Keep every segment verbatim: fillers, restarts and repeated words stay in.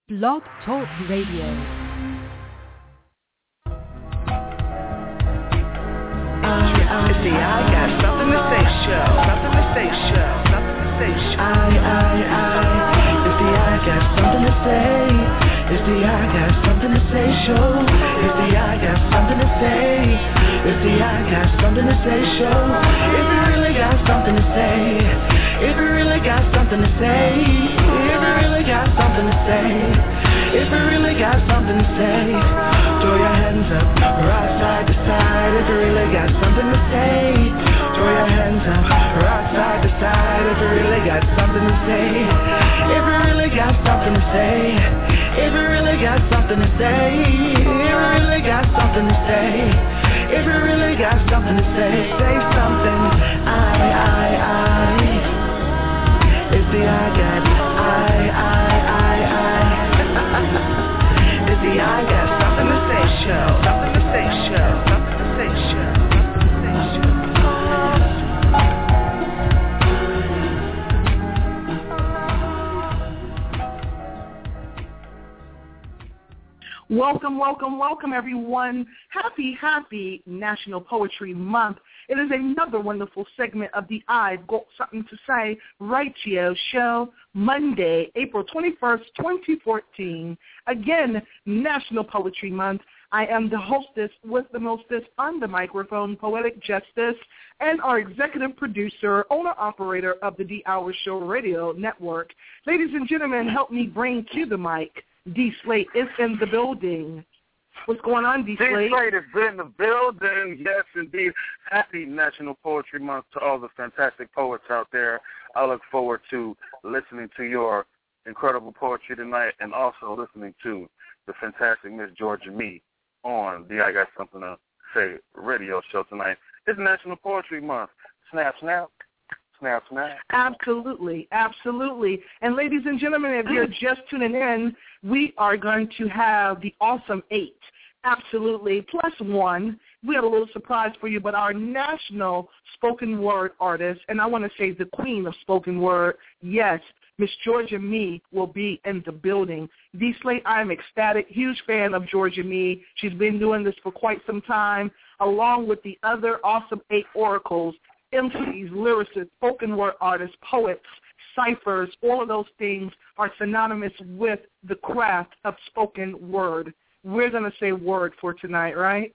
Blog Talk Radio. It's the I Got Something to Say show. Something to say show. Something to say show. I, I, I. It's the I Got Something to Say. It's the I Got Something to Say show. It's the I Got Something to Say. It's the I Got Something to Say show. If you really got something to say. If you really got something to say. If you really got something to say. If you really got something to say. Throw your hands up, right side to side. If you really got something to say. Throw your hands up, right side to side. If you really got something to say. If you really got something to say. If you really got something to say. If you really got something to say. If you really got something to say, say something. I, I, I. It's the I got. I, I, I, I. It's the I got something to say show. Something to say show. Something to say show. Welcome, welcome, welcome, everyone. Happy, happy National Poetry Month. It is another wonderful segment of the I've Got Something to Say Radio Show, Monday, April twenty-first, twenty fourteen. Again, National Poetry Month. I am the hostess with the mostest on the microphone, Poetic Justice, and our executive producer, owner-operator of the D Hour Show Radio Network. Ladies and gentlemen, help me bring to the mic. D Slate is in the building. What's going on, D Slate? D Slate is in the building. Yes, indeed. Happy National Poetry Month to all the fantastic poets out there. I look forward to listening to your incredible poetry tonight and also listening to the fantastic Miss Georgia Me on the I Got Something to Say radio show tonight. It's National Poetry Month. Snap, snap. Snap, snap. Absolutely, absolutely. And ladies and gentlemen, if you're just tuning in, we are going to have the Awesome Eight. Absolutely. Plus one. We have a little surprise for you, but our national spoken word artist, and I want to say the queen of spoken word, yes, Miss Georgia Me will be in the building. D Slate, I am ecstatic, huge fan of Georgia Me. She's been doing this for quite some time, along with the other Awesome Eight oracles, M Cs, lyricists, spoken word artists, poets, ciphers, all of those things are synonymous with the craft of spoken word. We're going to say word for tonight, right?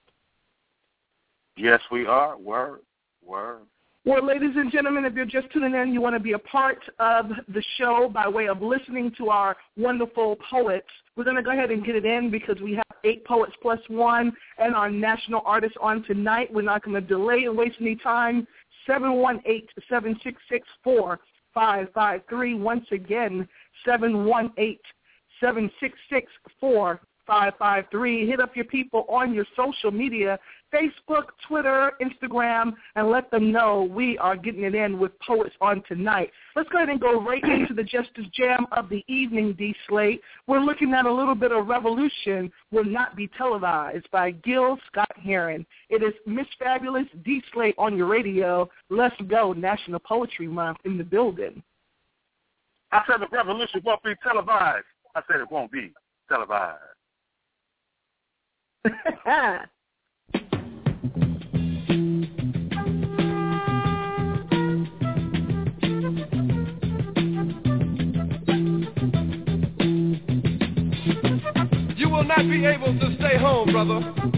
Yes, we are. Word, word. Well, ladies and gentlemen, if you're just tuning in, you want to be a part of the show by way of listening to our wonderful poets. We're going to go ahead and get it in because we have eight poets plus one and our national artist on tonight. We're not going to delay and waste any time. seven one eight, seven six six, four five five three. Once again, seven one eight, seven six six, four five five three. Hit up your people on your social media, Facebook, Twitter, Instagram, and let them know we are getting it in with poets on tonight. Let's go ahead and go right into the Justice Jam of the evening, D Slate. We're looking at a little bit of Revolution Will Not Be Televised by Gil Scott-Heron. It is Miss Fabulous, D Slate on your radio. Let's go, National Poetry Month in the building. I said the revolution won't be televised. I said it won't be televised. You will not be able to stay home, brother.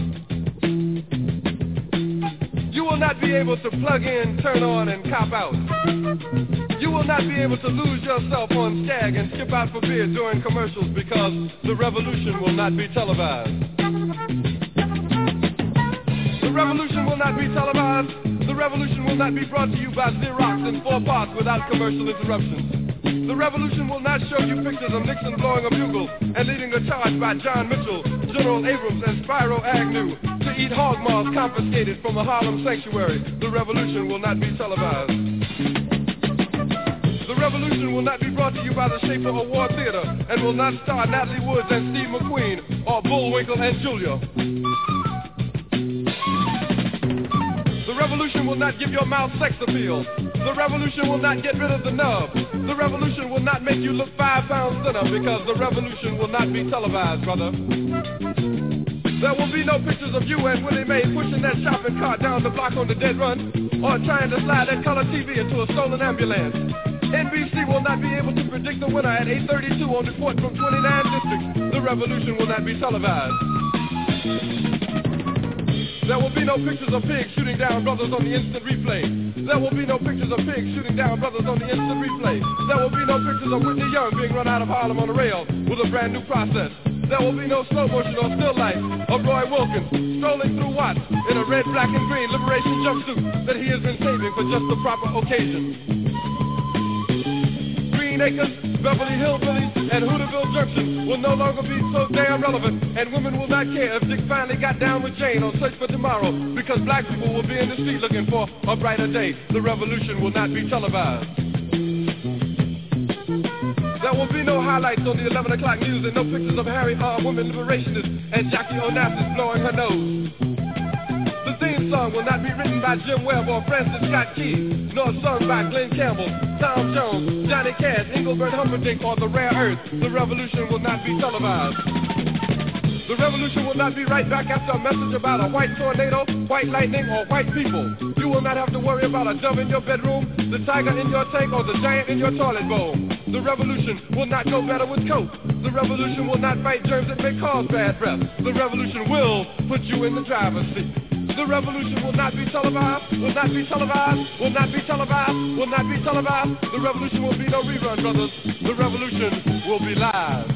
You will not be able to plug in, turn on, and cop out. You will not be able to lose yourself on Skag and skip out for beer during commercials because the revolution will not be televised. The revolution will not be televised. The revolution will not be brought to you by Xerox in four parts without commercial interruptions. The revolution will not show you pictures of Nixon blowing a bugle and leading a charge by John Mitchell, General Abrams, and Spyro Agnew to eat hog maws confiscated from a Harlem sanctuary. The revolution will not be televised. The revolution will not be brought to you by the Schaefer Award Theater and will not star Natalie Woods and Steve McQueen or Bullwinkle and Julia. The revolution will not give your mouth sex appeal. The revolution will not get rid of the nub. The revolution will not make you look five pounds thinner, because the revolution will not be televised, brother. There will be no pictures of you and Willie Mae pushing that shopping cart down the block on the dead run, or trying to slide that color T V into a stolen ambulance. N B C will not be able to predict the winner at eight thirty-two on report from twenty-nine districts. The revolution will not be televised. There will be no pictures of pigs shooting down brothers on the instant replay. There will be no pictures of pigs shooting down brothers on the instant replay. There will be no pictures of Whitney Young being run out of Harlem on a rail with a brand new process. There will be no slow motion or still life of Roy Wilkins strolling through Watts in a red, black, and green liberation jumpsuit that he has been saving for just the proper occasion. Green Acres, Beverly Hillbillies, and Hooterville Junction will no longer be so damn relevant, and women will not care if Dick finally got down with Jane on Search for Tomorrow, because black people will be in the street looking for a brighter day. The revolution will not be televised. There will be no highlights on the eleven o'clock news and no pictures of Harry armed women liberationists and Jackie Onassis blowing her nose. The theme song will not be written by Jim Webb or Francis Scott Key, nor sung by Glenn Campbell, Tom Jones, Johnny Cash, Engelbert Humperdinck, or The Rare Earth. The revolution will not be televised. The revolution will not be right back after a message about a white tornado, white lightning, or white people. You will not have to worry about a dove in your bedroom, the tiger in your tank, or the giant in your toilet bowl. The revolution will not go better with Coke. The revolution will not fight germs that may cause bad breath. The revolution will put you in the driver's seat. The revolution will not be televised, will not be televised, will not be televised, will not be televised. The revolution will be no rerun, brothers. The revolution will be live.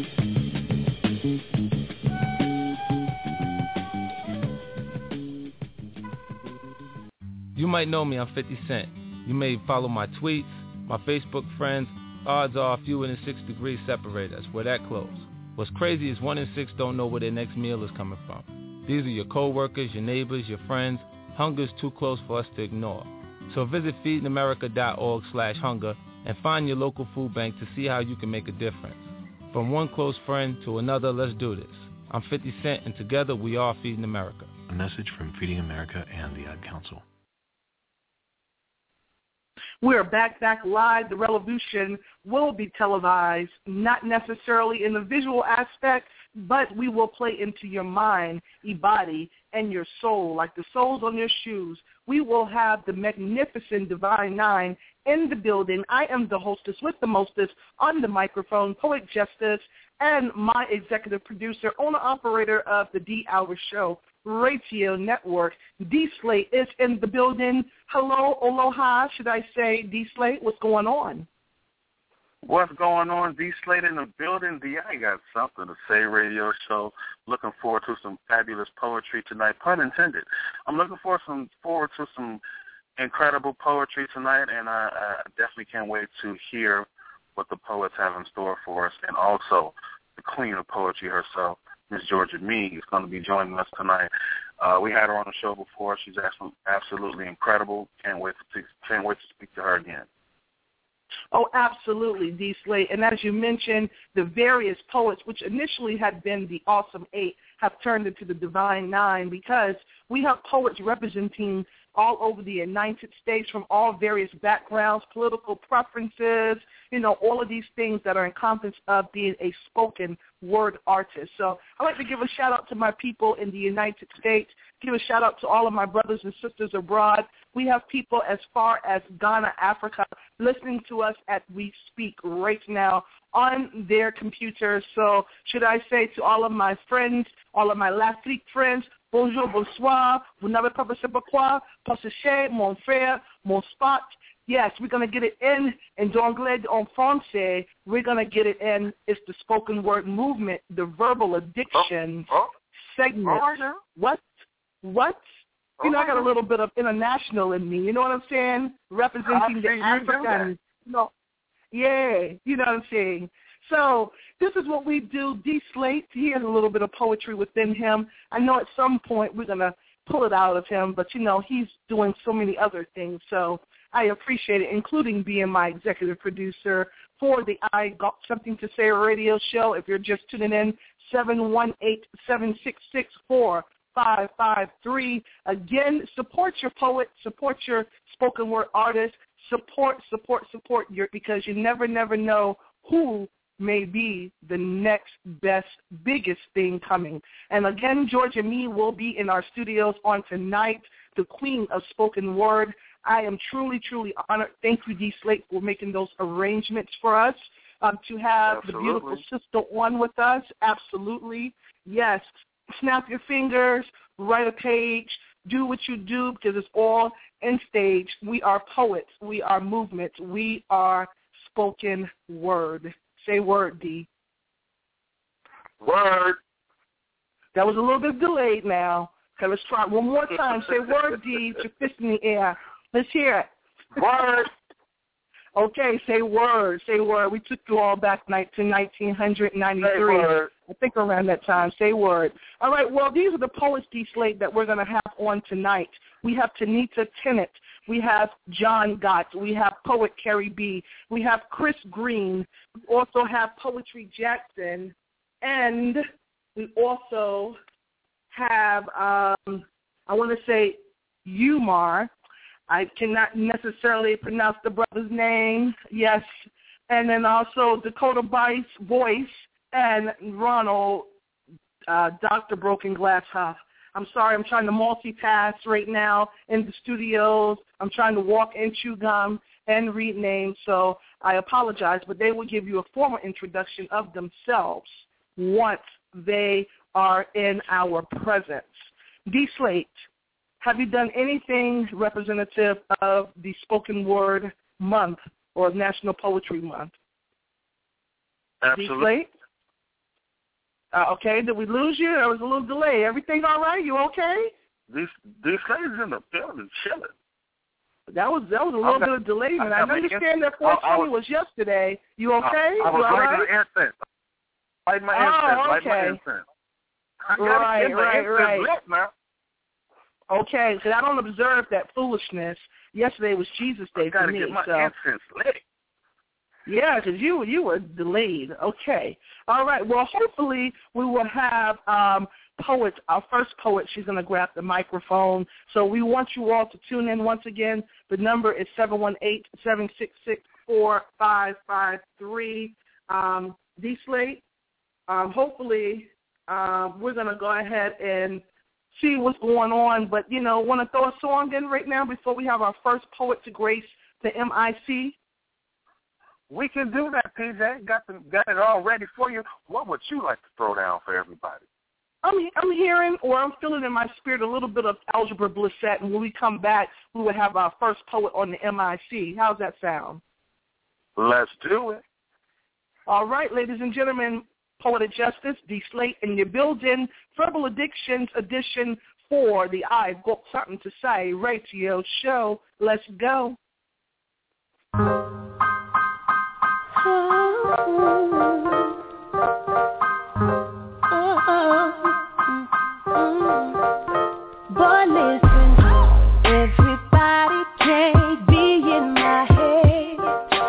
You might know me, I'm fifty Cent. You may follow my tweets, my Facebook friends. Odds are fewer than six degrees separate us. We're that close. What's crazy is one in six don't know where their next meal is coming from. These are your co-workers, your neighbors, your friends. Hunger's too close for us to ignore. So visit feedingamerica.org slash hunger and find your local food bank to see how you can make a difference. From one close friend to another, let's do this. I'm fifty Cent, and together we are Feeding America. A message from Feeding America and the Ad Council. We're back, back live. The revolution will be televised, not necessarily in the visual aspect, but we will play into your mind, your body, and your soul, like the soles on your shoes. We will have the magnificent Divine Nine in the building. I am the hostess with the mostest on the microphone, Poet Justice, and my executive producer, owner-operator of the D-Hour Show Radio Network. D-Slate is in the building. Hello, aloha, should I say, D-Slate, what's going on? What's going on? D-Slate in the building. D, I got something to say, radio show. Looking forward to some fabulous poetry tonight, pun intended. I'm looking forward, some, forward to some incredible poetry tonight, and I, I definitely can't wait to hear what the poets have in store for us, and also the queen of poetry herself, Miss Georgia Meade, is going to be joining us tonight. Uh, we had her on the show before. She's absolutely incredible. Can't wait to can't wait to speak to her again. Oh, absolutely, D-Slate. And as you mentioned, the various poets, which initially had been the Awesome Eight, have turned into the Divine Nine, because we have poets representing all over the United States from all various backgrounds, political preferences, you know, all of these things that are encompassed of being a spoken word artist. So I'd like to give a shout-out to my people in the United States, give a shout-out to all of my brothers and sisters abroad. We have people as far as Ghana, Africa, listening to us as we speak right now on their computers. So should I say to all of my friends, all of my L'Afrique friends, bonjour, bonsoir, vous n'avez pas besoin de quoi, parce que mon frère, mon spot. Yes, we're going to get it in in d'anglais, en français. We're going to get it in. It's the spoken word movement, the verbal addiction oh, oh. segment. All right now. What? What? You know, I got a little bit of international in me. You know what I'm saying? Representing the African. You know, yeah, you know what I'm saying. So this is what we do. D-Slate, he has a little bit of poetry within him. I know at some point we're going to pull it out of him, but, you know, he's doing so many other things. So I appreciate it, including being my executive producer for the I Got Something to Say radio show. If you're just tuning in, seven one eight, seven six six, four five five three. Again, support your poet, support your spoken word artist, support, support, support your, because you never, never know who may be the next best, biggest thing coming. And again, Georgia Me will be in our studios on tonight, the queen of spoken word. I am truly, truly honored. Thank you, D. Slate, for making those arrangements for us. Um, to have Absolutely. the beautiful sister on with us. Absolutely. Yes. Snap your fingers, write a page, do what you do, because it's all in stage. We are poets. We are movements. We are spoken word. Say word, D. Word. That was a little bit delayed now. Okay, let's try it one more time. Say word, D, with your fist in the air. Let's hear it. Word. Okay, say word. Say word. We took you all back to nineteen ninety-three. I think around that time. Say word. All right, well, these are the poets, D. Slate, that we're going to have on tonight. We have Tanita Tennant. We have John Gott. We have poet Carrie B. We have Chris Green. We also have Poetry Jackson. And we also have, um, I want to say, Umar. I cannot necessarily pronounce the brother's name. Yes. And then also Dakota Bice, Voice, and Ronald, uh, Doctor Broken Glass Huff. I'm sorry, I'm trying to multitask right now in the studios. I'm trying to walk and chew gum and read names, so I apologize, but they will give you a formal introduction of themselves once they are in our presence. D. Slate, have you done anything representative of the Spoken Word Month or National Poetry Month? Absolutely. D. Slate? Uh, okay, did we lose you? There was a little delay. Everything all right? You okay? These these ladies in the building chilling. That was that was a little got, bit of delay. And I, I understand that four twenty was, was yesterday. You okay? I, I was you lighting right? my incense. Lighting my oh, incense. okay. Lighting my incense. I right, right, right. Lit now. Okay, because I don't observe that foolishness. Yesterday was Jesus Day I for me. Get my so. incense lit. Yeah, because you you were delayed. Okay. All right. Well, hopefully we will have um, poets. Our first poet, she's going to grab the microphone. So we want you all to tune in once again. The number is seven one eight, seven six six, four five five three. Um, D. Slate, um, hopefully uh, we're going to go ahead and see what's going on. But, you know, want to throw a song in right now before we have our first poet to grace the M I C? We can do that, P J. Got the, got it all ready for you. What would you like to throw down for everybody? I'm I'm hearing, or I'm feeling in my spirit, a little bit of Algebra Blissett, and when we come back, we will have our first poet on the M I C. How's that sound? Let's do it. All right, ladies and gentlemen, Poetic Justice, D. Slate in your building, Verbal Addictions Edition for the I've Got Something to Say radio show. Let's go. Boy, listen, everybody can't be in my head.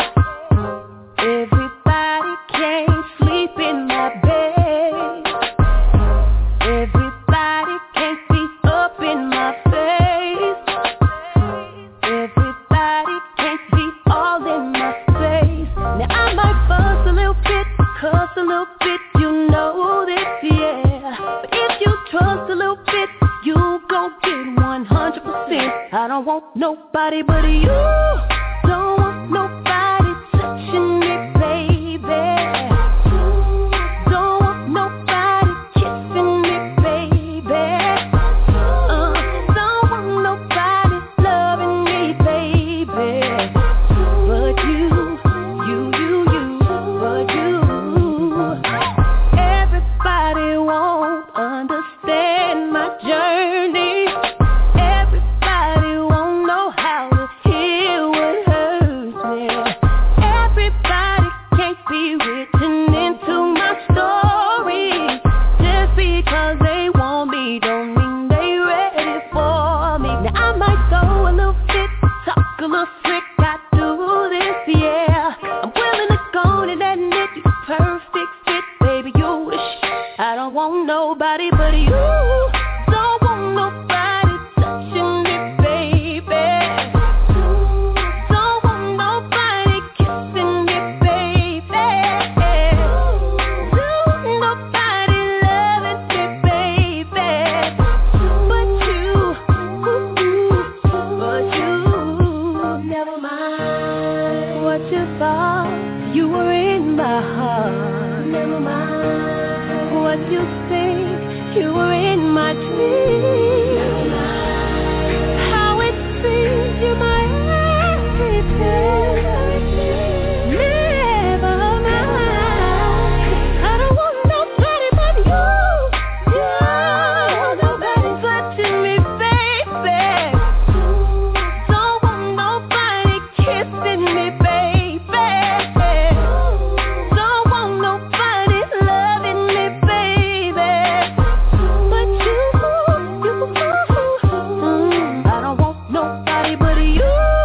Everybody can't sleep in my bed. Everybody can't be up in my face. Everybody can't be all in my face. Now I might buzz a little bit, cuss a little bit, you know this, yeah. But if you trust a little bit, you gon' get one hundred percent. I don't want nobody but you. Don't want nobody touching me, baby. Don't want nobody kissing me, baby. Uh, don't want nobody loving me, baby. But you, you, you, you, but you. Everybody won't understand my journey. Everybody won't know how to heal what hurts me. Everybody can't be written into my story. Just because they want me don't mean they ready for me. Now I might go a little bit, talk a little slick, I do this, yeah. I'm willing to go and admit you perfect fit, baby, you wish. I don't want nobody but you. Don't want nobody touching me, baby. Don't want what you think. You were in my dreams. How it seems you're my everything. Never mind. I don't want nobody but you. You, nobody touching me, baby. Don't want nobody kissing me, baby. Don't want nobody loving me, baby. But you, you, mm, I don't want nobody but you.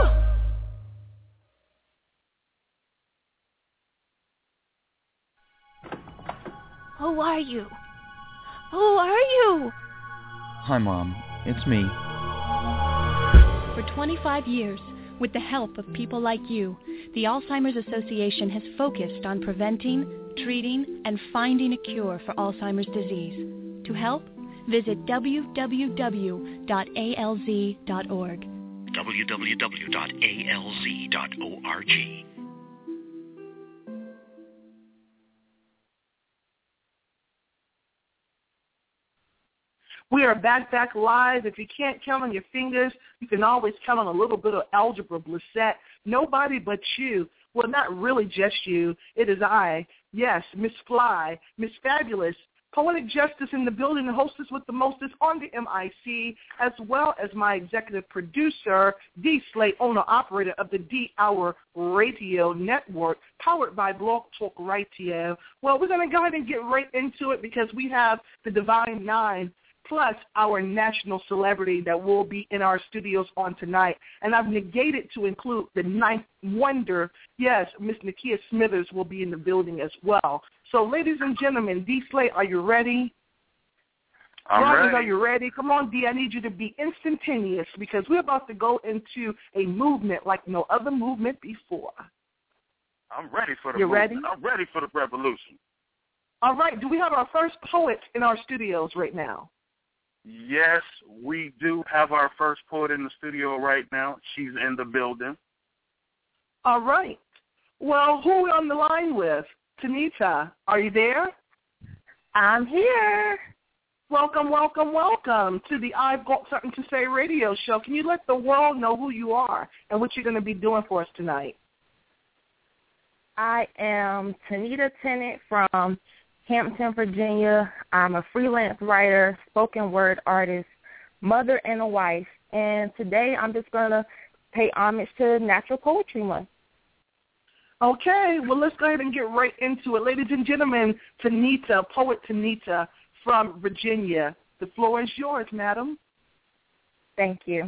Who are you? Who are you? Hi, Mom. It's me. For twenty-five years, with the help of people like you, the Alzheimer's Association has focused on preventing, treating, and finding a cure for Alzheimer's disease. To help, visit w w w dot a l z dot org. w w w dot a l z dot org. We are back, back live. If you can't count on your fingers, you can always count on a little bit of algebra blissett. Nobody but you. Well, not really just you. It is I. Yes, Miss Fly, Miss Fabulous, Poetic Justice in the building, the hostess with the mostest on the M I C, as well as my executive producer, D. Slate, owner-operator of the D-Hour Radio Network, powered by Blog Talk Radio. Well, we're going to go ahead and get right into it because we have the Divine Nine, plus our national celebrity that will be in our studios on tonight. And I've negated to include the ninth wonder. Yes, Miss Nakia Smithers will be in the building as well. So, ladies and gentlemen, D. Slate, are you ready? I'm Brothers, ready. are you ready? Come on, D, I need you to be instantaneous because we're about to go into a movement like no other movement before. I'm ready for the You movement. ready? I'm ready for the revolution. All right, do we have our first poet in our studios right now? Yes, we do have our first poet in the studio right now. She's in the building. All right. Well, who are we on the line with? Tanita, are you there? I'm here. Welcome, welcome, welcome to the I've Got Something to Say radio show. Can you let the world know who you are and what you're going to be doing for us tonight? I am Tanita Tennant from Hampton, Virginia. I'm a freelance writer, spoken word artist, mother and a wife. And today I'm just going to pay homage to Natural Poetry Month. Okay, well, let's go ahead and get right into it. Ladies and gentlemen, Tanita, poet Tanita from Virginia. The floor is yours, madam. Thank you.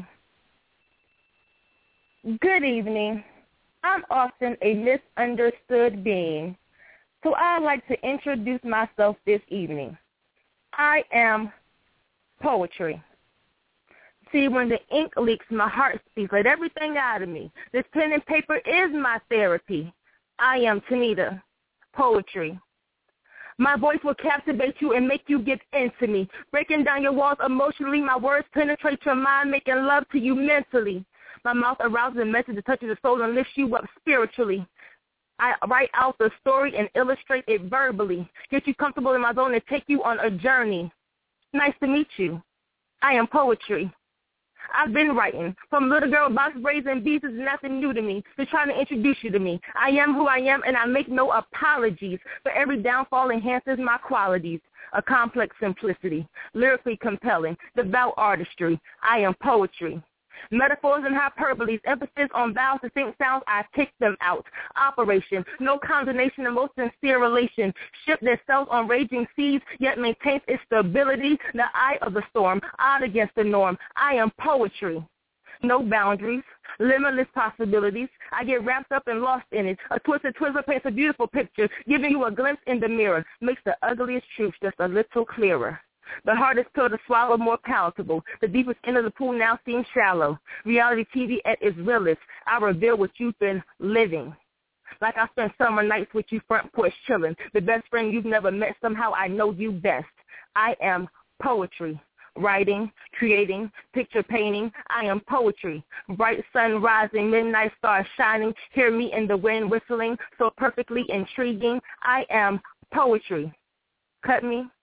Good evening. I'm often a misunderstood being, so I'd like to introduce myself this evening. I am poetry. See, when the ink leaks, my heart speaks. Let everything out of me. This pen and paper is my therapy. I am Tanita, poetry. My voice will captivate you and make you get into me. Breaking down your walls emotionally, my words penetrate your mind, making love to you mentally. My mouth arouses a message that touches the soul and lifts you up spiritually. I write out the story and illustrate it verbally, get you comfortable in my zone and take you on a journey. Nice to meet you. I am poetry. I've been writing. From little girl box braids and beads is nothing new to me. They're trying to introduce you to me. I am who I am, and I make no apologies. For every downfall enhances my qualities. A complex simplicity, lyrically compelling, devout artistry. I am poetry. Metaphors and hyperboles, emphasis on vowels, distinct sounds, I pick them out. Operation, no condemnation, and most sincere relation. Ship that sails on raging seas, yet maintains its stability. The eye of the storm, odd against the norm. I am poetry. No boundaries, limitless possibilities. I get wrapped up and lost in it. A twisted twizzler paints a beautiful picture, giving you a glimpse in the mirror. Makes the ugliest truth just a little clearer. The hardest pill to swallow, more palatable. The deepest end of the pool now seems shallow. Reality T V at its realest. I reveal what you've been living. Like I spent summer nights with you front porch chilling. The best friend you've never met, somehow I know you best. I am poetry. Writing, creating, picture painting. I am poetry. Bright sun rising, midnight stars shining. Hear me in the wind whistling, so perfectly intriguing. I am poetry. Cut me,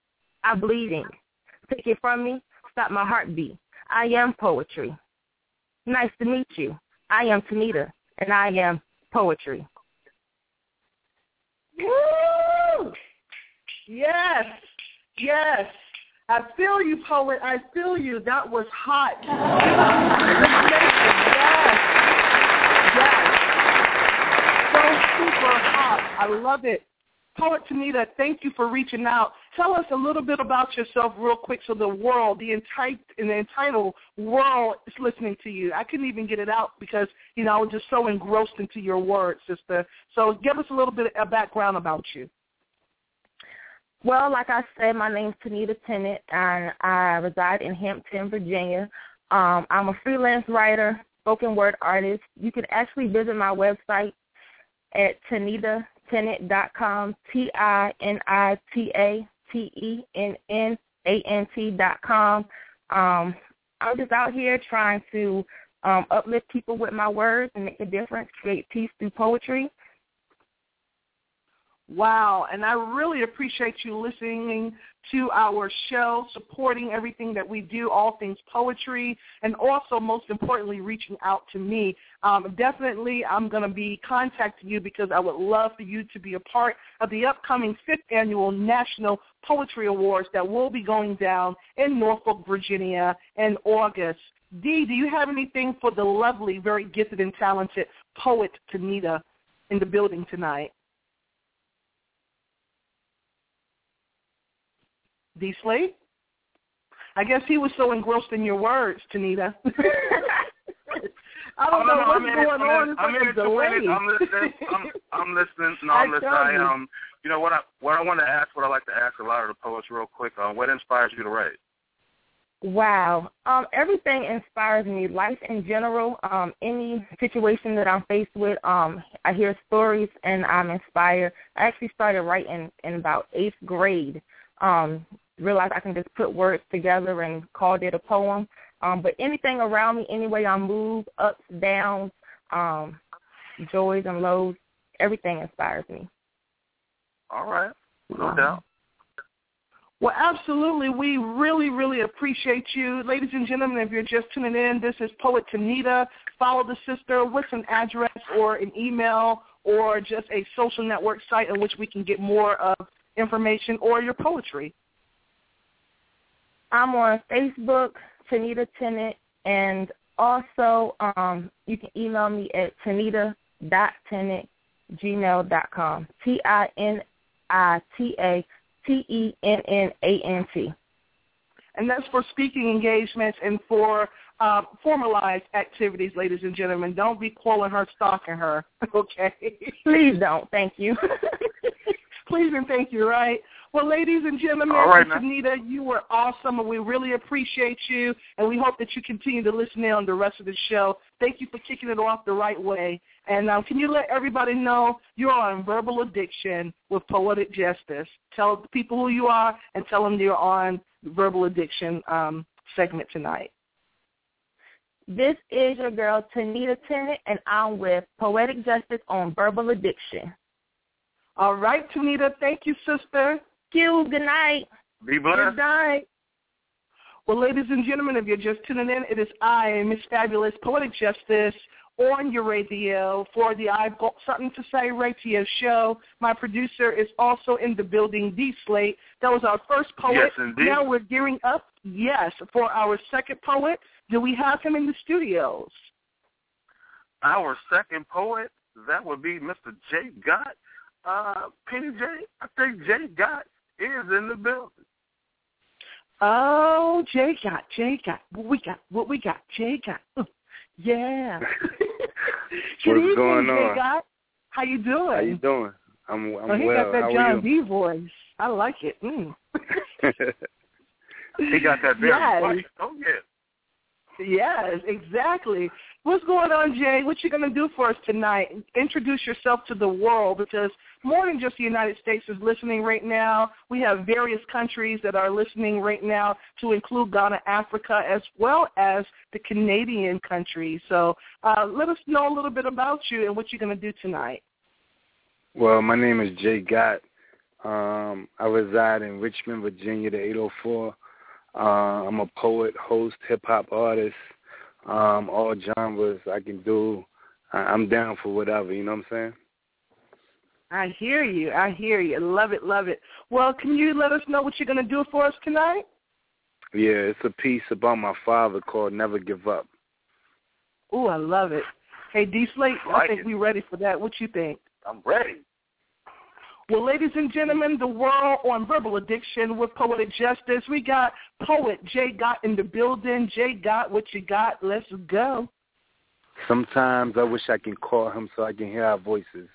I'm bleeding. Take it from me, stop my heartbeat. I am poetry. Nice to meet you. I am Tanita, and I am poetry. Woo! Yes, yes. I feel you, poet. I feel you. That was hot. Yes, yes. So super hot. I love it. Poet Tanita, thank you for reaching out. Tell us a little bit about yourself real quick so the world, the entire, the entire world is listening to you. I couldn't even get it out because, you know, I was just so engrossed into your words, sister. So give us a little bit of background about you. Well, like I said, my name's Tanita Tennant, and I reside in Hampton, Virginia. Um, I'm a freelance writer, spoken word artist. You can actually visit my website at Tanita Tennant dot com, T I N I T A T E N N A N T dot com. Um, I'm just out here trying to um, uplift people with my words and make a difference, create peace through poetry. Wow, and I really appreciate you listening to our show, supporting everything that we do, all things poetry, and also, most importantly, reaching out to me. Um, definitely, I'm going to be contacting you because I would love for you to be a part of the upcoming fifth Annual National Poetry Awards that will be going down in Norfolk, Virginia in August. Dee, do you have anything for the lovely, very gifted and talented poet Tanita in the building tonight? D. Slade? I guess he was so engrossed in your words, Tanita. I don't oh, know no, no, what's I'm in, going I'm on. In, I'm, in delay. I'm listening. I'm, I'm listening. No, I'm I listening. I, um, you know what? I what I want to ask, what I like to ask a lot of the poets, real quick. Uh, what inspires you to write? Wow. Um, everything inspires me. Life in general. Um, any situation that I'm faced with, um, I hear stories and I'm inspired. I actually started writing in about eighth grade. Um, realized I can just put words together and called it a poem. Um, but anything around me, any way I move, ups, downs, um, joys and lows, everything inspires me. All right. No doubt. Well, absolutely. We really, really appreciate you. Ladies and gentlemen, if you're just tuning in, this is Poet Tanita. Follow the sister with an address or an email or just a social network site in which we can get more of information or your poetry. I'm on Facebook, Tanita Tennant, and also um, you can email me at tanita dot tennant at gmail dot com, T I N I T A T E N N A N T. And that's for speaking engagements and for uh, formalized activities, ladies and gentlemen. Don't be calling her, stalking her, okay? Please don't. Thank you. Please and thank you, right? Well, ladies and gentlemen, right, Tanita, you were awesome, and we really appreciate you, and we hope that you continue to listen in on the rest of the show. Thank you for kicking it off the right way. And um, can you let everybody know you're on Verbal Addiction with Poetic Justice? Tell the people who you are and tell them you're on Verbal Addiction um, segment tonight. This is your girl, Tanita Tennant, and I'm with Poetic Justice on Verbal Addiction. All right, Tanita. Thank you, sister. Thank you. Good night. Be blessed. Good night. Well, ladies and gentlemen, if you're just tuning in, it is I, Miss Fabulous Poetic Justice, on your radio for the I've Got Something to Say radio show. My producer is also in the building, D. Slate. That was our first poet. Yes, indeed. Now we're gearing up, yes, for our second poet. Do we have him in the studios? Our second poet, that would be Mister Jay Gott. Uh, Penny J, I think Jay Gott is in the building. Oh, Jay Gott, Jay Gott. What we got? What we got? Jay Gott. Uh, yeah. Good What's evening, going Jay on? Gott. How you doing? How you doing? I'm, I'm oh, he well. got that How John are you? B voice. I like it. Mm. He got that very yes. voice. Oh, yeah. Yes, exactly. What's going on, Jay? What you going to do for us tonight? Introduce yourself to the world, because more than just the United States is listening right now. We have various countries that are listening right now, to include Ghana, Africa, as well as the Canadian countries. So uh, let us know a little bit about you and what you're going to do tonight. Well, my name is Jay Gott. Um, I reside in Richmond, Virginia, the eight oh four. Uh, I'm a poet, host, hip-hop artist, um, all genres I can do. I- I'm down for whatever, you know what I'm saying? I hear you. I hear you. Love it, love it. Well, can you let us know what you're going to do for us tonight? Yeah, it's a piece about my father called Never Give Up. Ooh, I love it. Hey, D. Slate, like I think it. we're ready for that. What you think? I'm ready. Well, ladies and gentlemen, the world on Verbal Addiction with Poetic Justice. We got poet Jay Gott in the building. Jay Gott, what you got? Let's go. Sometimes I wish I can call him so I can hear our voices.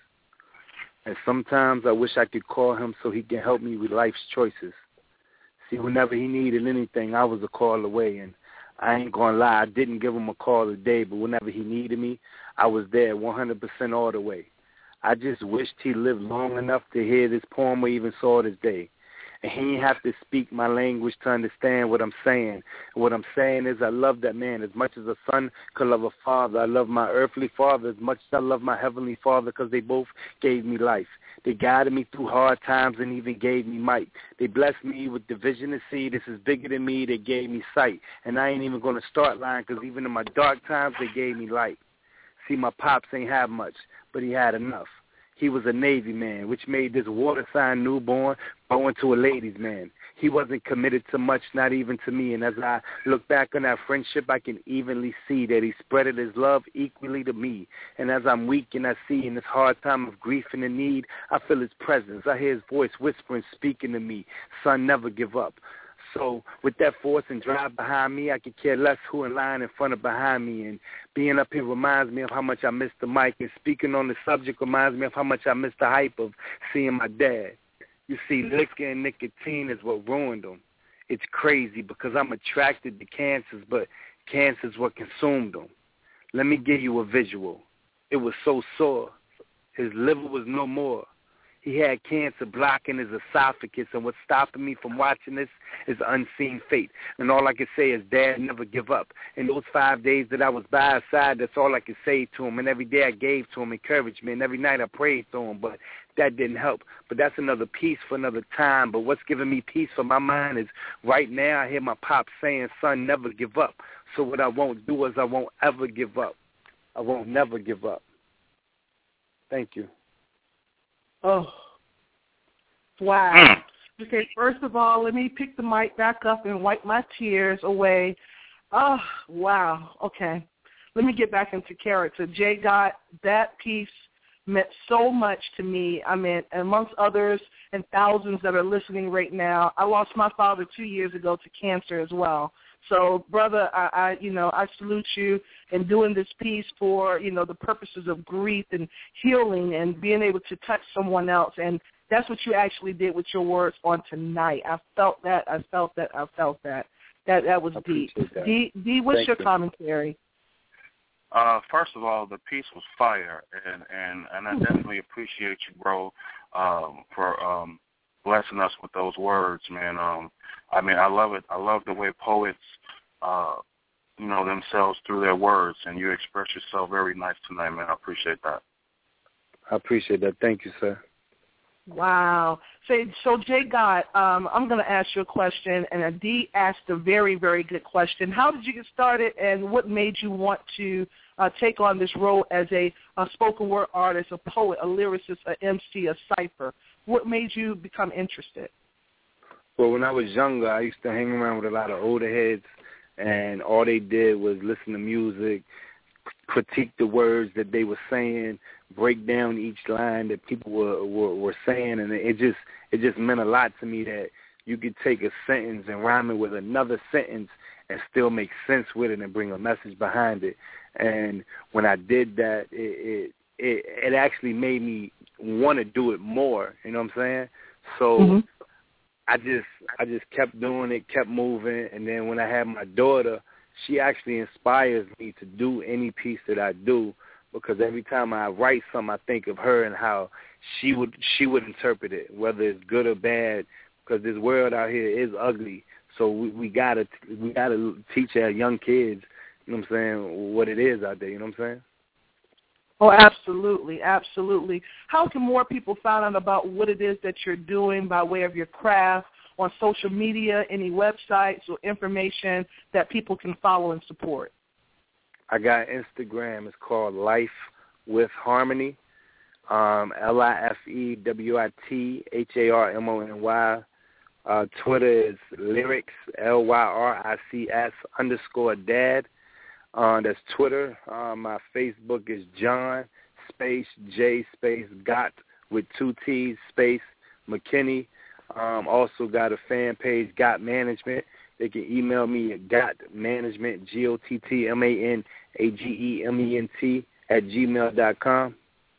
And sometimes I wish I could call him so he can help me with life's choices. See, whenever he needed anything, I was a call away. And I ain't going to lie, I didn't give him a call a day, but whenever he needed me, I was there one hundred percent all the way. I just wished he lived long enough to hear this poem or even saw this day. And he didn't have to speak my language to understand what I'm saying. And what I'm saying is I love that man as much as a son could love a father. I love my earthly father as much as I love my heavenly father because they both gave me life. They guided me through hard times and even gave me might. They blessed me with the vision to see this is bigger than me. They gave me sight. And I ain't even going to start lying because even in my dark times, they gave me light. See, my pops ain't have much, but he had enough. He was a Navy man, which made this water sign newborn grow into a ladies' man. He wasn't committed to much, not even to me. And as I look back on that friendship, I can evenly see that he spreaded his love equally to me. And as I'm weak and I see in this hard time of grief and the need, I feel his presence. I hear his voice whispering, speaking to me. Son, never give up. So with that force and drive behind me, I could care less who in line in front of behind me. And being up here reminds me of how much I miss the mic. And speaking on the subject reminds me of how much I miss the hype of seeing my dad. You see, liquor and nicotine is what ruined him. It's crazy because I'm attracted to cancers, but cancer's what consumed him. Let me give you a visual. It was so sore. His liver was no more. He had cancer blocking his esophagus, and what's stopping me from watching this is unseen fate. And all I can say is, Dad, never give up. In those five days that I was by his side, that's all I could say to him. And every day I gave to him encouragement, and every night I prayed to him, but that didn't help. But that's another piece for another time. But what's giving me peace for my mind is right now I hear my pop saying, son, never give up. So what I won't do is I won't ever give up. I won't never give up. Thank you. Oh, wow. Okay, first of all, let me pick the mic back up and wipe my tears away. Oh, wow. Okay. Let me get back into character. Jay Gott, that piece meant so much to me. I mean, amongst others and thousands that are listening right now, I lost my father two years ago to cancer as well. So, brother, I, I, you know, I salute you in doing this piece for, you know, the purposes of grief and healing and being able to touch someone else. And that's what you actually did with your words on tonight. I felt that. I felt that. I felt that. That that was deep. That. D, D, what's Thank your you. commentary? Uh, first of all, the piece was fire, and, and, and I definitely appreciate you, bro, um, for um, blessing us with those words, man. Um, I mean, I love it. I love the way poets, uh, you know, themselves through their words, and you express yourself very nice tonight, man. I appreciate that. I appreciate that. Thank you, sir. Wow. So, so Jay Gott, um, I'm going to ask you a question, and D asked a very, very good question. How did you get started, and what made you want to uh, take on this role as a, a spoken word artist, a poet, a lyricist, a M C, a cipher? What made you become interested? Well, when I was younger, I used to hang around with a lot of older heads, and all they did was listen to music, critique the words that they were saying, break down each line that people were, were were saying, and it just it just meant a lot to me that you could take a sentence and rhyme it with another sentence and still make sense with it and bring a message behind it. And when I did that, it it it, it actually made me want to do it more. You know what I'm saying? So Mm-hmm. I just I just kept doing it, kept moving, and then when I had my daughter, she actually inspires me to do any piece that I do, because every time I write something, I think of her and how she would she would interpret it, whether it's good or bad, because this world out here is ugly. So we, we gotta we gotta teach our young kids, you know what I'm saying, what it is out there. You know what I'm saying? Oh, absolutely, absolutely. How can more people find out about what it is that you're doing by way of your craft on social media, any websites or information that people can follow and support? I got Instagram. It's called Life with Harmony, um, L I F E W I T H A R M O N Y. Uh, Twitter is Lyrics, L Y R I C S underscore dad. Uh, that's Twitter. Uh, my Facebook is John space J space Got with two T's space McKinney. Um, also got a fan page, Got Management. They can email me at gotmanagement, G O T T M A N A G E M E N T at gmail dot com.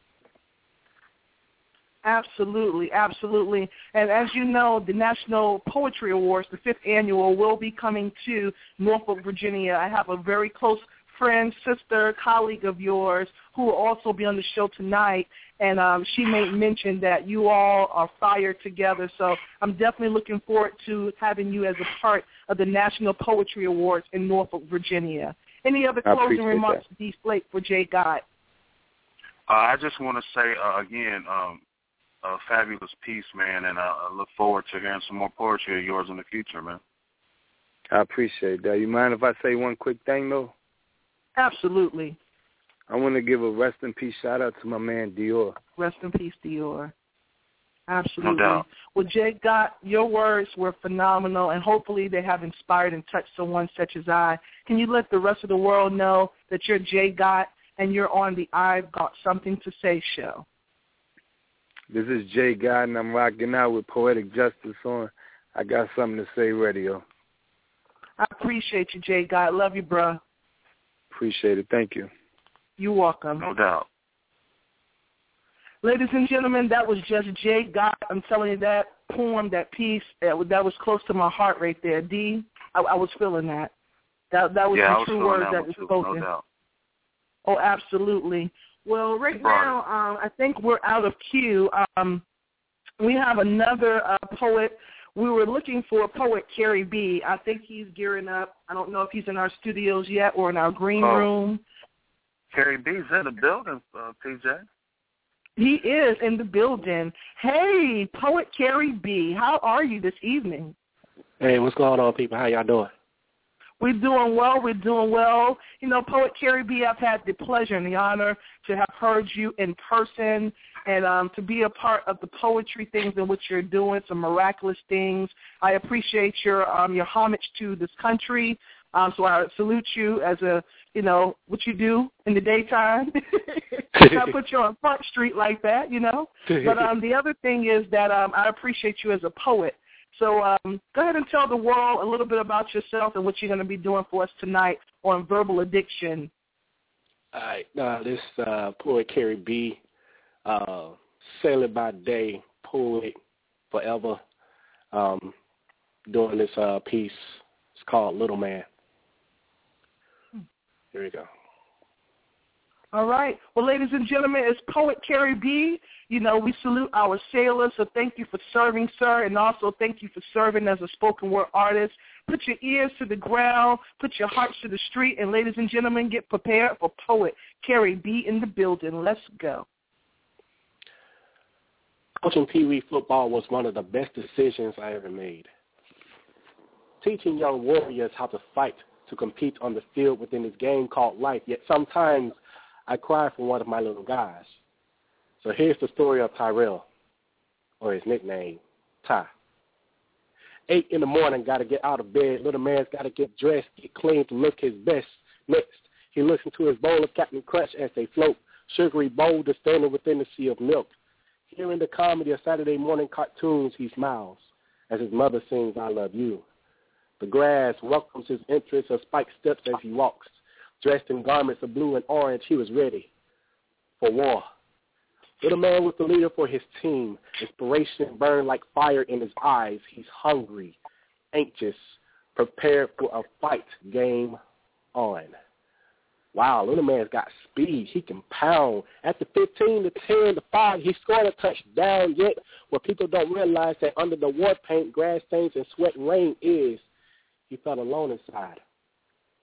Absolutely, absolutely. And as you know, the National Poetry Awards, the fifth annual, will be coming to Norfolk, Virginia. I have a very close friend, sister, colleague of yours who will also be on the show tonight, and um, she made mention that you all are fired together. So I'm definitely looking forward to having you as a part of the National Poetry Awards in Norfolk, Virginia. Any other closing remarks, D. Flake, for Jay Gott? Uh, I just want to say, uh, again, um, a fabulous piece, man, and uh, I look forward to hearing some more poetry of yours in the future, man. I appreciate that. You mind if I say one quick thing, though? Absolutely. I want to give a rest in peace shout out to my man Dior. Rest in peace, Dior. Absolutely. No doubt. Well, Jay Gott, your words were phenomenal, and hopefully they have inspired and touched someone such as I. Can you let the rest of the world know that you're Jay Gott and you're on the I've Got Something to Say show? This is Jay Gott, and I'm rocking out with Poetic Justice on I Got Something to Say radio. I appreciate you, Jay Gott. Love you, bruh. Appreciate it. Thank you. You're welcome. No doubt. Ladies and gentlemen, that was just Jay Gott. I'm telling you, that poem, that piece, that was, that was close to my heart right there. D, I, I was feeling that. That, that was yeah, the was true words that, that were too, spoken. No doubt. Oh, absolutely. Well, right now, um, I think we're out of queue. Um, we have another uh, poet. We were looking for poet Carrie B. I think he's gearing up. I don't know if he's in our studios yet or in our green oh. room. Carrie B's in the building, uh, P J. He is in the building. Hey, poet Carrie B., how are you this evening? Hey, what's going on, people? How y'all doing? We're doing well. We're doing well. You know, Poet Carrie B., I've had the pleasure and the honor to have heard you in person and um, to be a part of the poetry things in which you're doing, some miraculous things. I appreciate your um, your homage to this country. Um, so I salute you as a, you know, what you do in the daytime. I put you on Front Street like that, you know. But um, the other thing is that um, I appreciate you as a poet. So um, go ahead and tell the world a little bit about yourself and what you're going to be doing for us tonight on Verbal Addiction. All right. Uh, this uh, Poet Carrie B., uh, sailing by day, poet forever, um, doing this uh, piece. It's called Little Man. Here we go. All right. Well, ladies and gentlemen, it's Poet Carrie B. You know, we salute our sailors, so thank you for serving, sir, and also thank you for serving as a spoken word artist. Put your ears to the ground, put your hearts to the street, and ladies and gentlemen, get prepared for Poet Carrie B. in the building. Let's go. Coaching Pee Wee football was one of the best decisions I ever made. Teaching young warriors how to fight to compete on the field within this game called life, yet sometimes I cry for one of my little guys. So here's the story of Tyrell, or his nickname, Ty. Eight in the morning, got to get out of bed. Little man's got to get dressed, get clean to look his best. Next, he looks into his bowl of Captain Crunch as they float, sugary boulder standing within the sea of milk. Hearing the comedy of Saturday morning cartoons, he smiles as his mother sings, I love you. The grass welcomes his entrance of spiked steps as he walks. Dressed in garments of blue and orange, he was ready for war. Little man was the leader for his team. Inspiration burned like fire in his eyes. He's hungry, anxious, prepared for a fight. Game on. Wow, little man's got speed. He can pound. At the fifteen to ten to five, he scored a touchdown. Yet, what people don't realize that under the war paint, grass stains, and sweat and rain is, he felt alone inside.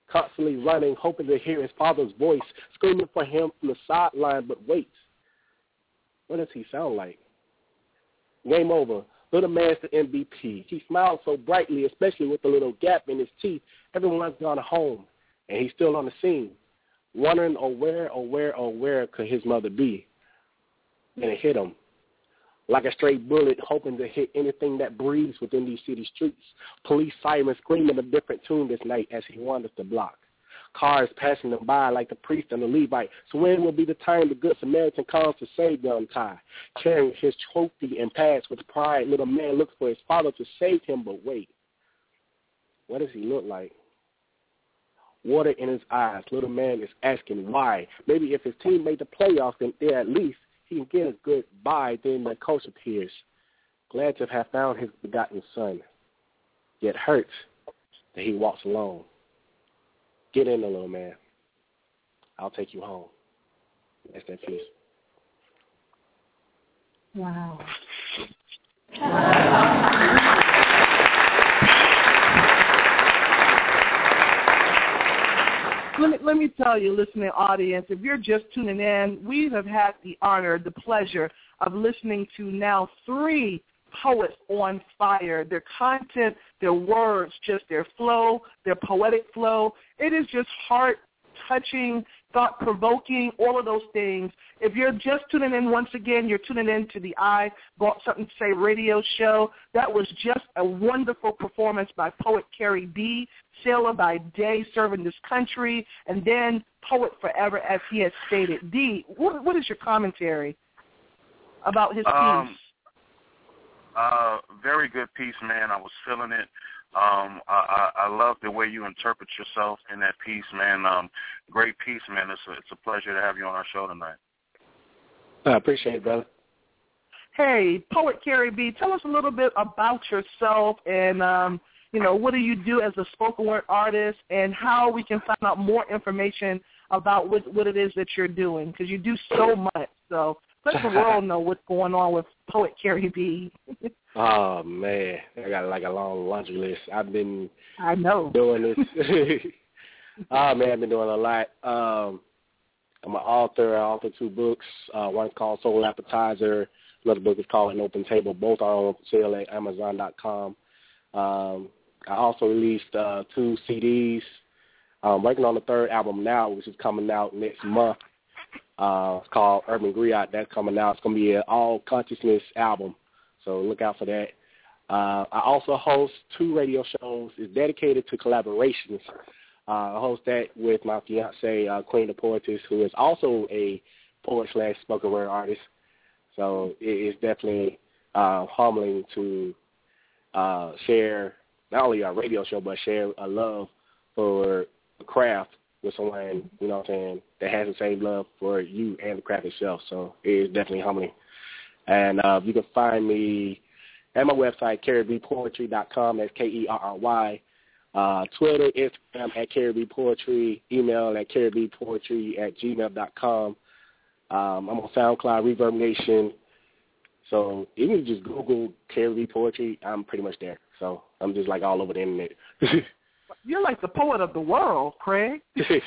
constantly running, hoping to hear his father's voice, screaming for him from the sideline, but wait. What does he sound like? Game over. Little man's the M V P. He smiles so brightly, especially with the little gap in his teeth. Everyone's gone home, and he's still on the scene, wondering, oh, where, oh, where, oh, where could his mother be? Then it hit him. Like a stray bullet, hoping to hit anything that breathes within these city streets. Police sirens screaming a different tune this night as he wanders the block. Cars passing them by like the priest and the Levite. So when will be the time the good Samaritan comes to save the untied? Carrying his trophy and pass with pride, little man looks for his father to save him, but wait. What does he look like? Water in his eyes. Little man is asking why. Maybe if his team made the playoffs, then there at least he can get a good bye. Then the coach appears, glad to have found his begotten son, yet hurts that he walks alone. Get in there, little man. I'll take you home. That's that piece. Wow. Let me, let me tell you, listening audience, if you're just tuning in, we have had the honor, the pleasure of listening to now three poets on fire. Their content, their words, just their flow, their poetic flow. It is just heart-touching, thought-provoking, all of those things. If you're just tuning in once again, you're tuning in to the I Bought Something to Say radio show. That was just a wonderful performance by poet Carrie B., sailor by day, serving this country, and then poet forever, as he has stated. D, what, what is your commentary about his piece? Um, uh, very good piece, man. I was feeling it. Um, I, I, I love the way you interpret yourself in that piece, man. Um, great piece, man. It's a, it's a pleasure to have you on our show tonight. I appreciate it, brother. Hey, Poet Carrie B., tell us a little bit about yourself and, um, you know, what do you do as a spoken word artist and how we can find out more information about what, what it is that you're doing, because you do so much. So let the world know what's going on with Poet Carrie B. Oh, man. I got like a long laundry list. I've been I know. doing this. Oh, man, I've been doing a lot. Um, I'm an author. I authored two books. Uh, one's called Soul Appetizer. Another book is called An Open Table. Both are on sale at Amazon dot com. Um, I also released uh, two C Ds. I'm working on the third album now, which is coming out next month. Uh, it's called Urban Griot. That's coming out. It's going to be an all-consciousness album, so look out for that. Uh, I also host two radio shows. It's dedicated to collaborations. Uh, I host that with my fiancée, uh, Queen the Poetess, who is also a poet slash spoken word artist. So it is definitely uh, humbling to uh, share not only a radio show, but share a love for the craft with someone, you know what I'm saying, that has the same love for you and the craft itself. So it is definitely humbling. And uh, you can find me at my website, carrie b poetry dot com. That's K E R R Y. Uh, Twitter, Instagram at Carrie B Poetry. Email at carrie b poetry at gmail dot com. Um, I'm on SoundCloud, Reverb Nation. So even if you just Google Carrie B Poetry, I'm pretty much there. So I'm just like all over the internet. You're like the poet of the world, Craig.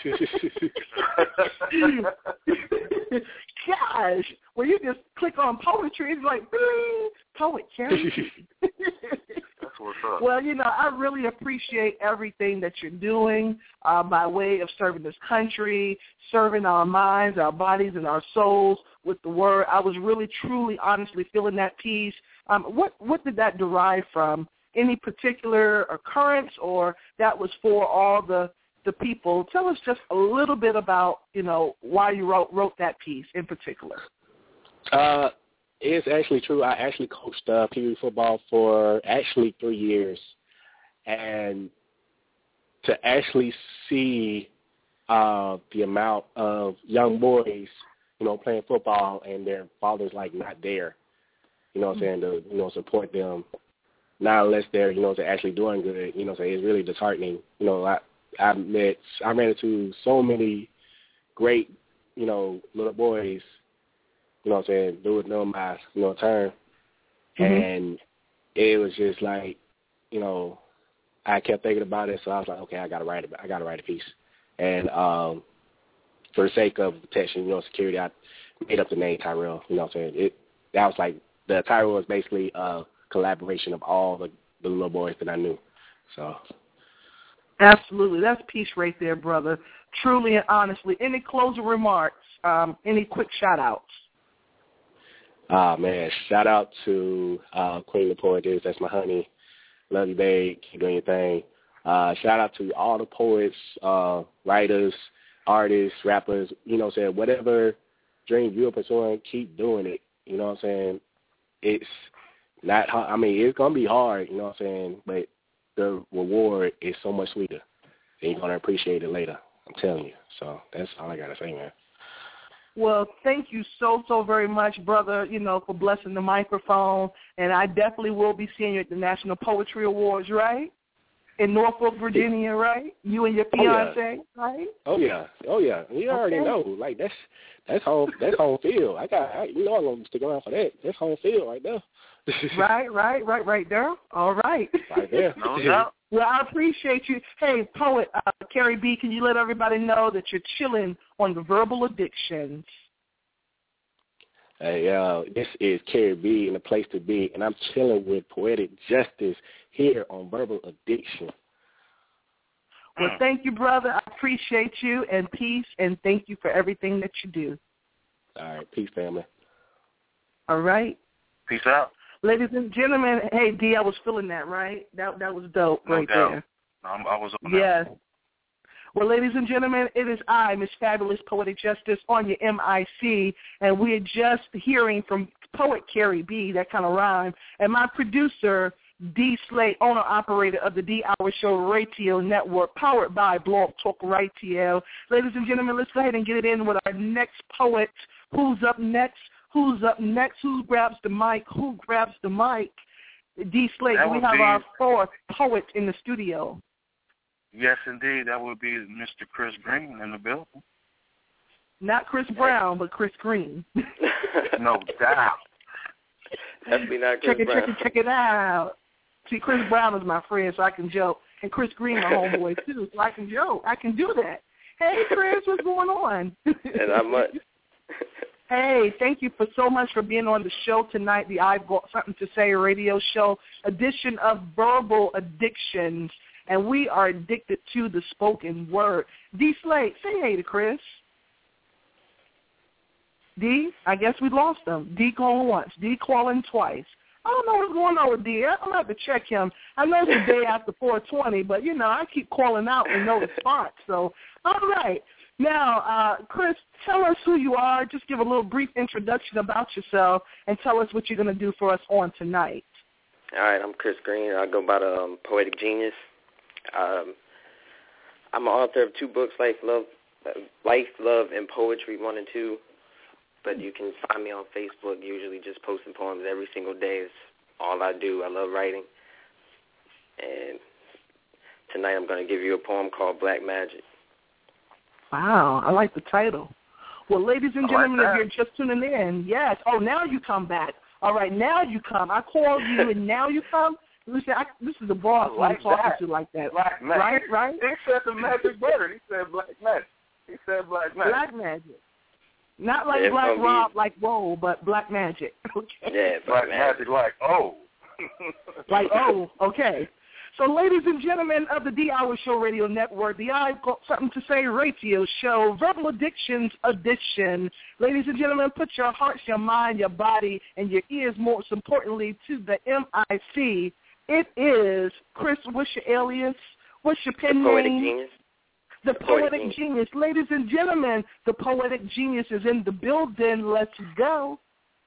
Gosh, when you just click on poetry, it's like, Poet Carrie. That's what's up. Well, you know, I really appreciate everything that you're doing uh, by way of serving this country, serving our minds, our bodies, and our souls with the word. I was really, truly, honestly feeling that piece. Um, what what did that derive from? Any particular occurrence, or that was for all the the people? Tell us just a little bit about, you know, why you wrote wrote that piece in particular. Uh, it's actually true. I actually coached uh, Pee Wee football for actually three years, and to actually see uh, the amount of young boys, you know, playing football and their fathers like not there, you know what I'm saying, to, you know, support them. Not unless they're, you know, they're actually doing good, you know, so it's really disheartening. You know, I I met, I ran into so many great, you know, little boys, you know what I'm saying, doing my, you know, turn. Mm-hmm. And it was just like, you know, I kept thinking about it, so I was like, okay, I gotta write it. I gotta write a piece. And um, for the sake of protection, you know, security, I made up the name Tyrell. You know what I'm saying? It that was like the Tyrell was basically a collaboration of all the, the little boys that I knew. So. Absolutely, that's peace right there, brother. Truly and honestly. Any closing remarks? Um, any quick shout outs? Ah, uh, man, shout out to uh, Queen the Poetess. That's my honey. Love you, babe. Keep doing your thing. Uh, shout out to all the poets, uh, writers, artists, rappers. You know what I'm saying? Whatever dream you're pursuing, keep doing it. You know what I'm saying? It's not hard. I mean, it's going to be hard, you know what I'm saying? But the reward is so much sweeter. And you're going to appreciate it later. I'm telling you. So that's all I got to say, man. Well, thank you so, so very much, brother, you know, for blessing the microphone. And I definitely will be seeing you at the National Poetry Awards, right? In Norfolk, Virginia, right? You and your fiance, oh, yeah. right? Oh, yeah. Oh, yeah. You already okay. know. Like, that's that's home that's home field. I got, I, you know I'm going to stick around for that. That's home field right there. right, right, right, right there. All right. Right there. No doubt. Well, I appreciate you. Hey, poet uh, Carrie B, can you let everybody know that you're chilling on the Verbal Addictions? Hey, uh, this is Carrie B and the place to be, and I'm chilling with Poetic Justice here on Verbal Addiction. Well, thank you, brother. I appreciate you, and peace, and thank you for everything that you do. All right. Peace, family. All right. Peace out. Ladies and gentlemen, hey, D, I was feeling that, right? That that was dope no right doubt. there. Um, I was on Yes. that. Well, ladies and gentlemen, it is I, Miss Fabulous Poetic Justice, on your M I C, and we're just hearing from Poet Carrie B, that kind of rhyme, and my producer, D. Slate, owner-operator of the D-Hour Show Radio Network, powered by Blog Talk Radio. Ladies and gentlemen, let's go ahead and get it in with our next poet. Who's up next? Who's up next? Who grabs the mic? Who grabs the mic? D. Slate, That do we would have be... our fourth poet in the studio? Yes, indeed. That would be Mister Chris Green in the building. Not Chris Brown, but Chris Green. No doubt. Definitely not Chris check it, Brown. check it, check it out. See, Chris Brown is my friend, so I can joke. And Chris Green, my homeboy, too, so I can joke. I can do that. Hey, Chris, what's going on? And not much. Hey, thank you for so much for being on the show tonight, the I've Got Something to Say radio show edition of Verbal Addictions. And we are addicted to the spoken word. D. Slate, say hey to Chris. D, I guess we lost him. D calling once. D calling twice. I don't know what's going on with D. I'm going to have to check him. I know it's the day after four twenty, but, you know, I keep calling out with no response. So, all right. Now, uh, Chris, tell us who you are. Just give a little brief introduction about yourself and tell us what you're going to do for us on tonight. All right, I'm Chris Green. I go by the um, Poetic Genius. Um, I'm an author of two books, Life, Love, Life, Love, and Poetry, one and two. But you can find me on Facebook, usually just posting poems every single day. It's all I do. I love writing. And tonight I'm going to give you a poem called Black Magic. Wow, I like the title. Well, ladies and gentlemen, like if you're just tuning in, yes. Oh, now you come back. All right, now you come. I called you, and now you come. Listen, I, this is the boss like I'm talking that. to like that. Black magic. Right, right? He said the magic word. He said black magic. He said black magic. Black magic. Not like Yeah, Black be... Rob, like whoa, but black magic. Okay. Yeah, black, black magic, magic, like oh. Like oh, okay. So, ladies and gentlemen of the D-Hour Show Radio Network, the I've Got Something to Say radio show, Verbal Addictions edition. Ladies and gentlemen, put your hearts, your mind, your body, and your ears, most importantly, to the M I C. It is, Chris, what's your alias? What's your pen the Poetic name? Genius. The, the Poetic, Poetic Genius. Genius. Ladies and gentlemen, the Poetic Genius is in the building. Let's go.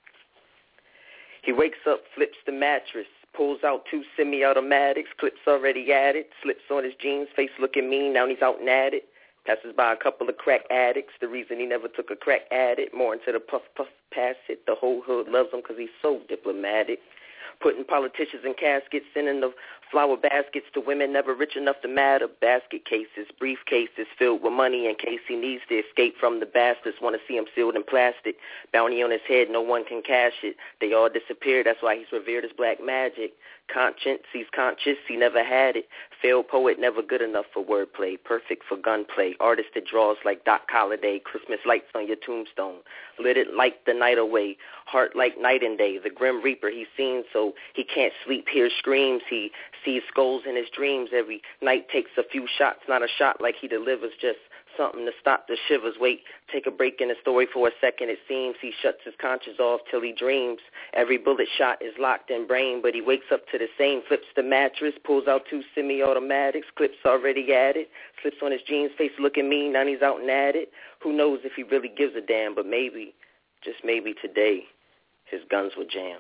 He wakes up, flips the mattress, pulls out two semi-automatics, clips already added, slips on his jeans, face looking mean, now he's out and at it. Passes by a couple of crack addicts, the reason he never took a crack at it. More into the puff, puff, pass it. The whole hood loves him because he's so diplomatic. Putting politicians in caskets, sending the Flower baskets to women never rich enough to matter. Basket cases, briefcases filled with money in case he needs to escape from the bastards. Want to see him sealed in plastic. Bounty on his head, no one can cash it. They all disappear, that's why he's revered as black magic. Conscience, he's conscious, he never had it. Failed poet, never good enough for wordplay. Perfect for gunplay. Artist that draws like Doc Holliday. Christmas lights on your tombstone. Lit it like the night away. Heart like night and day. The grim reaper he's seen, so he can't sleep, hears screams. He sees skulls in his dreams. Every night takes a few shots, not a shot like he delivers, just something to stop the shivers. Wait, take a break in the story for a second. It seems he shuts his conscience off till he dreams. Every bullet shot is locked in brain, but he wakes up to the same. Flips the mattress, pulls out two semi-automatics, clips already added, slips on his jeans, face looking mean, now he's out and at it. Who knows if he really gives a damn, but maybe, just maybe today, his guns will jam.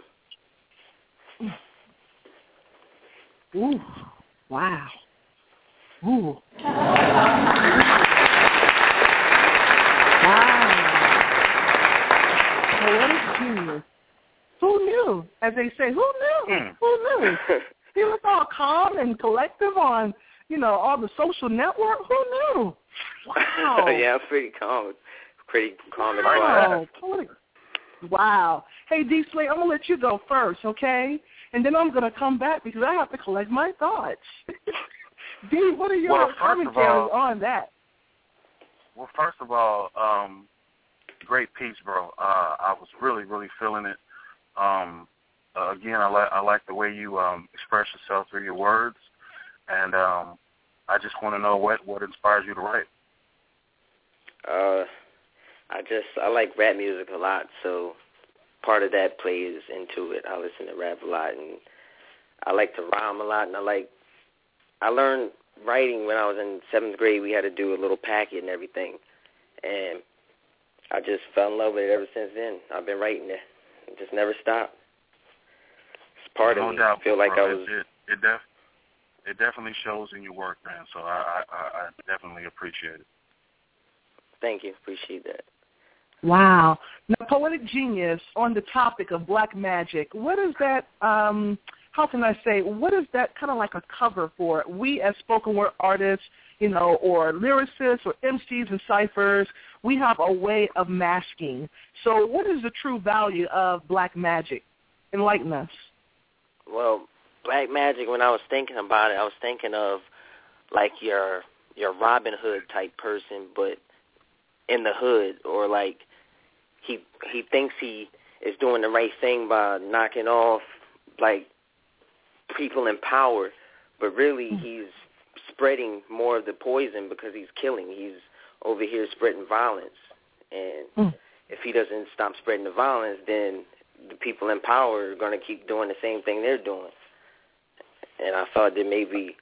Ooh, wow. Ooh. Wow. Poetic genius. Who knew? As they say, who knew? Mm. Who knew? He was all calm and collective on, you know, all the social network. Who knew? Wow. Yeah, I'm pretty calm. Pretty calm and wow. quiet. Wow. Hey, D. Slate, I'm going to let you go first, okay? And then I'm going to come back because I have to collect my thoughts. D, what are your well, commentaries all, on that? Well, first of all, um, great piece, bro. Uh, I was really, really feeling it. Um, uh, again, I like I like the way you um, express yourself through your words, and um, I just want to know what, what inspires you to write. Uh, I just I like rap music a lot, so part of that plays into it. I listen to rap a lot, and I like to rhyme a lot, and I like I learned writing when I was in seventh grade. We had to do a little packet and everything, and I just fell in love with it ever since then. I've been writing it. It just never stopped. It's part no of me. Doubt, I feel like bro. I was... It, it, it, def, it definitely shows in your work, man, so I, I, I definitely appreciate it. Thank you. Appreciate that. Wow. Now, Poetic Genius, on the topic of black magic, what is that, um, how can I say, what is that kind of like a cover for? We as spoken word artists, you know, or lyricists or M Cs and ciphers, we have a way of masking. So what is the true value of black magic? Enlighten us. Well, black magic, when I was thinking about it, I was thinking of like your your Robin Hood type person, but in the hood, or like he he thinks he is doing the right thing by knocking off like people in power, but really he's spreading more of the poison because he's killing. He's over here spreading violence, and mm. if he doesn't stop spreading the violence, then the people in power are going to keep doing the same thing they're doing. And I thought that maybe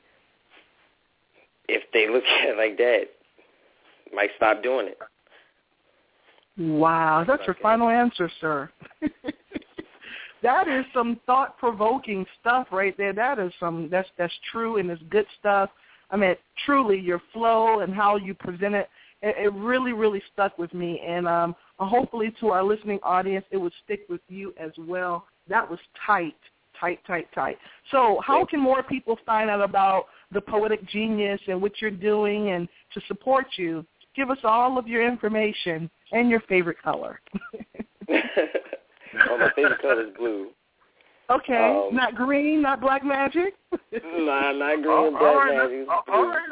if they look at it like that, might stop doing it. Wow, that's your final answer, sir. That is some thought-provoking stuff right there. That is some that's that's true and it's good stuff. I mean, truly, your flow and how you present it, it, it really, really stuck with me. And um, hopefully to our listening audience, it would stick with you as well. That was tight, tight, tight, tight. So how can more people find out about the Poetic Genius and what you're doing and to support you? Give us all of your information and your favorite color. Well, my favorite color is blue. Okay, um, not green, not black magic? Nah, not green oh, and black all right, magic. All, all right,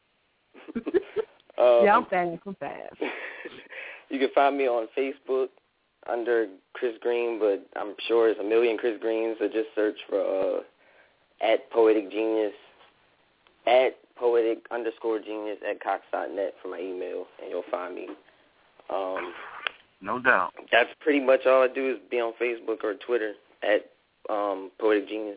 um, yeah, I'm fast, I'm fast. You can find me on Facebook under Chris Green, but I'm sure there's a million Chris Greens, so just search for uh, at Poetic Genius, at Poetic underscore Genius at Cox dot net for my email, and you'll find me. Um, no doubt. That's pretty much all I do is be on Facebook or Twitter at um, Poetic Genius.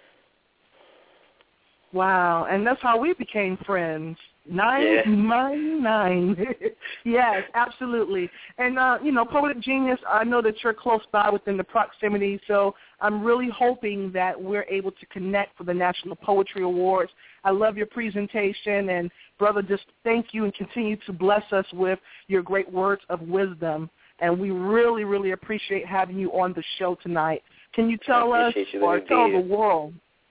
Wow, and that's how we became friends. Nine, yeah. nine, nine. Yes, absolutely. And, uh, you know, Poetic Genius, I know that you're close by within the proximity, so I'm really hoping that we're able to connect for the National Poetry Awards. I love your presentation, and, brother, just thank you and continue to bless us with your great words of wisdom. And we really, really appreciate having you on the show tonight. Can you tell us you, or tell the world?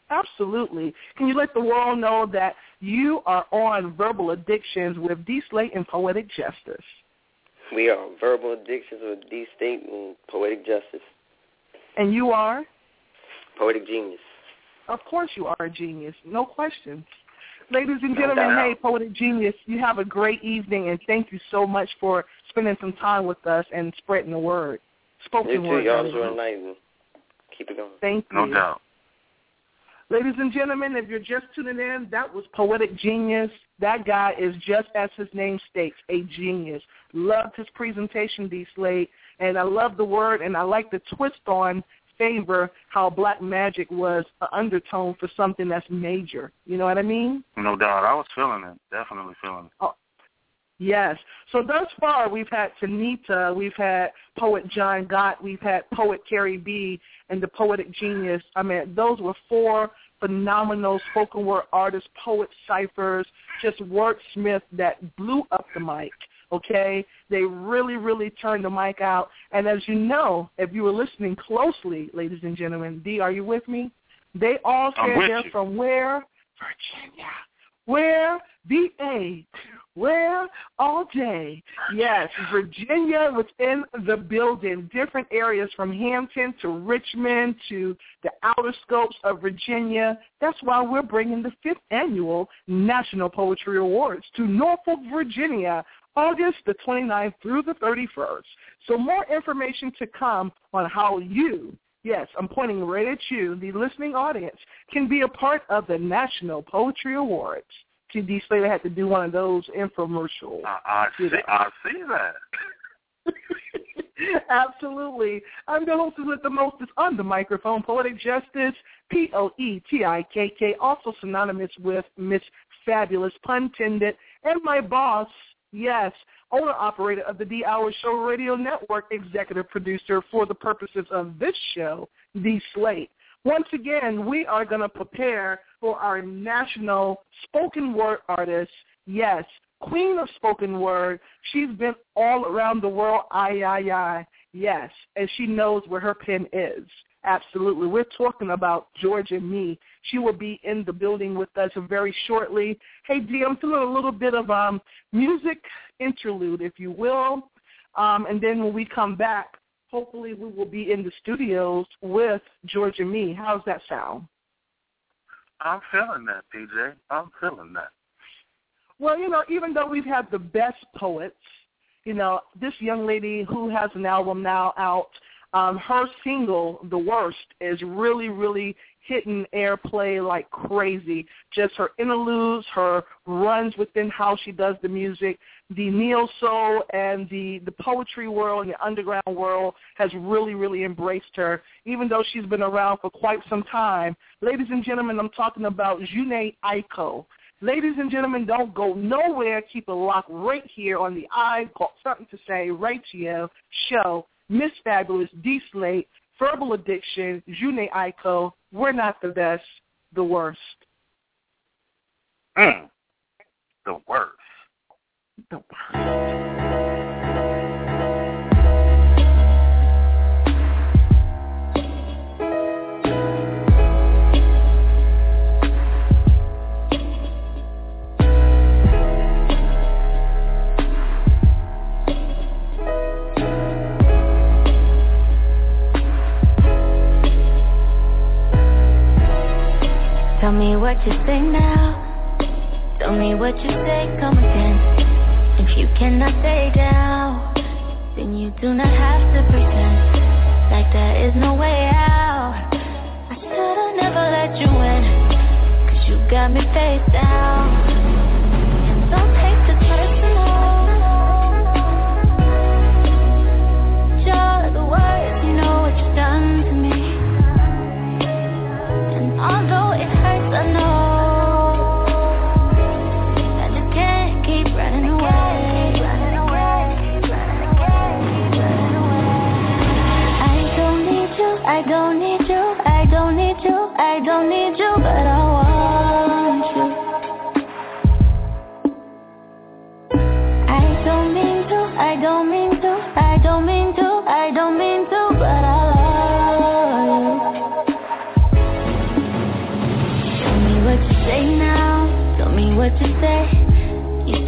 Absolutely. Can you let the world know that you are on Verbal Addictions with D. Slate and Poetic Justice? We are on Verbal Addictions with D. Slate and Poetic Justice. And you are? Poetic Genius. Of course you are a genius. No question. Ladies and gentlemen, hey, Poetic Genius, you have a great evening, and thank you so much for spending some time with us and spreading the word. Spoken you too. word. Y'all enjoy the night and keep it going. Thank you. No doubt. Ladies and gentlemen, if you're just tuning in, that was Poetic Genius. That guy is just as his name states, a genius. Loved his presentation, D. Slate, and I love the word, and I like the twist on favor how black magic was an undertone for something that's major. You know what I mean? No doubt. I was feeling it. Definitely feeling it. Oh, yes. So thus far, we've had Tanita, we've had Poet John Gott, we've had Poet Carrie B, and the Poetic Genius. I mean, those were four phenomenal spoken word artists, poet ciphers, just wordsmiths that blew up the mic, okay? They really, really turned the mic out. And as you know, if you were listening closely, ladies and gentlemen, D, are you with me? They all said they're you. from where? Virginia. Where? V A. Where? All day. Yes, Virginia was in the building. Different areas from Hampton to Richmond to the outer scopes of Virginia. That's why we're bringing the fifth annual National Poetry Awards to Norfolk, Virginia, August the twenty-ninth through the thirty-first. So more information to come on how you, yes, I'm pointing right at you, the listening audience, can be a part of the National Poetry Awards. See, D. Slater had to do one of those infomercials. I, I see. I see that. Absolutely. I'm the hostess with the mostest on the microphone, Poetic Justice, P O E T I K K, also synonymous with Miss Fabulous, pun intended, and my boss, yes, owner-operator of the D-Hour Show Radio Network, executive producer for the purposes of this show, D. Slate. Once again, we are going to prepare for our national spoken word artist, yes, queen of spoken word. She's been all around the world, aye, aye, aye, yes, and she knows where her pen is. Absolutely. We're talking about Georgia Me. She will be in the building with us very shortly. Hey, D, I'm feeling a little bit of um, music interlude, if you will, um, and then when we come back, hopefully we will be in the studios with Georgia Me. How's that sound? I'm feeling that, P J. I'm feeling that. Well, you know, even though we've had the best poets, you know, this young lady who has an album now out, um, her single, The Worst, is really, really hitting airplay like crazy. Just her interludes, her runs within how she does the music. The neo-soul and the, the poetry world and the underground world has really, really embraced her, even though she's been around for quite some time. Ladies and gentlemen, I'm talking about Jhené Aiko. Ladies and gentlemen, don't go nowhere. Keep it locked right here on the I Got Something to Say Radio Show. Miss Fabulous, D. Slate, Verbal Addiction, Jhené Aiko. We're not the best, the worst. Mm. The worst. The worst. Tell me what you say now. Tell me what you say, come again. If you cannot stay down, then you do not have to pretend like there is no way out. I should've never let you in, cause you got me face down. And don't take this personal. You're the worst, you know what you've done to me. And although it hurts, I know I just can't keep running away. I don't need you, I don't need you, I don't need you, I don't need you, but I want you.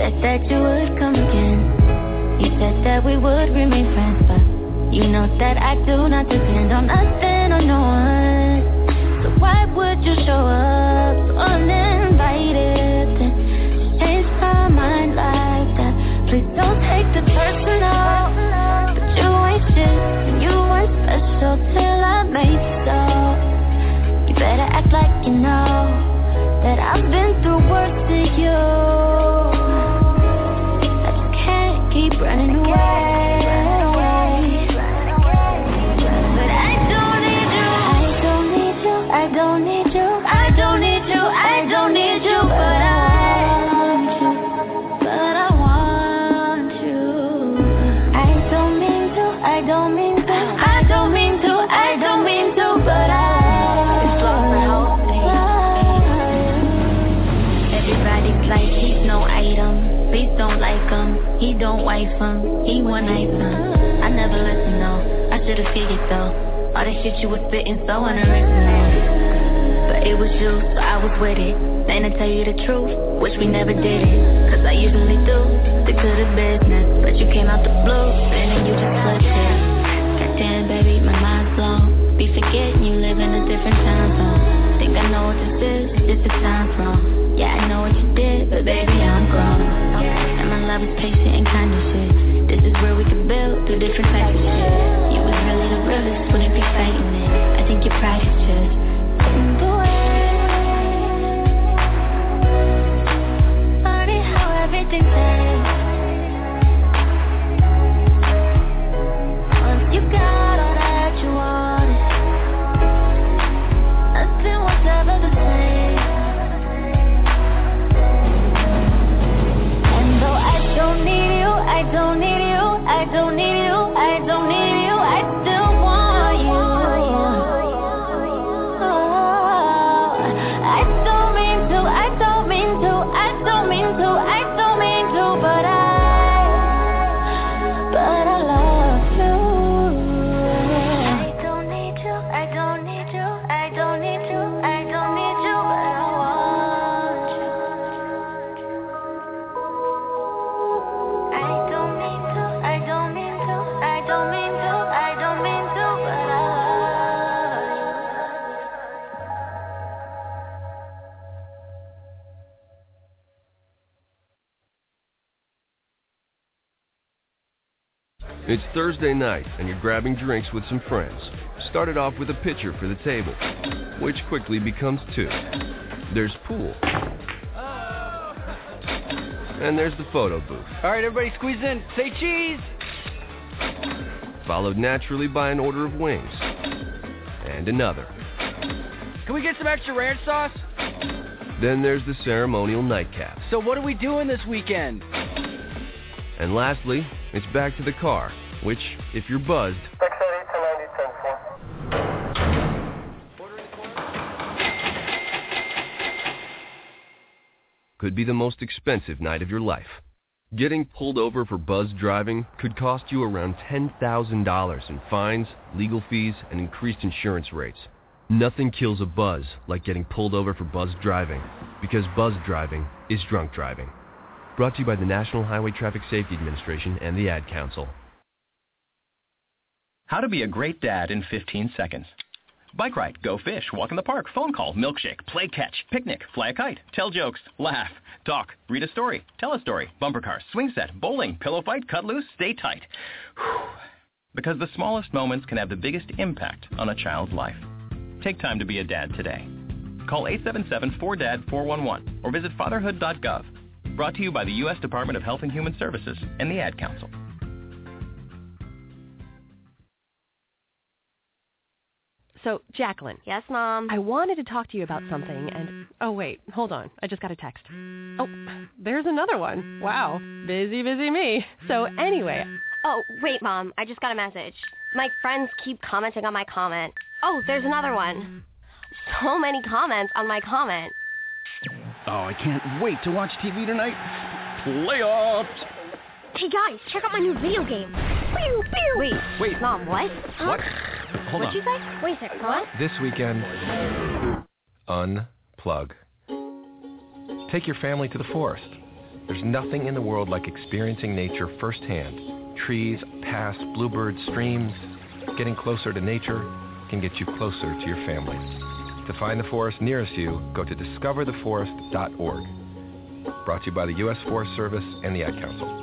said that you would come again. You said that we would remain friends, but you know that I do not depend on nothing or no one. So why would you show up so uninvited? Change my mind like that. Please don't take the personal. But you ain't shit, and you weren't special till I made so. You better act like you know that I've been through worse than you. I just can't keep running away. But I don't need you. I don't need you. I don't need you. I don't need you. I don't need you. But I want you. But I want you. I don't mean to. I don't mean to. I don't mean to. I don't mean to. But I. Everybody's like he's no item. Please don't like him. He don't wife him. He one night son. I never listened though. I should've figured though. All that shit you was spitting so unoriginal. But it was you, so I was with it. Then to tell you the truth, wish we never did it. Cause I usually do, stick to the business. But you came out the blue, and then you just flipped it. Goddamn baby, my mind's blown. Be forgetting you live in a different time zone. Think I know what this is, this is time from. Yeah, I know what you did, but baby, I'm grown. And my love is patient and kind of shit. This is where we can build through different types of shit. You was really the realest, wouldn't be fighting it. I think your pride is just in the way. Funny how everything ends. Once you got all that you wanted, nothing was ever the same. And though I don't need you, I don't need you, I don't need you, I don't need you, I still want you. Oh, I don't mean to, I don't mean to, I don't mean to, I don't mean to, but I, but I love you. I don't need you, I don't need you, I don't need you, I don't need you, but I want you. I don't mean to, I don't mean to, I don't mean to, I don't mean to, but I It's Thursday night, and you're grabbing drinks with some friends. Started off with a pitcher for the table, which quickly becomes two. There's pool. And there's the photo booth. All right, everybody squeeze in. Say cheese. Followed naturally by an order of wings. And another. Can we get some extra ranch sauce? Then there's the ceremonial nightcap. So what are we doing this weekend? And lastly, it's back to the car, which, if you're buzzed, could be the most expensive night of your life. Getting pulled over for buzzed driving could cost you around ten thousand dollars in fines, legal fees, and increased insurance rates. Nothing kills a buzz like getting pulled over for buzzed driving, because buzzed driving is drunk driving. Brought to you by the National Highway Traffic Safety Administration and the Ad Council. How to be a great dad in fifteen seconds. Bike ride, go fish, walk in the park, phone call, milkshake, play catch, picnic, fly a kite, tell jokes, laugh, talk, read a story, tell a story, bumper cars, swing set, bowling, pillow fight, cut loose, stay tight. Whew. Because the smallest moments can have the biggest impact on a child's life. Take time to be a dad today. Call eight seven seven, four D A D, four one one or visit fatherhood dot gov. Brought to you by the U S Department of Health and Human Services and the Ad Council. So, Jacqueline. Yes, Mom? I wanted to talk to you about something, and... Oh, wait. Hold on. I just got a text. Oh, there's another one. Wow. Busy, busy me. So, anyway... Oh, wait, Mom. I just got a message. My friends keep commenting on my comment. Oh, there's another one. So many comments on my comment. Oh, I can't wait to watch T V tonight. Playoffs! Hey, guys, check out my new video game. Pew, pew. Wait. Wait. Mom, what? Huh? What? Hold What'd on. you say? Wait a second. What? This weekend, unplug. Take your family to the forest. There's nothing in the world like experiencing nature firsthand. Trees, paths, bluebirds, streams. Getting closer to nature can get you closer to your family. To find the forest nearest you, go to discover the forest dot org. Brought to you by the U S Forest Service and the Ad Council.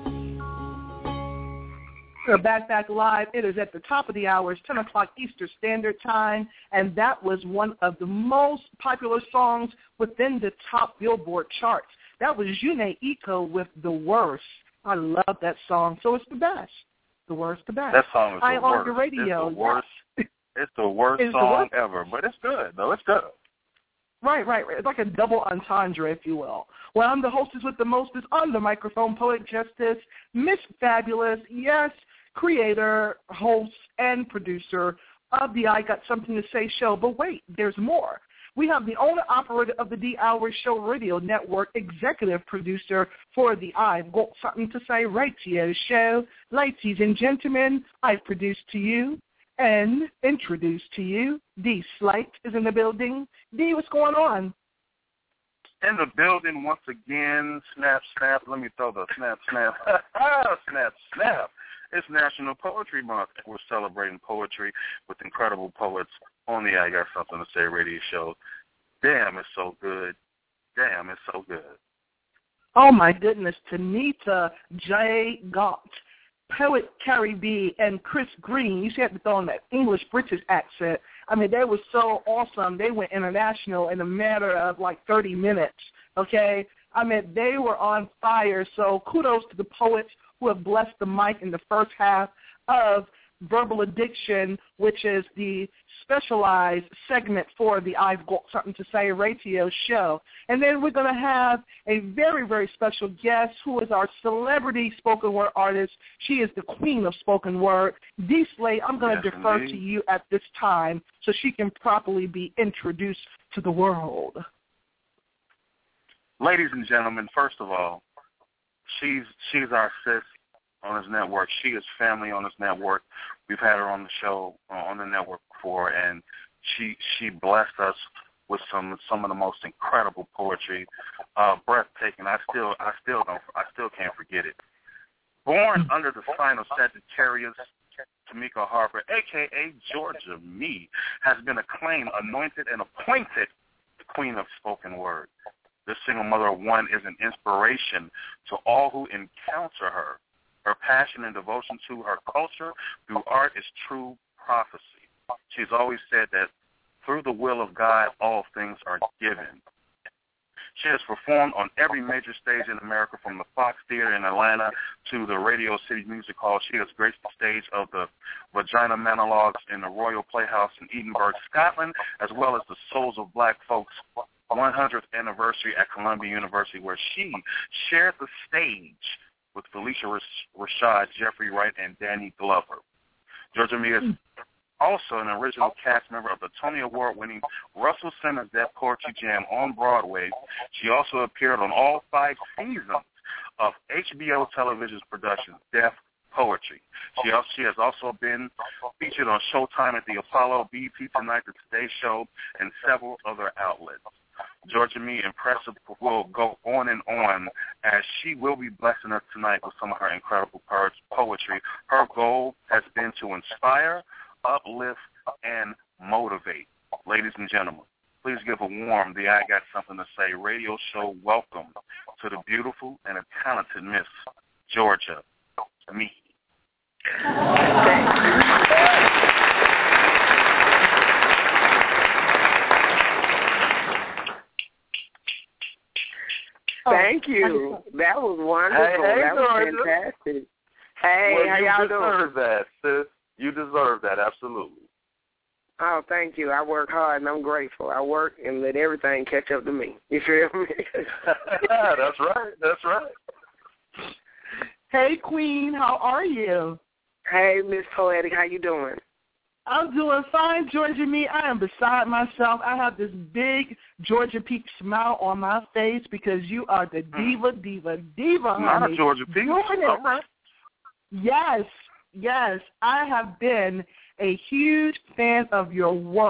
We're back, back live. It is at the top of the hour. It's ten o'clock Eastern Standard Time, and that was one of the most popular songs within the top Billboard charts. That was Jhené Aiko with The Worst. I love that song. So it's the best. The Worst, the best. That song is the I worst. On the radio. It's the worst. It's the worst it's song the worst. ever, but it's good, though. It's good. Right, right, right. It's like a double entendre, if you will. Well, I'm the hostess with the mostest on the microphone, Poetic Justice, Miss Fabulous, yes, creator, host, and producer of the I Got Something to Say show. But wait, there's more. We have the owner-operator of the D-Hour Show Radio Network, executive producer for the I've Got Something to Say radio show. Ladies and gentlemen, I produce to you and introduce to you, D. Slight is in the building. D, what's going on? In the building once again, snap, snap. Let me throw the snap, snap. snap, snap. It's National Poetry Month, and we're celebrating poetry with incredible poets on the I Got Something to Say radio show. Damn, it's so good. Damn, it's so good. Oh, my goodness. Tanita J. Gott, Poet Carrie B., and Chris Green. You see, I had to throw in that English-British accent. I mean, they were so awesome. They went international in a matter of like thirty minutes, okay? I mean, they were on fire. So kudos to the poets who have blessed the mic in the first half of Verbal Addiction, which is the specialized segment for the I've Got Something to Say radio show. And then we're going to have a very, very special guest who is our celebrity spoken word artist. She is the queen of spoken word. D. Slade, I'm going to yes, defer indeed. to you at this time so she can properly be introduced to the world. Ladies and gentlemen, first of all, She's she's our sis on this network. She is family on this network. We've had her on the show uh, on the network before, and she she blessed us with some some of the most incredible poetry, uh, breathtaking. I still I still don't I still can't forget it. Born under the sign of Sagittarius, Tamika Harper, aka Georgia Me, has been acclaimed, anointed, and appointed the queen of spoken word. This single mother of one is an inspiration to all who encounter her. Her passion and devotion to her culture through art is true prophecy. She's always said that through the will of God, all things are given. She has performed on every major stage in America, from the Fox Theater in Atlanta to the Radio City Music Hall. She has graced the stage of the Vagina Monologues in the Royal Playhouse in Edinburgh, Scotland, as well as the Souls of Black Folks one hundredth anniversary at Columbia University, where she shared the stage with Felicia Rashad, Jeffrey Wright, and Danny Glover. Georgia Me is also an original cast member of the Tony Award-winning Russell Simmons Def Poetry Jam on Broadway. She also appeared on all five seasons of H B O television's production, Def Poetry. She also, she has also been featured on Showtime at the Apollo, B E T Tonight, The Today Show, and several other outlets. Georgia Me Impressive will go on and on, as she will be blessing us tonight with some of her incredible poetry. Her goal has been to inspire, uplift, and motivate. Ladies and gentlemen, please give a warm The I Got Something to Say radio show welcome to the beautiful and a talented Miss Georgia Me. Thank you. That was wonderful. Hey, hey, that was Georgia. fantastic. Hey, well, how y'all doing? You deserve that, sis. You deserve that, absolutely. Oh, thank you. I work hard, and I'm grateful. I work and let everything catch up to me. You feel me? That's right. That's right. Hey, Queen. How are you? Hey, Miss Poetic. How you doing? I'm doing fine, Georgia Me. I am beside myself. I have this big Georgia Peak smile on my face because you are the diva, diva, diva, honey. Not a Georgia Peak. All right. Yes, yes. I have been a huge fan of your work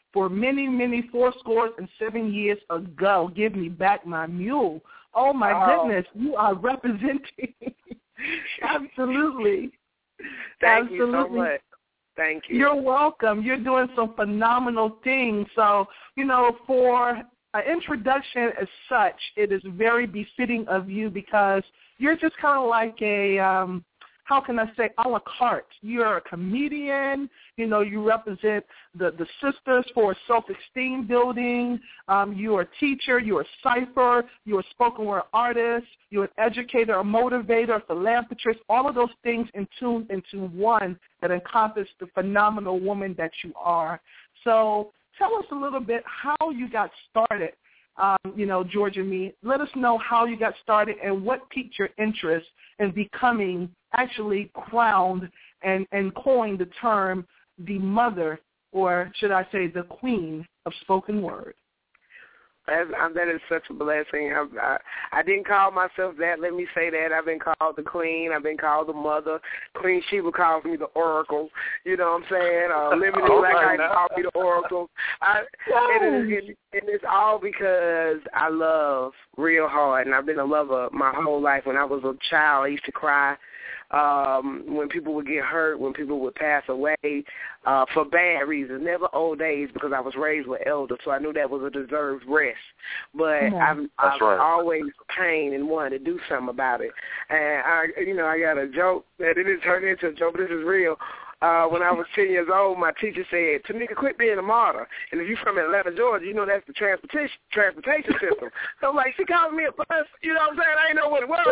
for many, many four scores and seven years ago. Give me back my mule. Oh, my oh. goodness. You are representing. Absolutely. Thank Absolutely. you so much. Thank you. You're welcome. You're doing some phenomenal things. So, you know, for an introduction as such, it is very befitting of you because you're just kind of like a, um, how can I say, a la carte. You're a comedian. You know, you represent the, the Sisters for Self-Esteem Building. Um, you're a teacher. You're a cipher. You're a spoken word artist. You're an educator, a motivator, a philanthropist, all of those things into, into one that encompass the phenomenal woman that you are. So tell us a little bit how you got started, um, you know, Georgia Me. Let us know how you got started and what piqued your interest in becoming actually crowned and, and coined the term the mother, or should I say the queen of spoken word. That, that is such a blessing. I, I, I didn't call myself that. Let me say that. I've been called the queen. I've been called the mother. Queen Sheba calls me the oracle. You know what I'm saying? Uh, Limited oh Black Eyed no. calls me the oracle. I, and, it, it, and it's all because I love real hard, and I've been a lover my whole life. When I was a child, I used to cry um, when people would get hurt, when people would pass away uh, for bad reasons, never old age, because I was raised with elders, so I knew that was a deserved rest. But yeah, I've, I've right. always pain and wanted to do something about it. And, I, you know, I got a joke that it didn't turn into a joke, but this is real. Uh, when I was ten years old, my teacher said, Tamika, quit being a martyr. And if you're from Atlanta, Georgia, you know that's the transportation transportation system. So I'm like, she called me a bus. You know what I'm saying? I didn't know what it was.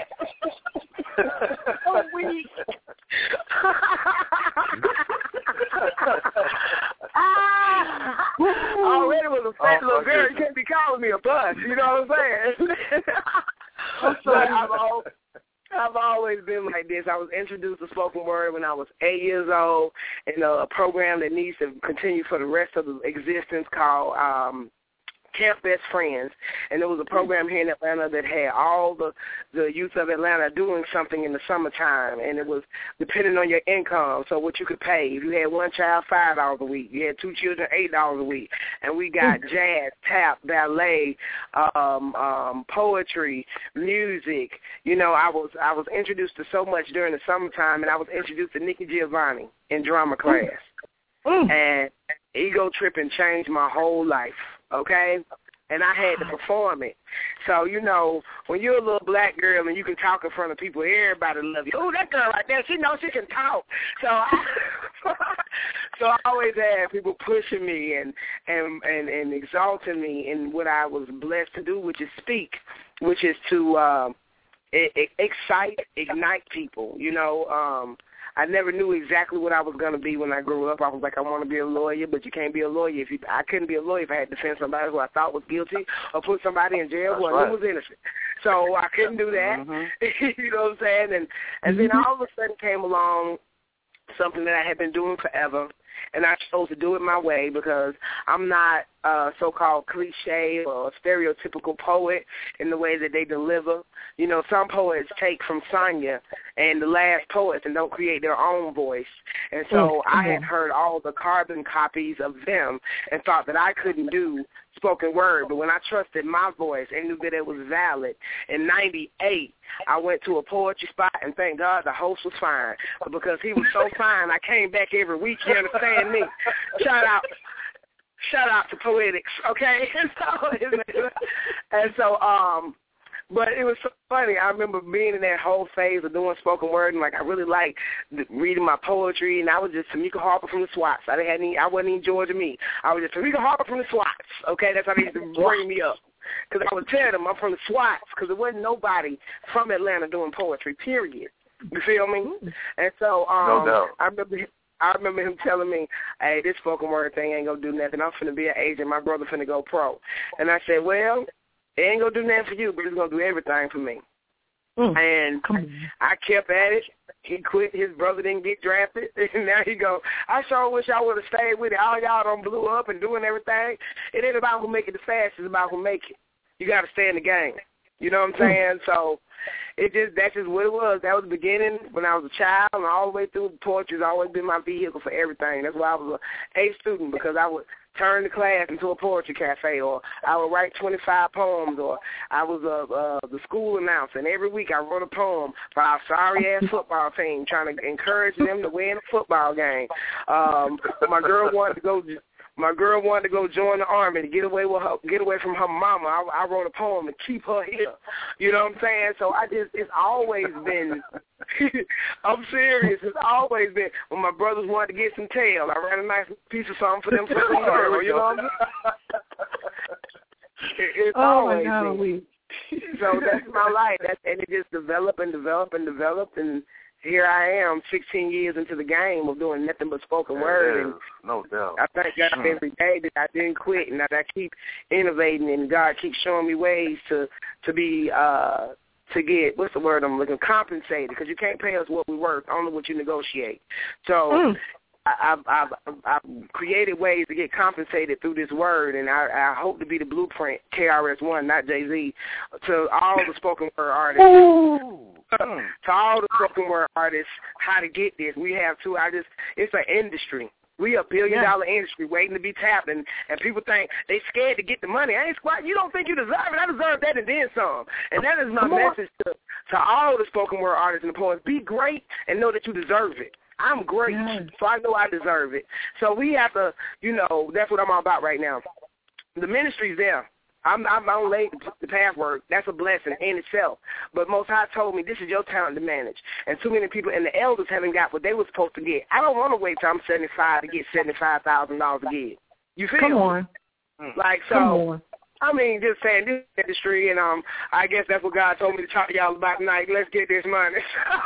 So weak. Already was a fat oh, little girl. You can't be calling me a bus. You know what I'm saying? I'm sorry. I've always, I've always been like this. I was introduced to spoken word when I was eight years old in a program that needs to continue for the rest of the existence called um, Camp Best Friends. And there was a program here in Atlanta that had all the, the youth of Atlanta doing something in the summertime, and it was depending on your income, so what you could pay. If you had one child, five dollars a week. You had two children, eight dollars a week. And we got jazz, tap, ballet, um, um, poetry, music. You know, I was I was introduced to so much during the summertime, and I was introduced to Nikki Giovanni in drama class. Mm. And ego tripping changed my whole life. Okay, and I had to perform it. So, you know, when you're a little black girl and you can talk in front of people, everybody love you. Oh, that girl right there, she knows she can talk. So I, so I always had people pushing me and, and, and, and exalting me in what I was blessed to do, which is speak, which is to um, excite, ignite people, you know. Um, I never knew exactly what I was going to be when I grew up. I was like, I want to be a lawyer, but you can't be a lawyer. If you, I couldn't be a lawyer if I had to defend somebody who I thought was guilty or put somebody in jail who I knew was innocent. So I couldn't do that. Mm-hmm. You know what I'm saying? And, and then all of a sudden came along something that I had been doing forever, and I chose to do it my way because I'm not a so-called cliche or stereotypical poet in the way that they deliver. You know, some poets take from Sonya and the last poets and don't create their own voice. And so mm-hmm. I had heard all the carbon copies of them and thought that I couldn't do spoken word. But when I trusted my voice and knew that it was valid, in ninety-eight, I went to a poetry spot, and thank God the host was fine. But because he was so fine, I came back every week. You understand me? Shout out. Shout out to Poetics, okay? And so, and so um, but it was so funny. I remember being in that whole phase of doing spoken word, and like I really liked reading my poetry, and I was just Tamika Harper from the SWATs. I didn't have any, I wasn't even Georgia Me. I was just Tamika Harper from the SWATs, okay? That's how they used to bring me up. Because I would tell them I'm from the SWATs, because there wasn't nobody from Atlanta doing poetry, period. You feel me? And so um, no doubt. I remember I remember him telling me, hey, this spoken word thing ain't going to do nothing. I'm finna be an agent. My brother finna go pro. And I said, well, it ain't going to do nothing for you, but it's going to do everything for me. Mm. And I kept at it. He quit. His brother didn't get drafted. And now he go, I sure wish I would have stayed with it. All y'all done blew up and doing everything. It ain't about who make it the fastest. It's about who make it. You got to stay in the game. You know what I'm saying? Mm. So it just that's just what it was. That was the beginning when I was a child, and all the way through poetry has always been my vehicle for everything. That's why I was an A student, because I would turn the class into a poetry cafe, or I would write twenty-five poems, or I was a uh, the school announcer, and every week I wrote a poem for our sorry-ass football team, trying to encourage them to win a football game. Um, my girl wanted to go My girl wanted to go join the army to get away with her, get away from her mama. I, I wrote a poem to keep her here. You know what I'm saying? So I just, it's always been, I'm serious, it's always been, when my brothers wanted to get some tail, I write a nice piece of something for them for the girl, you know what I'm saying? It's oh always my God, been. So that's my life. That's, and it just developed and developed and developed, and here I am, sixteen years into the game of doing nothing but spoken yeah, word. And no doubt. I thank God mm. every day that I didn't quit and that I keep innovating, and God keeps showing me ways to to be uh, to get what's the word I'm looking compensated, because you can't pay us what we worth, only what you negotiate. So. Mm. I've, I've, I've created ways to get compensated through this word, and I, I hope to be the blueprint, K R S One, not Jay-Z, to all the spoken word artists. To all the spoken word artists, how to get this. We have to, I just, it's an industry. We a billion dollar yeah. industry waiting to be tapped, and, and people think they scared to get the money. I ain't squat. You don't think you deserve it. I deserve that and then some. And that is my Come message to, to all the spoken word artists and the poets. Be great and know that you deserve it. I'm great, yes. so I know I deserve it. So we have to, you know, that's what I'm all about right now. The ministry's there. I'm, I'm on late the password. That's a blessing in itself. But Most High told me this is your talent to manage. And too many people and the elders haven't got what they were supposed to get. I don't want to wait till I'm seventy-five to get seventy-five thousand dollars a year. You feel Come me? on. Like, so. Come on. I mean, just saying, this industry, and um, I guess that's what God told me to talk to y'all about tonight. Let's get this money.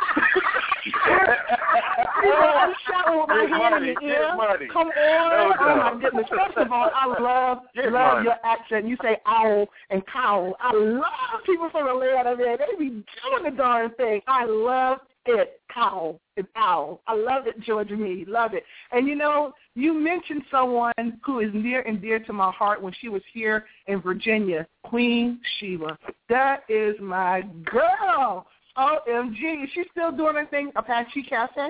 I'm shouting with my hand in the ear. Come on. Oh, my goodness. First of all, I love, love your accent. You say owl and cowl. I love people from Atlanta, man. They be doing the darn thing. I love it. Cowl and owl. I love it, Georgia Me. Love it. And, you know, you mentioned someone who is near and dear to my heart when she was here in Virginia, Queen Sheba. That is my girl. O M G. Is she still doing anything, Apache Cafe?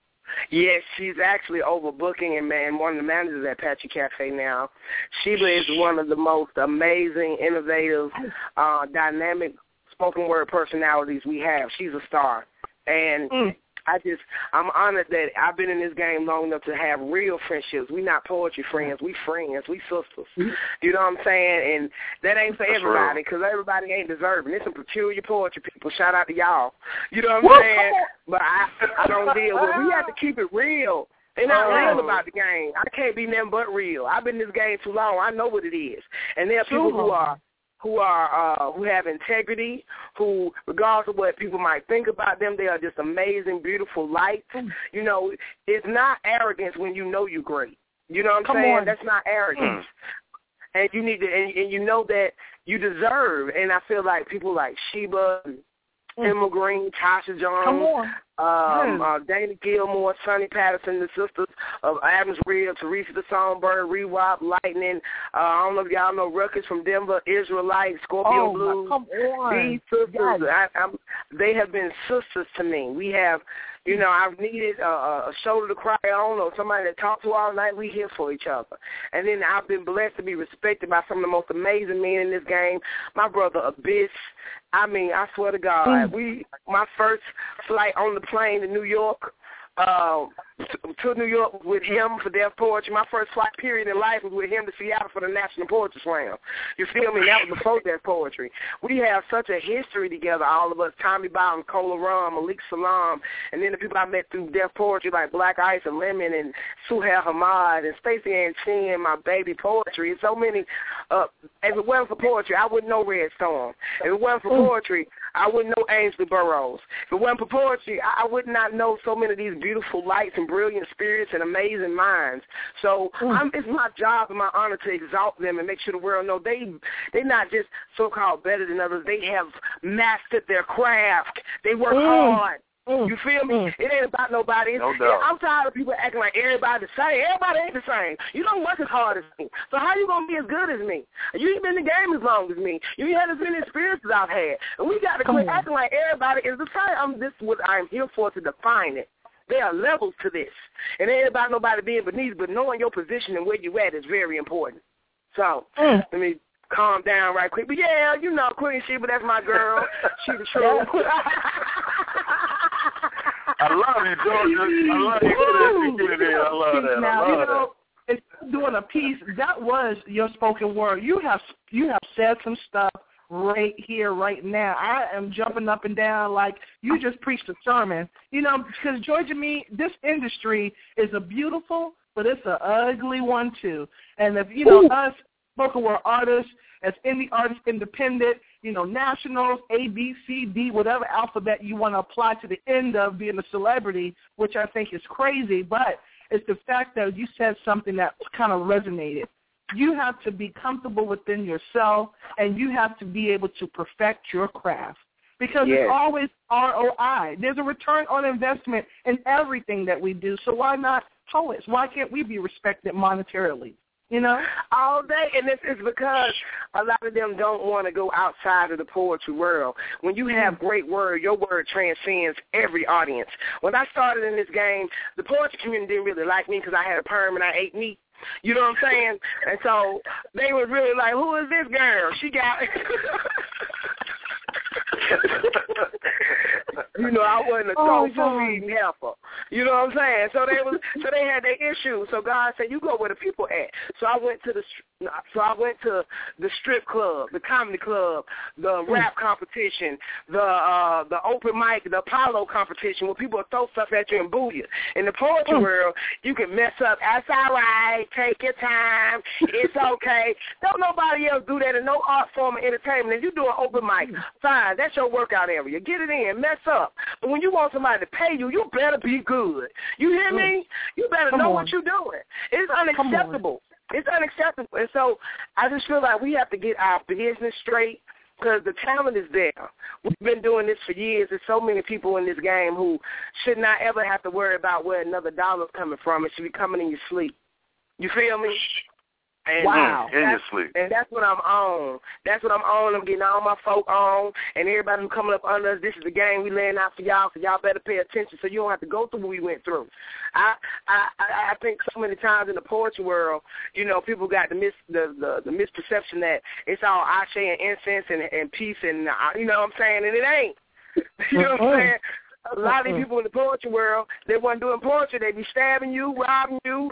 Yes, she's actually overbooking and man, one of the managers at Apache Cafe now. Sheba is one of the most amazing, innovative, uh, dynamic spoken word personalities we have. She's a star. And mm. I just, I'm honored that I've been in this game long enough to have real friendships. We not poetry friends. We friends. We sisters. Mm. You know what I'm saying? And that ain't for That's everybody, because everybody ain't deserving. There's some peculiar poetry people. Shout out to y'all. You know what I'm Woo, saying? But I, I don't deal with it. We have to keep it real. They're not oh. real about the game. I can't be nothing but real. I've been in this game too long. I know what it is. And there are people who are who are uh, who have integrity, who, regardless of what people might think about them, they are just amazing, beautiful lights. You know, it's not arrogance when you know you're great. You know what I'm Come saying? On. That's not arrogance. Mm. And you need to, and, and you know that you deserve. And I feel like people like Sheba, mm. Emma Green, Tasha Jones, Come on. Um, uh, Dana Gilmore, Sonny Patterson, the sisters of Adams Real, Teresa the Songbird, Rewop, Lightning. Uh, I don't know if y'all know Ruckus from Denver, Israelite, Scorpio oh, Blues. Come on. These sisters, yes. I, I'm, they have been sisters to me. We have, you know, I've needed a, a shoulder to cry on or somebody to talk to all night. We here for each other. And then I've been blessed to be respected by some of the most amazing men in this game. My brother Abyss. I mean, I swear to God, mm. we my first flight on the plane to New York, uh, to New York with him for Deaf Poetry. My first flight period in life was with him to Seattle for the National Poetry Slam. You feel me? That was before Deaf Poetry. We have such a history together, all of us, Tommy Bowden, Cola Rum, Malik Salam, and then the people I met through Deaf Poetry like Black Ice and Lemon and Suhail Hamad and Stacey Ann Chin, my baby poetry. And so many. Uh, if it wasn't for poetry, I wouldn't know Red Storm. If it wasn't for poetry, I wouldn't know Ainsley Burroughs. If it wasn't for poetry, I would not know so many of these beautiful lights and brilliant spirits and amazing minds. So mm. I'm, it's my job and my honor to exalt them and make sure the world know they, they're not just so-called better than others. They have mastered their craft. They work mm. hard. Mm. You feel me? Mm. It ain't about nobody. No doubt. I'm tired of people acting like everybody's the same. Everybody ain't the same. You don't work as hard as me. So how you going to be as good as me? You ain't been in the game as long as me. You ain't had as many experiences I've had. And we got to quit acting like everybody is the same. I'm, this is what I'm here for, to define it. There are levels to this. And it ain't about nobody being beneath, but knowing your position and where you at is very important. So, mm. let me calm down right quick. But, yeah, you know, Queen Sheba, that's my girl. She the truth. I love you, Georgia. I love you. I love that. Now, I love you that. know, it's doing a piece, that was your spoken word. You have you have said some stuff right here, right now. I am jumping up and down like you just preached a sermon. You know, because, Georgia, me, this industry is a beautiful, but it's an ugly one, too. And if, you know, Ooh. us spoken word artists, as indie artists, independent, you know, nationals, A, B, C, D, whatever alphabet you want to apply to the end of being a celebrity, which I think is crazy, but it's the fact that you said something that kind of resonated. You have to be comfortable within yourself, and you have to be able to perfect your craft. Because yes. it's always R O I. There's a return on investment in everything that we do, so why not poets? Why can't we be respected monetarily? You know? All day, and this is because a lot of them don't want to go outside of the poetry world. When you have great word, your word transcends every audience. When I started in this game, the poetry community didn't really like me because I had a perm and I ate meat. You know what I'm saying? And so they were really like, who is this girl? She got... You know, I wasn't a oh, tofu eating heifer. You know what I'm saying? So they was, so they had their issues. So God said, "You go where the people at." So I went to the, so I went to the strip club, the comedy club, the rap competition, the uh, the open mic, the Apollo competition, where people throw stuff at you and boo you. In the poetry mm. world, you can mess up. That's all right. Take your time. It's okay. Don't nobody else do that in no art form of entertainment. If you do an open mic, fine. That's your workout area. Get it in. Mess up. But when you want somebody to pay you, you better be good. You hear me? You better Come know on. what you're doing. It's unacceptable. It's unacceptable. And so I just feel like we have to get our business straight because the talent is there. We've been doing this for years. There's so many people in this game who should not ever have to worry about where another dollar's coming from. It should be coming in your sleep. You feel me? And wow. In your sleep. And that's what I'm on. That's what I'm on. I'm getting all my folk on, and everybody who's coming up under us, this is the game we laying out for y'all, so y'all better pay attention so you don't have to go through what we went through. I I, I think so many times in the poetry world, you know, people got the mis the, the, the misperception that it's all ashe and incense and, and peace and, uh, you know what I'm saying, and it ain't. You know what I'm saying? A lot of these people in the poetry world, they wasn't doing poetry. They be stabbing you, robbing you.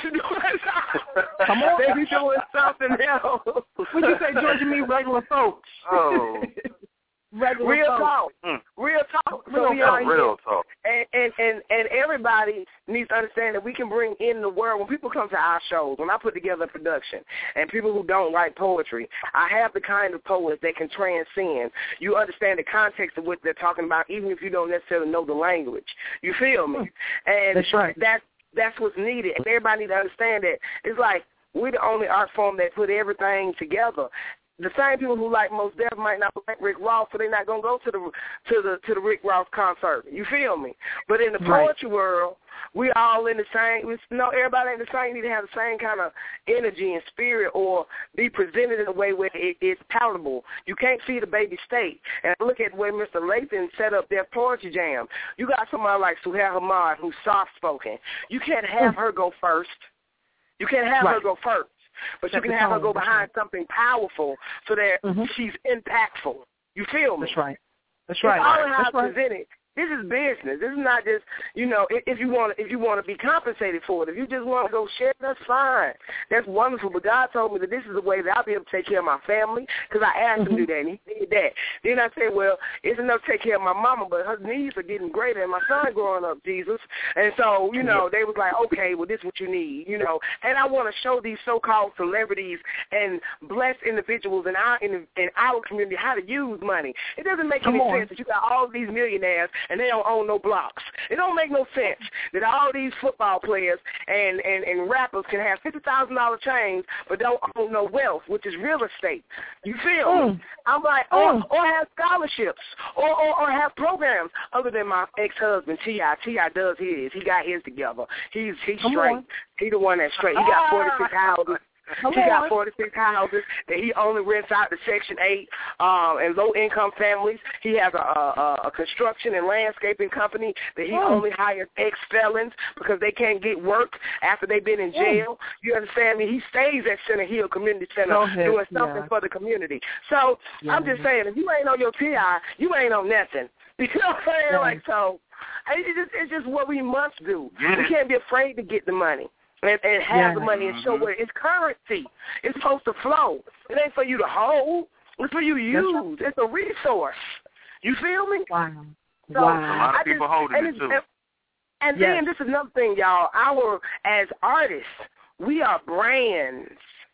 Come on. They be doing something else. What you say, Georgia, me regular folks? Oh. Regular real folks. talk. Mm. Real talk. Real, so we talk. Are real talk. And, and, and, and everybody needs to understand that we can bring in the world. When people come to our shows, when I put together a production, and people who don't write poetry, I have the kind of poets that can transcend. You understand the context of what they're talking about, even if you don't necessarily know the language. You feel me? And that's right. That's, that's what's needed. And everybody needs to understand that. It's like we're the only art form that put everything together. The same people who like Mos Def might not like Rick Ross, so they're not gonna go to the to the to the Rick Ross concert. You feel me? But in the poetry right. world, we all in the same. We, no, everybody ain't the same. You need to have the same kind of energy and spirit, or be presented in a way where it, it's palatable. You can't feed a baby steak. And look at the way Mister Lathan set up their poetry jam. You got somebody like Suhail Hamad who's soft spoken. You can't have her go first. You can't have right. her go first. But That's you can have her go behind right. something powerful so that mm-hmm. she's impactful. You feel me? That's right. That's right. It's all That's how right. it's presented. This is business. This is not just, you know, if you want if you want to be compensated for it. If you just want to go share, that's fine. That's wonderful. But God told me that this is the way that I'll be able to take care of my family because I asked mm-hmm. him to do that, and he did that. Then I said, well, it's enough to take care of my mama, but her needs are getting greater, and my son growing up, Jesus. And so, you know, they was like, okay, well, this is what you need, you know. And I want to show these so-called celebrities and blessed individuals in our in, in our community how to use money. It doesn't make Come any on. sense that you got all these millionaires and they don't own no blocks. It don't make no sense that all these football players and, and, and rappers can have fifty thousand dollars chains but don't own no wealth, which is real estate. You feel mm. me? I'm like, mm. or, or have scholarships or, or, or have programs other than my ex-husband, T I T I does his. He got his together. He's, he's Come straight. On. He the one that's straight. He got forty-six houses. He got forty-six houses that he only rents out to Section eight um, and low-income families. He has a, a, a construction and landscaping company that he oh. only hires ex-felons because they can't get work after they've been in jail. Oh. You understand me? He stays at Center Hill Community Center doing something yeah. for the community. So yeah. I'm just saying, if you ain't on your T I, you ain't on nothing. You know what I'm saying? Yeah. Like, so it's just, it's just what we must do. Yeah. We can't be afraid to get the money. And, and have yeah. the money and show where it's currency. It's supposed to flow. It ain't for you to hold. It's for you to use. It's a resource. You feel me? Wow. So wow. A lot of I people just, holding it, too. And, and yes. then this is another thing, y'all. Our, as artists, we are brands.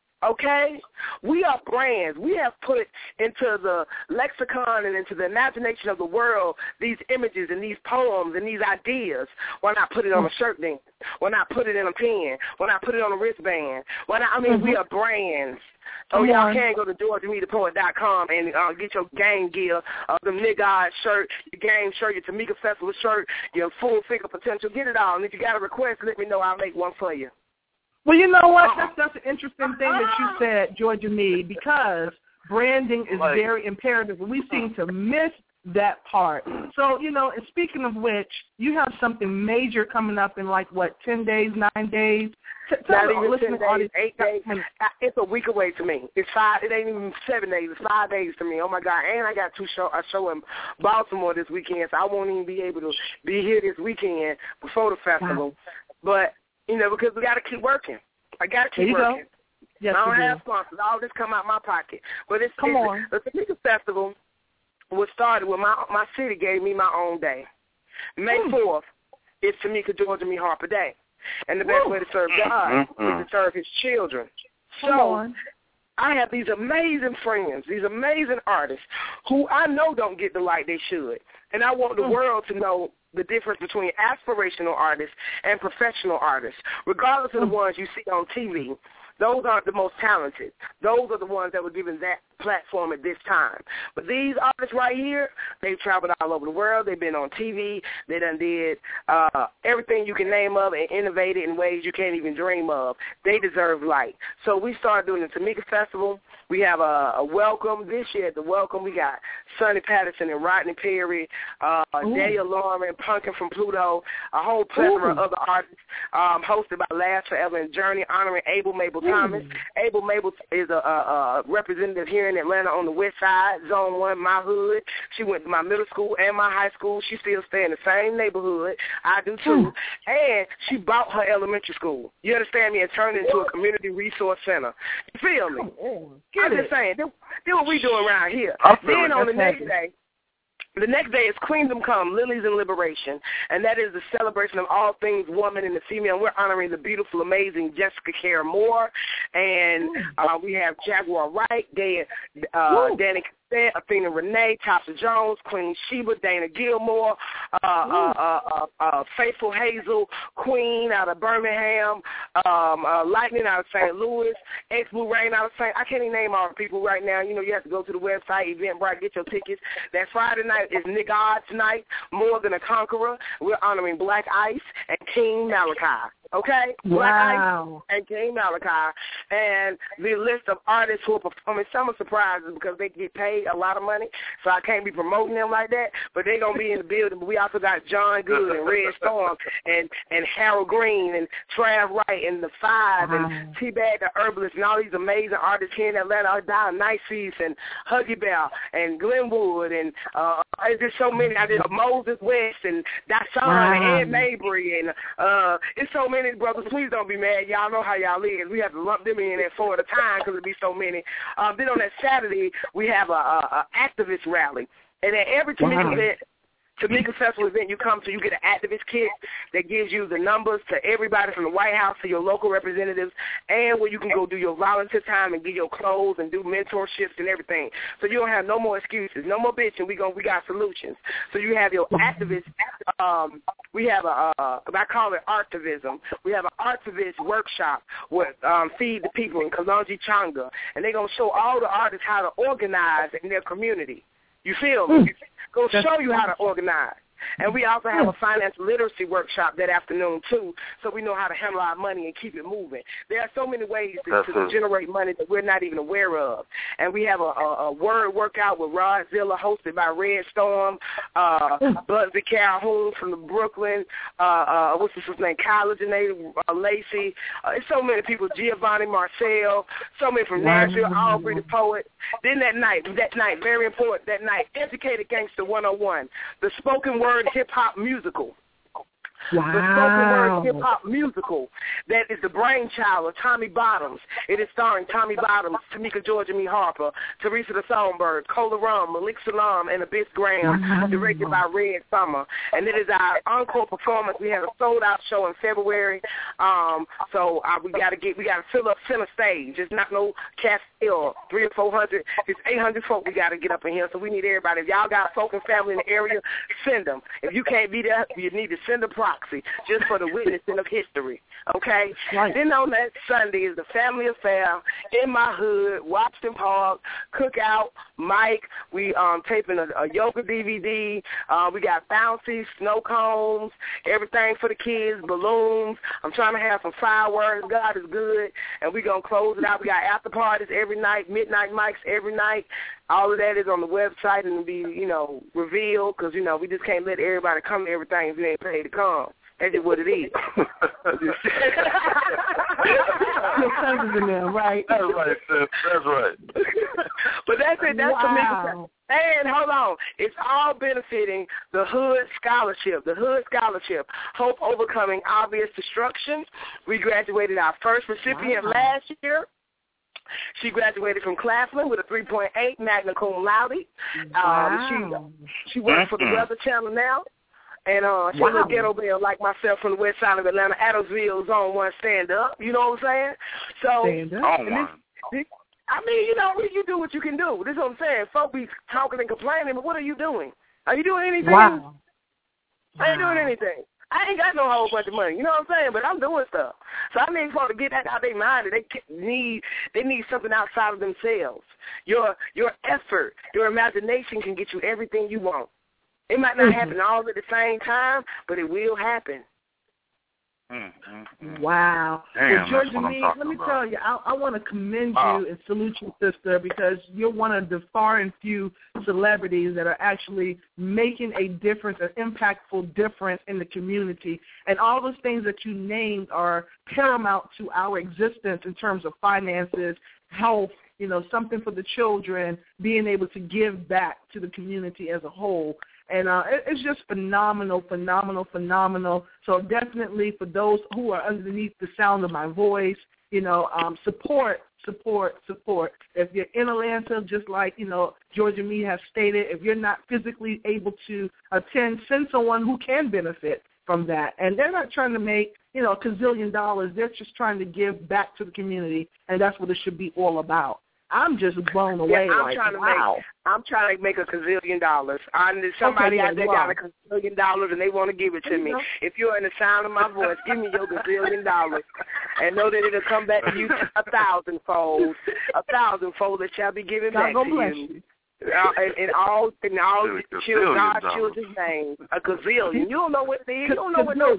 Okay? We are brands. We have put into the lexicon and into the imagination of the world these images and these poems and these ideas. Why not put it on a shirt then? Why not put it in a pen? Why not put it on a wristband? Why not? I mean, mm-hmm. we are brands. So Come y'all on. can go to Georgia Meet The Poet dot com and uh, get your game gear, uh, the nigga shirt, your game shirt, your Tamika Festival shirt, your full figure potential. Get it all. And if you got a request, let me know. I'll make one for you. Well, you know what? That's, that's an interesting thing that you said, Georgia Mead, because branding is Like- very imperative, and we seem to miss that part. So, you know, and speaking of which, you have something major coming up in, like, what, ten days, nine days? T- tell Not the even listening ten days, audience- eight days. It's a week away to me. It's five. It ain't even seven days. It's five days to me. Oh my God! And I got two show a show in Baltimore this weekend, so I won't even be able to be here this weekend before the festival. But you know, because we got to keep working. I got to There keep you working. go. Yes, I don't you have do. sponsors. All this come out my pocket. But it's Come it's, on. the Tamika Festival was started when my my city gave me my own day. May fourth is Tamika Georgia Me Harper Day. And the best Woo. way to serve God Mm-hmm. is to serve his children. Come so on. I have these amazing friends, these amazing artists who I know don't get the light they should. And I want the Mm. world to know the difference between aspirational artists and professional artists. Regardless of the ones you see on T V, those aren't the most talented. Those are the ones that were given that platform at this time. But these artists right here, they've traveled all over the world. They've been on T V. They done did uh, everything you can name of and innovated in ways you can't even dream of. They deserve light. So we started doing the Tamika Festival. We have a, a welcome. This year at the welcome, we got Sonny Patterson and Rodney Perry, uh, Daya Lauren, Punkin from Pluto, a whole plethora of other artists, um, hosted by Last Forever and Journey, honoring Abel Mabel Thomas. Abel Mabel is a, a, a representative here in Atlanta on the west side, Zone one, my hood. She went to my middle school and my high school. She still stay in the same neighborhood. I do too. And she bought her elementary school. You understand me? And turned it into a community resource center. You feel me? I'm just saying, that's what we do around here. Then on the next day, the next day is Queendom Come, Lilies in Liberation, and that is the celebration of all things woman and the female. We're honoring the beautiful, amazing Jessica Care Moore, and uh, we have Jaguar Wright, Dan, uh, Danny Cassette, Athena Renee, Tasha Jones, Queen Sheba, Dana Gilmore, uh, uh, uh, uh, uh, Faithful Hazel, Queen out of Birmingham, um, uh, Lightning out of Saint Louis, X-Blue Rain out of Saint I can't even name all the people right now. You know, you have to go to the website, Eventbrite, get your tickets. That Friday night is Nick Odd's night, More Than a Conqueror. We're honoring Black Ice and King Malachi. Okay? Black Wow. Ice and King Malachi. And the list of artists who are performing, some are surprises because they get paid a lot of money, so I can't be promoting them like that, but they're going to be in the building. But we also got John Good and Red Storm and, and Harold Green and Trav Wright and The Five wow. and T-Bag the Herbalist and all these amazing artists here in Atlanta, Don Nice's and Huggy Bell and Glenwood and uh, there's just so many. I did Moses West and Dashawn wow. and Ed Mabry and uh, it's so many brothers. Please don't be mad. Y'all know how y'all is. We have to lump them in at four at a time because it be so many. Um, then on that Saturday, we have a, a, a activist rally. And at every Tamika wow. event, Tamika Festival event you come to, you get an activist kit that gives you the numbers to everybody from the White House to your local representatives, and where you can go do your volunteer time and get your clothes and do mentorships and everything. So you don't have no more excuses, no more bitching. We going we got solutions. So you have your activist. Um, we have a uh, I call it artivism. We have an artivist workshop with um, Feed the People in Kalonji Changa, and they're gonna show all the artists how to organize in their community. You feel me? Mm. Go show you how to organize. And we also have a financial literacy workshop that afternoon, too, so we know how to handle our money and keep it moving. There are so many ways to, to generate money that we're not even aware of. And we have a, a, a word workout with Rod Zilla, hosted by Red Storm, uh, Buzzy Calhoun from the Brooklyn, uh, uh, what's his name, Kyla Janae uh, Lacey. Uh, it's so many people, Giovanni Marcel, so many from Nashville, Aubrey the Poet. Then that night, that night, very important, that night, Educated Gangster one oh one, the spoken word hip-hop musical. Wow. The spoken word hip-hop musical that is the brainchild of Tommy Bottoms. It is starring Tommy Bottoms, Tamika Georgia Me Harper, Teresa the Songbird, Cola Rum, Malik Salam, and Abyss Graham, wow. directed by Red Summer. And it is our encore performance. We have a sold-out show in February, um, so uh, we got to get we got to fill up center stage. It's not no cast or three or four hundred. It's eight hundred folk we got to get up in here. So we need everybody. If y'all got folk and family in the area, send them. If you can't be there, you need to send a proxy just for the witnessing of history. Okay. Right. Then on that Sunday is the family affair in my hood, Washington Park, cookout, Mike. We um taping a, a yoga D V D. Uh, we got bouncy, snow cones, everything for the kids, balloons. I'm trying to have some fireworks. God is good, and we gonna close it out. We got after parties every night, midnight mics every night. All of that is on the website and be, you know, revealed because, you know, we just can't let everybody come to everything if you ain't paid to come. That's just what it is. Your cousin's in there, right? That's right, sis. That's right. But that's it. That's wow. for me. And hold on. It's all benefiting the Hood Scholarship. The Hood Scholarship. Hope Overcoming Obvious Destruction. We graduated our first recipient wow. last year. She graduated from Claflin with a three point eight magna cum laude. Wow. Um, she she works for the Weather Channel now. And uh, she's wow. a ghetto belle like myself from the west side of Atlanta. Adamsville Zone One Stand Up. You know what I'm saying? So, stand up. This, this, I mean, you know, you do what you can do. This is what I'm saying. Folk be talking and complaining, but what are you doing? Are you doing anything? Wow. I ain't doing anything. I ain't got no whole bunch of money, you know what I'm saying? But I'm doing stuff. So I need folks to get that out of their mind that they need they need something outside of themselves. Your your effort, your imagination can get you everything you want. It might not happen all at the same time, but it will happen. Mm-hmm. Wow. Damn, well, Georgia Me, let me about. tell you, I, I want to commend wow. you and salute you, sister, because you're one of the far and few celebrities that are actually making a difference, an impactful difference in the community. And all those things that you named are paramount to our existence in terms of finances, health, you know, something for the children, being able to give back to the community as a whole. And uh, it, it's just phenomenal, phenomenal, phenomenal. So definitely for those who are underneath the sound of my voice, you know, um, support, support, support. If you're in Atlanta, just like, you know, Georgia Me has stated, if you're not physically able to attend, send someone who can benefit from that. And they're not trying to make, you know, a gazillion dollars. They're just trying to give back to the community, and that's what it should be all about. I'm just blown away. Yeah, I'm like, trying to wow. make. I'm trying to make a gazillion dollars. I, somebody okay, out there got a gazillion dollars and they want to give it to you me. know. If you're in the sound of my voice, give me your gazillion dollars, and know that it'll come back to you a thousandfold, a thousandfold that shall be given God back to bless you. you. Uh, in, in all, in all children, God's dollars. children's names, a gazillion. You don't know what it is. You don't know what. No,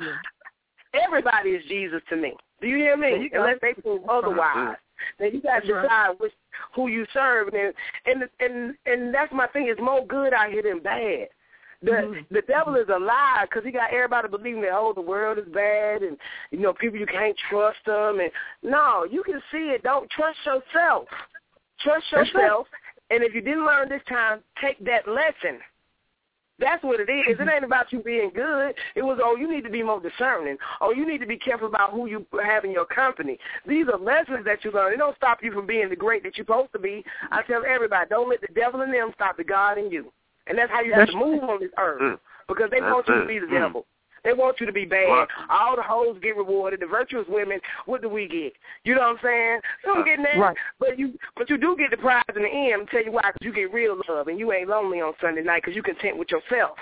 everybody is Jesus to me. Do you hear me? Unless they prove otherwise. Then you got to decide which, who you serve, and and and and that's my thing. It's more good out here than bad. The mm-hmm. the devil is a lie because he got everybody believing that oh the world is bad and you know people you can't trust them and no you can see it. Don't trust yourself. Trust yourself, and if you didn't learn this time, take that lesson. That's what it is. It ain't about you being good. It was, oh, you need to be more discerning. Oh, you need to be careful about who you have in your company. These are lessons that you learn. It don't stop you from being the great that you're supposed to be. I tell everybody, don't let the devil in them stop the God in you. And that's how you have to move on this earth because they want you to be the devil. They want you to be bad. All the hoes get rewarded. The virtuous women, what do we get? You know what I'm saying? You don't get that, right. but you but you do get the prize in the end. I'll tell you why, because you get real love, and you ain't lonely on Sunday night because you content with yourself.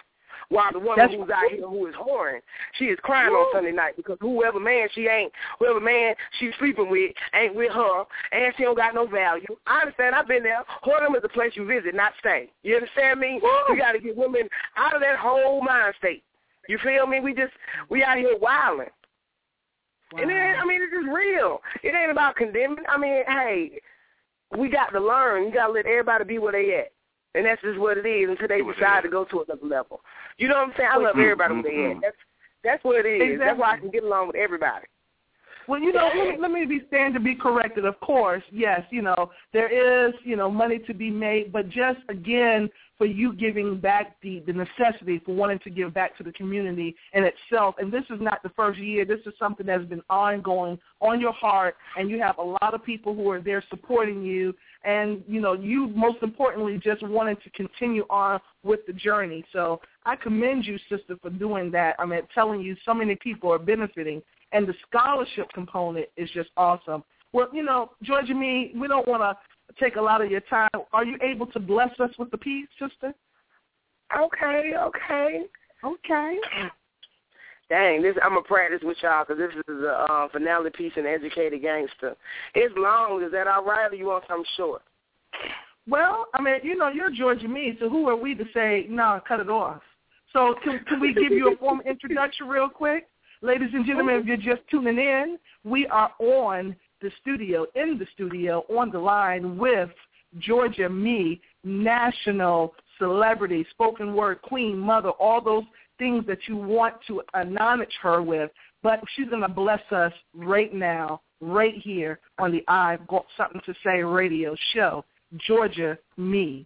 While the woman That's who's out here who is whoring, she is crying on Sunday night because whoever man she ain't, whoever man she's sleeping with ain't with her, and she don't got no value. I understand. I've been there. Whoredom is the place you visit, not stay. You understand me? Woo. We got to get women out of that whole mind state. You feel me? We just, we out here wilding. Wow. And then, I mean, it's just real. It ain't about condemning. I mean, hey, we got to learn. You got to let everybody be where they at. And that's just what it is until they decide to go to another level. You know what I'm saying? I love everybody where they at. That's, that's what it is. Exactly. That's why I can get along with everybody. Well, you know, let me, let me be stand to be corrected. Of course, yes, you know, there is, you know, money to be made, but just, again, for you giving back the, the necessity for wanting to give back to the community in itself. And this is not the first year. This is something that's been ongoing on your heart, and you have a lot of people who are there supporting you. And, you know, you most importantly just wanted to continue on with the journey. So I commend you, sister, for doing that. I mean, telling you so many people are benefiting. And the scholarship component is just awesome. Well, you know, Georgia Me, we don't want to take a lot of your time. Are you able to bless us with the piece, sister? Okay, okay. Okay. Dang, this I'm going to practice with y'all because this is a uh, finale piece in Educated Gangster. It's long. Is that all right, or you want something short? Well, I mean, you know, you're Georgia Me, so who are we to say, no, cut it off? So can, can we give you a formal introduction real quick? Ladies and gentlemen, if you're just tuning in, we are on the studio, in the studio, on the line with Georgia Me, national celebrity, spoken word queen, mother, all those things that you want to acknowledge her with. But she's going to bless us right now, right here on the I've Got Something to Say radio show. Georgia Me.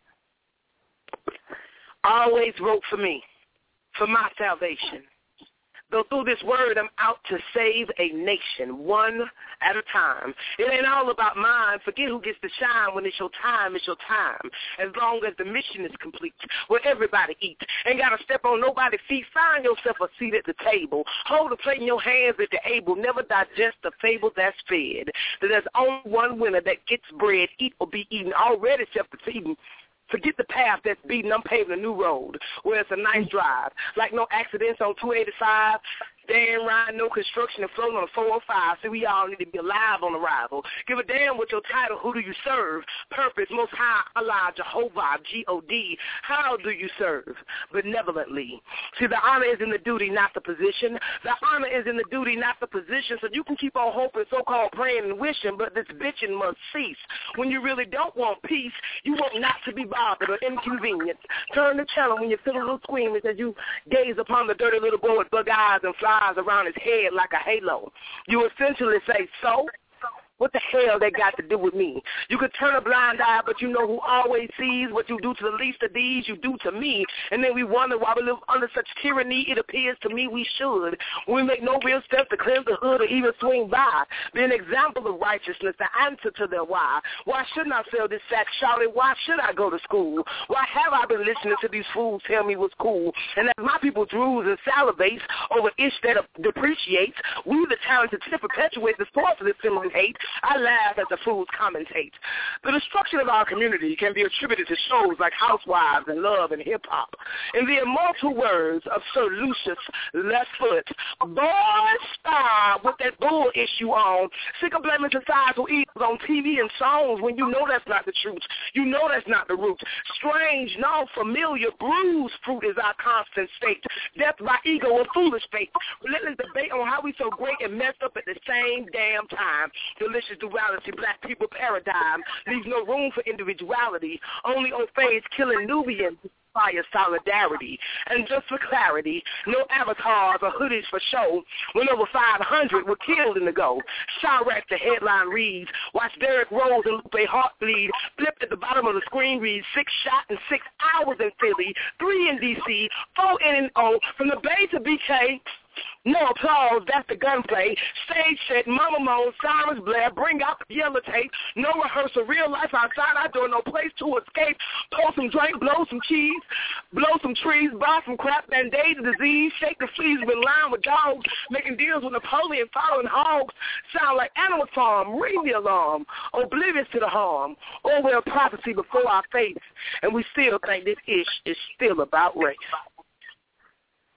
Always wrote for me, for my salvation. Though through this word I'm out to save a nation, one at a time. It ain't all about mine. Forget who gets to shine. When it's your time, it's your time. As long as the mission is complete, where everybody eats. Ain't got to step on nobody's feet. Find yourself a seat at the table. Hold a plate in your hands if you're able. Never digest the fable that's fed. That there's only one winner that gets bread, eat or be eaten. Already self-defeating. Forget the path that's beaten. I'm paving a new road where it's a nice drive. Like no accidents on two eighty-five. Stand right, no construction and floating on a four oh five. See, we all need to be alive on arrival. Give a damn what your title, who do you serve? Purpose, most high, Allah, Jehovah, G O D. How do you serve? Benevolently. See, the honor is in the duty, not the position. The honor is in the duty, not the position. So you can keep on hoping, so-called praying and wishing, but this bitching must cease. When you really don't want peace, you want not to be bothered or inconvenienced. Turn the channel when you feel a little squeamish as you gaze upon the dirty little boy with bug eyes and fly around his head like a halo. You essentially say, so? What the hell they got to do with me? You could turn a blind eye, but you know who always sees what you do to the least of these, you do to me. And then we wonder why we live under such tyranny. It appears to me we should. When we make no real steps to cleanse the hood or even swing by. Be an example of righteousness, the answer to their why. Why shouldn't I sell this sack? Shouted, why should I go to school? Why have I been listening to these fools tell me what's cool? And as my people drools and salivates over ish that depreciates, we the talented to perpetuate the source of this similar hate. I laugh as the fools commentate. The destruction of our community can be attributed to shows like Housewives and Love and Hip Hop. In the immortal words of Sir Lucius Lestfoot, boys stop with that bull issue on. Sick of blaming societal evils on T V and songs when you know that's not the truth. You know that's not the root. Strange, non-familiar, bruised fruit is our constant state. Death by ego or foolish faith. Relentless debate on how we so great and messed up at the same damn time. Delicious duality, black people paradigm leaves no room for individuality. Only on phase killing Nubians inspire solidarity. And just for clarity, no avatars or hoodies for show. When over five hundred were killed in the go. Chirac, the headline reads, watch Derrick Rose and Lupe Hart bleed. Flipped at the bottom of the screen reads, six shot in six hours in Philly, three in D C, four in and O, from the Bay to B K. No applause, that's the gunplay. Stage set, mama moan, sirens blare, bring out the yellow tape. No rehearsal, real life outside our door, no place to escape. Pour some drink, blow some cheese, blow some trees, buy some crap, band-aid the disease, shake the fleas, been lying with dogs, making deals with Napoleon, following hogs. Sound like Animal Farm, ring the alarm, oblivious to the harm. Orwell prophecy before our face, and we still think this ish is still about race.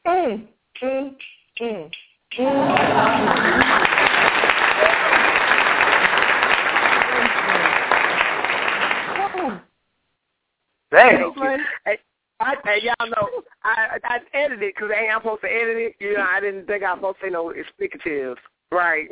Mm, mm, mm, mm. Damn. Hey, I, hey, y'all know, I, I edited it because ain't I'm supposed to edit it. You know, I didn't think I was supposed to say no explicatives. Right.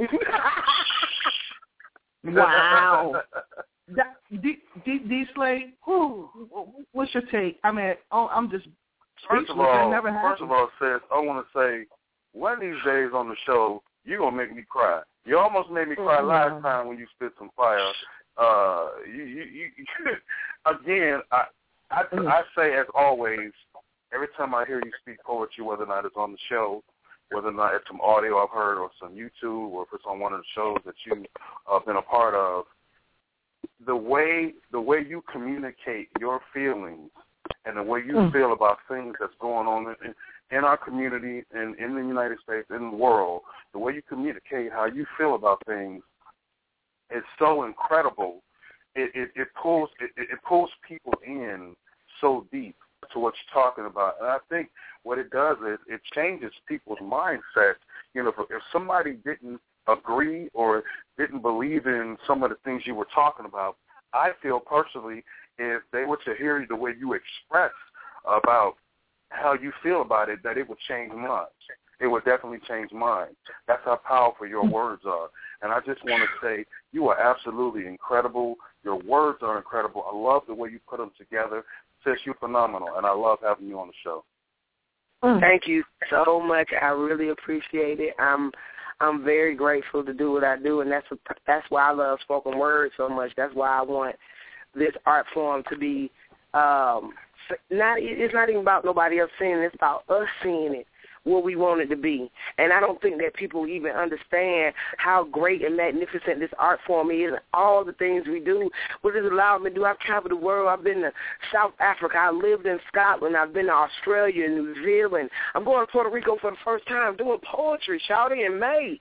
Wow. That, D, D, D Slade, what's your take? I mean, oh, I'm just First of all, never first of all, sis, I want to say, one of these days on the show, you're going to make me cry. You almost made me cry mm-hmm. last time when you spit some fire. Uh, you, you, you, again, I, I, mm-hmm. I say as always, every time I hear you speak poetry, whether or not it's on the show, whether or not it's some audio I've heard or some YouTube or if it's on one of the shows that you've uh, been a part of, the way the way you communicate your feelings and the way you mm. feel about things that's going on in, in our community and in the United States, in the world, the way you communicate how you feel about things is so incredible. It it, it pulls it, it pulls people in so deep to what you're talking about. And I think what it does is it changes people's mindset. You know, if, if somebody didn't agree or didn't believe in some of the things you were talking about, I feel personally if they were to hear the way you express about how you feel about it, that it would change minds. It would definitely change mine. That's how powerful your words are. And I just want to say you are absolutely incredible. Your words are incredible. I love the way you put them together. Sis, you're phenomenal, and I love having you on the show. Thank you so much. I really appreciate it. I'm I'm very grateful to do what I do, and that's that's why I love spoken word so much. That's why I want this art form to be um, not. It's not even about nobody else seeing it. It's about us seeing it, what we want it to be. And I don't think that people even understand how great and magnificent this art form is and all the things we do, what it's allowed me to do. I've traveled the world. I've been to South Africa. I lived in Scotland. I've been to Australia, New Zealand. I'm going to Puerto Rico for the first time doing poetry, shouting in May.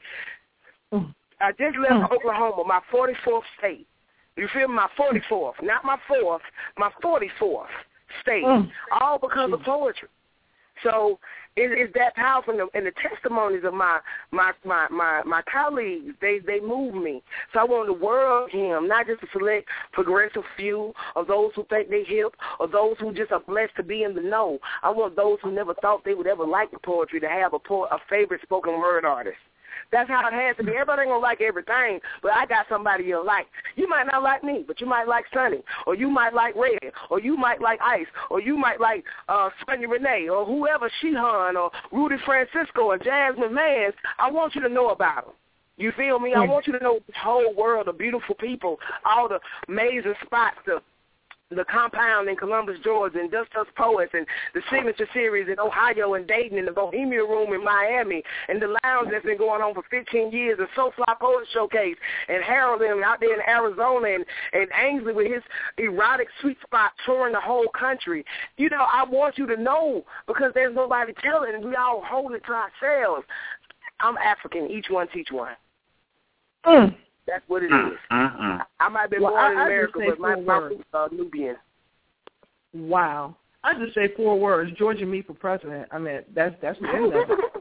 I just left Oklahoma, my forty-fourth state. You feel me? My forty-fourth, not my fourth, my forty-fourth state, all because of poetry. So it, it's that powerful, and the testimonies of my my, my, my my colleagues, they they move me. So I want the world to hear them, not just a select progressive few, or those who think they hip, or those who just are blessed to be in the know. I want those who never thought they would ever like the poetry to have a po- a favorite spoken word artist. That's how it has to be. Everybody ain't going to like everything, but I got somebody you'll like. You might not like me, but you might like Sonny, or you might like Red, or you might like Ice, or you might like uh, Sonya Renee, or whoever, Shehan, or Rudy Francisco, or Jasmine Mans. I want you to know about them. You feel me? I want you to know this whole world of beautiful people, all the amazing spots, the the compound in Columbus, Georgia, and Just Us Poets, and the Signature Series in Ohio and Dayton, and the Bohemia Room in Miami, and the lounge that's been going on for fifteen years, the SoFly Poet Showcase, and Harold and out there in Arizona, and, and Ainsley with his erotic sweet spot touring the whole country. You know, I want you to know, because there's nobody telling, and we all hold it to ourselves. I'm African. Each one teach one. Mm. That's what it is. Mm-hmm. I might be well, born I, in America, but my roots are Nubian. Wow. I just say four words, Georgia me for president. I mean, that's that's the end of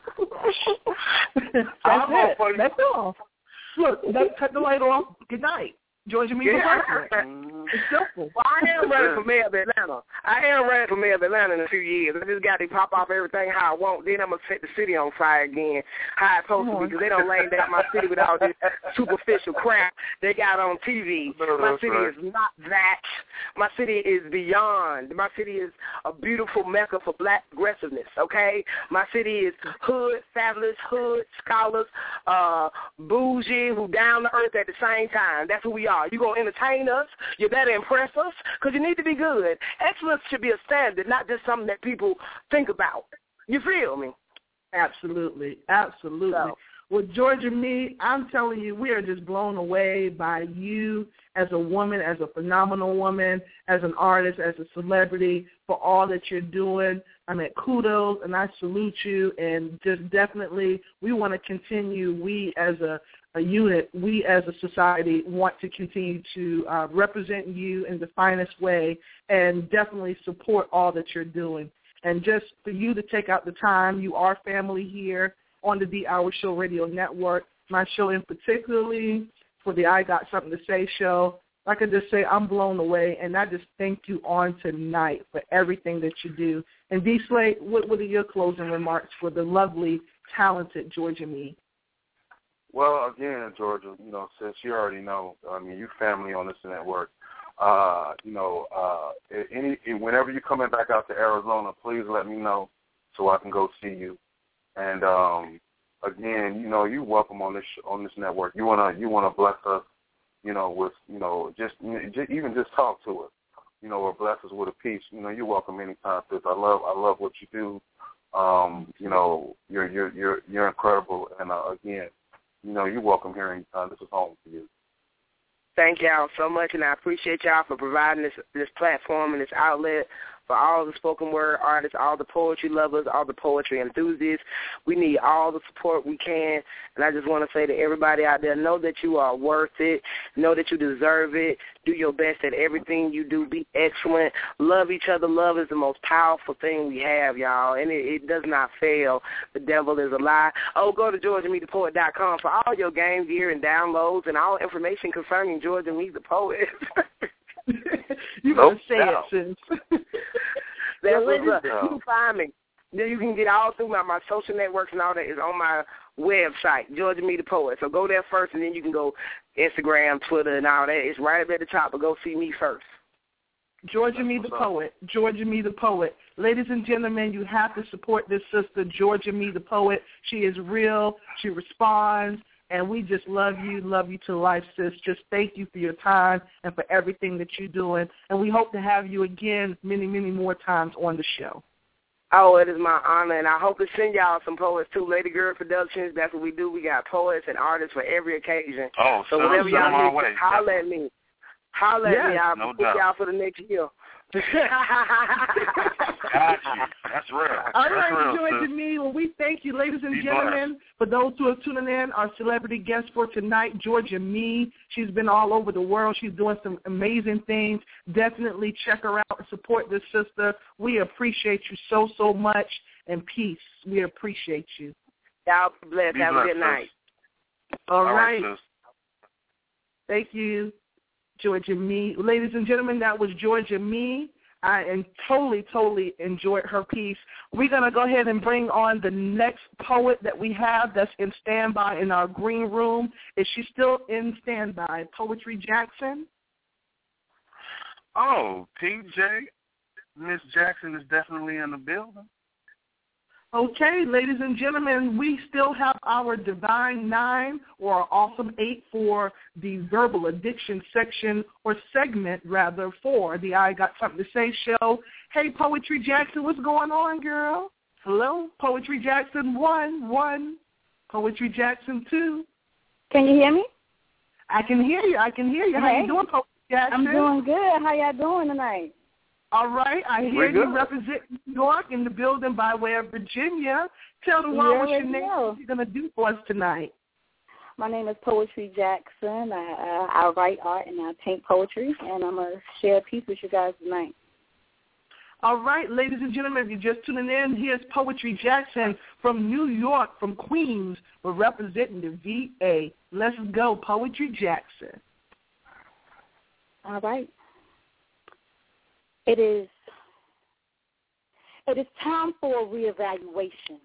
it. That's it. That's all. Look, let's cut the light off. Good night. Georgia me yeah. for president. It's simple. Well, I am running for mayor of Atlanta. I am running for mayor of Atlanta in a few years. I just got to pop off everything how I want. Then I'm going to set the city on fire again, how it's supposed to be, because they don't lay down my city with all this superficial crap they got on T V. My city is not that. My city is beyond. My city is a beautiful mecca for black aggressiveness, okay? My city is hood, fabulous, hood, scholars, uh, bougie, who down to earth at the same time. That's who we are. You going to entertain us. You better impress us, because you need to be good. Excellence should be a standard, not just something that people think about. You feel me? Absolutely. Absolutely. So, well, Georgia me, I'm telling you, we are just blown away by you as a woman, as a phenomenal woman, as an artist, as a celebrity, for all that you're doing. I mean, kudos, and I salute you, and just definitely we want to continue, we as a a unit, we as a society want to continue to uh, represent you in the finest way and definitely support all that you're doing. And just for you to take out the time, you are family here on the D Hour Show Radio Network. My show in particularly for the I Got Something to Say show. Like I just say, I'm blown away, and I just thank you on tonight for everything that you do. And D. Slade, what, what are your closing remarks for the lovely, talented Georgia Me? Well, again, Georgia, you know, since you already know, I mean, you family on this network. Uh, you know, uh, any whenever you're coming back out to Arizona, please let me know so I can go see you. And um, again, you know, you're welcome on this on this network. You wanna you wanna bless us. You know, with, you know, just, just even just talk to us, you know, or bless us with a piece. You know, you're welcome anytime, sis. I love, I love what you do. Um, you know, you're, you're, you're, you're incredible. And uh, again, you know, you're welcome here anytime. This is home for you. Thank y'all so much, and I appreciate y'all for providing this this platform and this outlet for all the spoken word artists, all the poetry lovers, all the poetry enthusiasts. We need all the support we can, and I just want to say to everybody out there, know that you are worth it. Know that you deserve it. Do your best at everything you do. Be excellent. Love each other. Love is the most powerful thing we have, y'all, and it, it does not fail. The devil is a lie. Oh, go to Georgia Me The Poet dot com for all your game gear and downloads and all information concerning Georgia Me The Poet. You nope, gonna say no. it, sis. That's what's up. You can find me. Then you can get all through my, my social networks and all that is on my website, Georgia Me The Poet. So go there first, and then you can go Instagram, Twitter, and all that. It's right up at the top, but go see me first. Georgia Me The Poet. Georgia Me The Poet. Ladies and gentlemen, you have to support this sister, Georgia Me The Poet. She is real. She responds. And we just love you, love you to life, sis. Just thank you for your time and for everything that you're doing. And we hope to have you again many, many more times on the show. Oh, it is my honor, and I hope to send y'all some poets, too. Lady Girl Productions, that's what we do. We got poets and artists for every occasion. Oh, so whatever y'all need, holler at me. Holler yes, at me. I'll no put y'all for the next year. Got you. That's real. All That's right, real, Georgia sis. Me. Well, we thank you, ladies and Be gentlemen, blessed. for those who are tuning in. Our celebrity guest for tonight, Georgia Me. She's been all over the world. She's doing some amazing things. Definitely check her out and support this sister. We appreciate you so, so much. And peace. We appreciate you. Y'all be blessed. Be Have blessed, a good night. Sis. All, all right. right. Thank you, Georgia Me. Ladies and gentlemen, that was Georgia Me. I and totally, totally enjoyed her piece. We're going to go ahead and bring on the next poet that we have that's in standby in our green room. Is she still in standby? Poetry Jackson? Oh, P J, Miss Jackson is definitely in the building. Okay, ladies and gentlemen, we still have our Divine Nine or our Awesome Eight for the Verbal Addiction section or segment, rather, for the I Got Something to Say show. Hey, Poetry Jackson, what's going on, girl? Hello? Poetry Jackson one, one. Poetry Jackson two. Can you hear me? I can hear you. I can hear you. How Hey. you doing, Poetry Jackson? I'm doing good. How y'all doing tonight? All right. I hear you represent New York in the building by way of Virginia. Tell the world what's your name, what you're going to do for us tonight. My name is Poetry Jackson. I, uh, I write art and I paint poetry, and I'm going to share a piece with you guys tonight. All right, ladies and gentlemen, if you're just tuning in, here's Poetry Jackson from New York, from Queens. We're representing the V A. Let's go, Poetry Jackson. All right. It is, it is time for a reevaluation.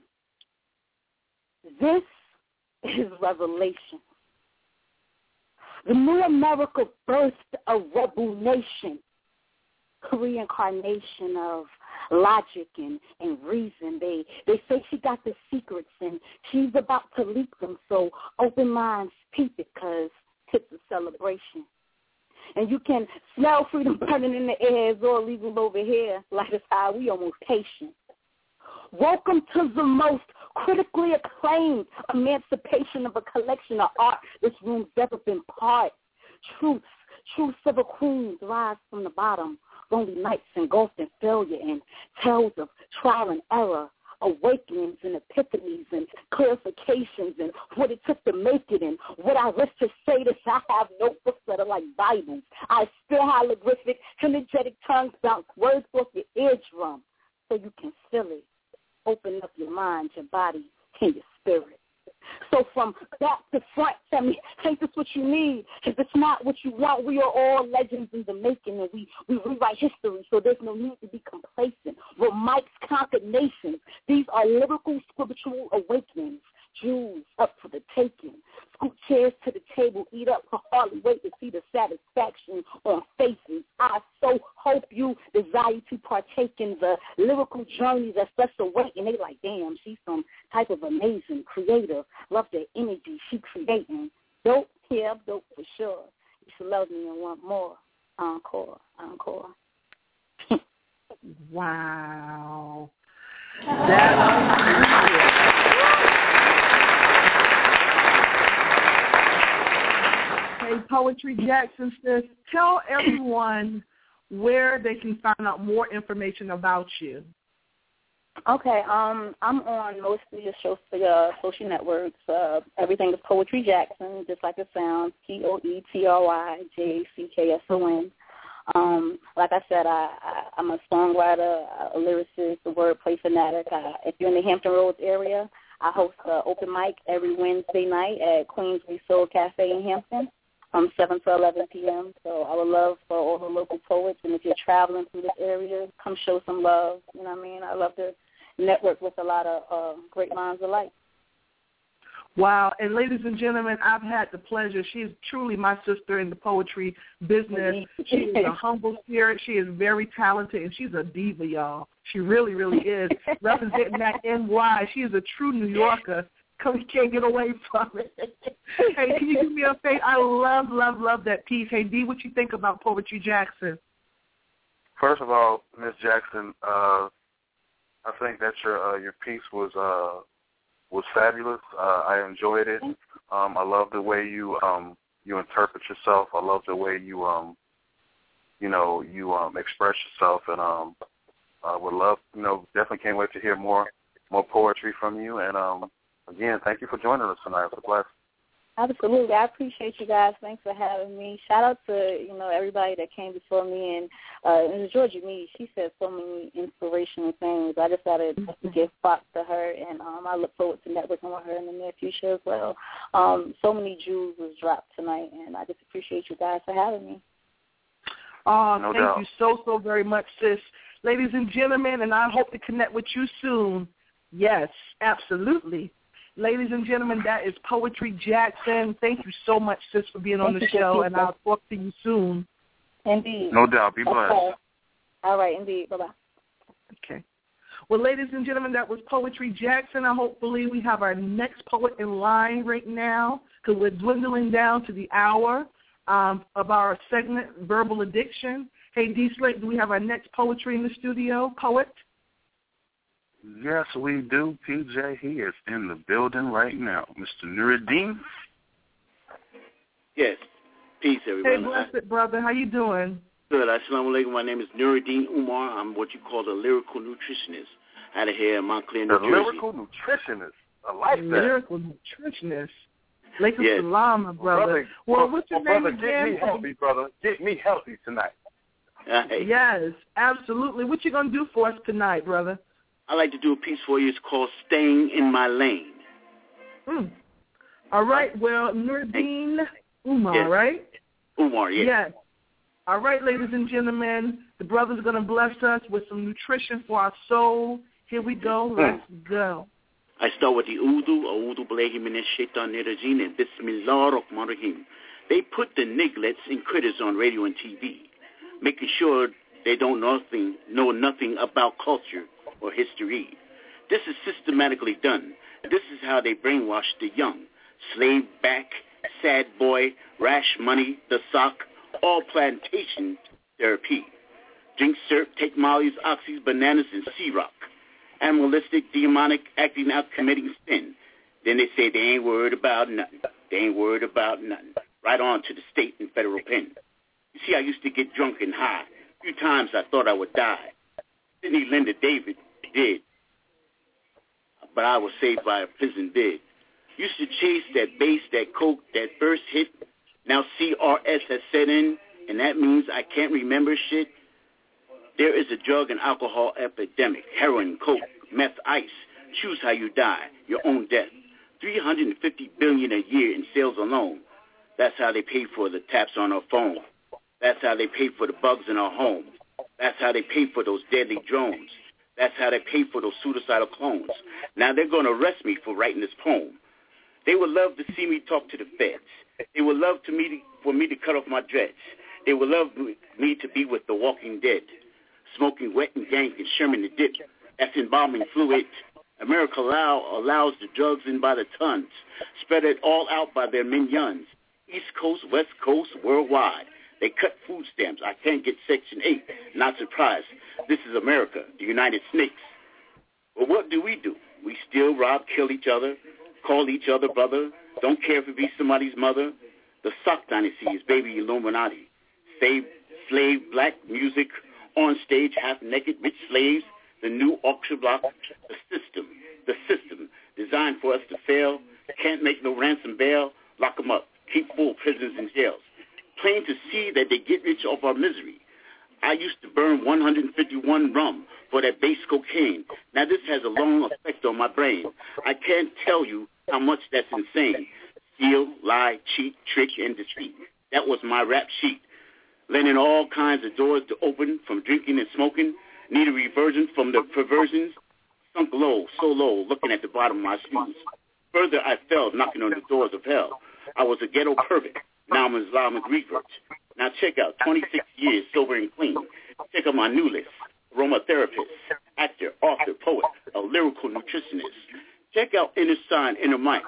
This is revelation. The new America birthed a rebel nation, a reincarnation of logic and, and reason. They they say she got the secrets and she's about to leak them, so open minds peep it because it's a celebration. And you can smell freedom burning in the air, it's all legal over here, like it's how we almost patient. Welcome to the most critically acclaimed emancipation of a collection of art this room's ever been part. Truths, truths of a queens rise from the bottom, lonely nights engulfed in failure and tales of trial and error, awakenings and epiphanies and clarifications and what it took to make it and what I wish to say this. I have notebooks that are like Bibles. I spill hieroglyphic, energetic tongues bounce words off your eardrum. so you can feel it. Open up your mind, your body, and your spirit. So from back to front, tell me, ain't this what you need? If it's not what you want, we are all legends in the making, and we, we rewrite history, so there's no need to be complacent. Where Mike's conquered nations, these are lyrical, spiritual awakenings. Jews up for the taking. Scoot chairs to the table, eat up, hardly wait to see the satisfaction on faces. I so hope you desire to partake in the lyrical journey that's just awaiting. They like, damn, she's some type of amazing creator. Love the energy she creating. Dope, yeah, I'm dope for sure. You should love me and want more. Encore, encore. Wow. That Hey, Poetry Jackson says, tell everyone where they can find out more information about you. Okay, um, I'm on most of your show, uh, social networks. Uh, everything is Poetry Jackson, just like it sounds, P O E T R Y J C K S O N. Um, like I said, I, I, I'm a songwriter, a lyricist, a wordplay fanatic. I, if you're in the Hampton Roads area, I host an open mic every Wednesday night at Queensway Soul Cafe in Hampton from seven to eleven p.m. So I would love for all the local poets, and if you're traveling through this area, come show some love. You know what I mean? I love to network with a lot of uh, great minds alike. Wow. And ladies and gentlemen, I've had the pleasure. She is truly my sister in the poetry business. She is a humble spirit. She is very talented, and she's a diva, y'all. She really, really is. Representing that N Y. She is a true New Yorker. We can't get away from it. Hey, can you do me a favor? I love, love, love that piece. Hey, D, what you think about Poetry Jackson? First of all, Miss Jackson, uh, I think that your uh, your piece was uh, was fabulous. Uh, I enjoyed it. Um, I love the way you um, you interpret yourself. I love the way you um, you know you um, express yourself, and um, I would love you know definitely can't wait to hear more more poetry from you. And um, again, thank you for joining us tonight. It's a blessing. Absolutely. I appreciate you guys. Thanks for having me. Shout out to, you know, everybody that came before me. And uh, and Georgia Meade, she said so many inspirational things. I just got to give props to her, and um, I look forward to networking with her in the near future as well. Um, so many jewels was dropped tonight, and I just appreciate you guys for having me. Oh, no thank doubt. you so, so very much, sis. Ladies and gentlemen, and I hope to connect with you soon. Yes, absolutely. Ladies and gentlemen, that is Poetry Jackson. Thank you so much, sis, for being on the show, and I'll talk to you soon. Indeed. No doubt. Be blessed. Okay. All right, indeed. Bye-bye. Okay. Well, ladies and gentlemen, that was Poetry Jackson. I hopefully we have our next poet in line right now, because we're dwindling down to the hour um, of our segment, Verbal Addiction. Hey, D. Slate, do we have our next poetry in the studio, poet? Yes, we do, P J. He is in the building right now. Mister Nuruddin. Yes. Peace, everyone. Hey, bless it, brother. How you doing? Good. Assalamu alaikum. My name is Nuruddin Umar. I'm what you call a lyrical nutritionist out of here in Montclair, New The Jersey. lyrical nutritionist. I like that. Lyrical nutritionist. Laker Yes. Salam, my brother. brother well, well, what's your well, name brother, again? Get me healthy, brother. Get me healthy tonight. Hey. Yes, absolutely. What you going to do for us tonight, brother? I like to do a piece for you. It's called Staying in My Lane. Mm. All right. Well, Nuruddin Umar, Yes. right? Umar, yes. Yes. All right, ladies and gentlemen, the brother's going to bless us with some nutrition for our soul. Here we go. Let's go. I start with the Udu, A'udhu Billahi Minash Shaitanir Rajim, and Bismillah Rahman Rahim. They put the nigglets and critters on radio and T V, making sure they don't nothing, know nothing about culture or history. This is systematically done. This is how they brainwash the young. Slave back, sad boy, rash money, the sock, all plantation therapy. Drink syrup, take mollies, oxys, bananas, and C-rock. Animalistic, demonic, acting out, committing sin. Then they say they ain't worried about nothing. They ain't worried about nothing. Right on to the state and federal pen. You see, I used to get drunk and high. A few times I thought I would die. Sidney Linda David did. But I was saved by a prison bid. Used to chase that bass, that coke, that first hit. Now C R S has set in, and that means I can't remember shit. There is a drug and alcohol epidemic, heroin, coke, meth, ice. Choose how you die, your own death. three hundred fifty billion dollars a year in sales alone. That's how they pay for the taps on our phone. That's how they pay for the bugs in our home. That's how they pay for those deadly drones. That's how they pay for those suicidal clones. Now they're going to arrest me for writing this poem. They would love to see me talk to the feds. They would love to me to, for me to cut off my dreads. They would love me to be with the walking dead, smoking wet and dank and Sherman the dip. That's embalming fluid. America allow, allows the drugs in by the tons, spread it all out by their minions. East Coast, West Coast, worldwide. They cut food stamps. I can't get Section eight. Not surprised. This is America, the United Snakes. But what do we do? We steal, rob, kill each other, call each other brother, don't care if it be somebody's mother. The sock dynasty is baby Illuminati. Save, slave, black music, on stage, half-naked, rich slaves, the new auction block, the system, the system designed for us to fail, can't make no ransom bail, lock them up, keep full prisons and jails. Plain to see that they get rich off our misery. I used to burn one hundred fifty-one rum for that base cocaine. Now this has a long effect on my brain. I can't tell you how much that's insane. Steal, lie, cheat, trick, and deceit. That was my rap sheet. Lending all kinds of doors to open from drinking and smoking. Need a reversion from the perversions. Sunk low, so low, looking at the bottom of my shoes. Further I fell, knocking on the doors of hell. I was a ghetto pervert. Now I'm an Islamic revert. Now check out twenty-six years sober and clean. Check out my new list. Aromatherapist, actor, author, poet, a lyrical nutritionist. Check out Inner Sign, Inner Mind.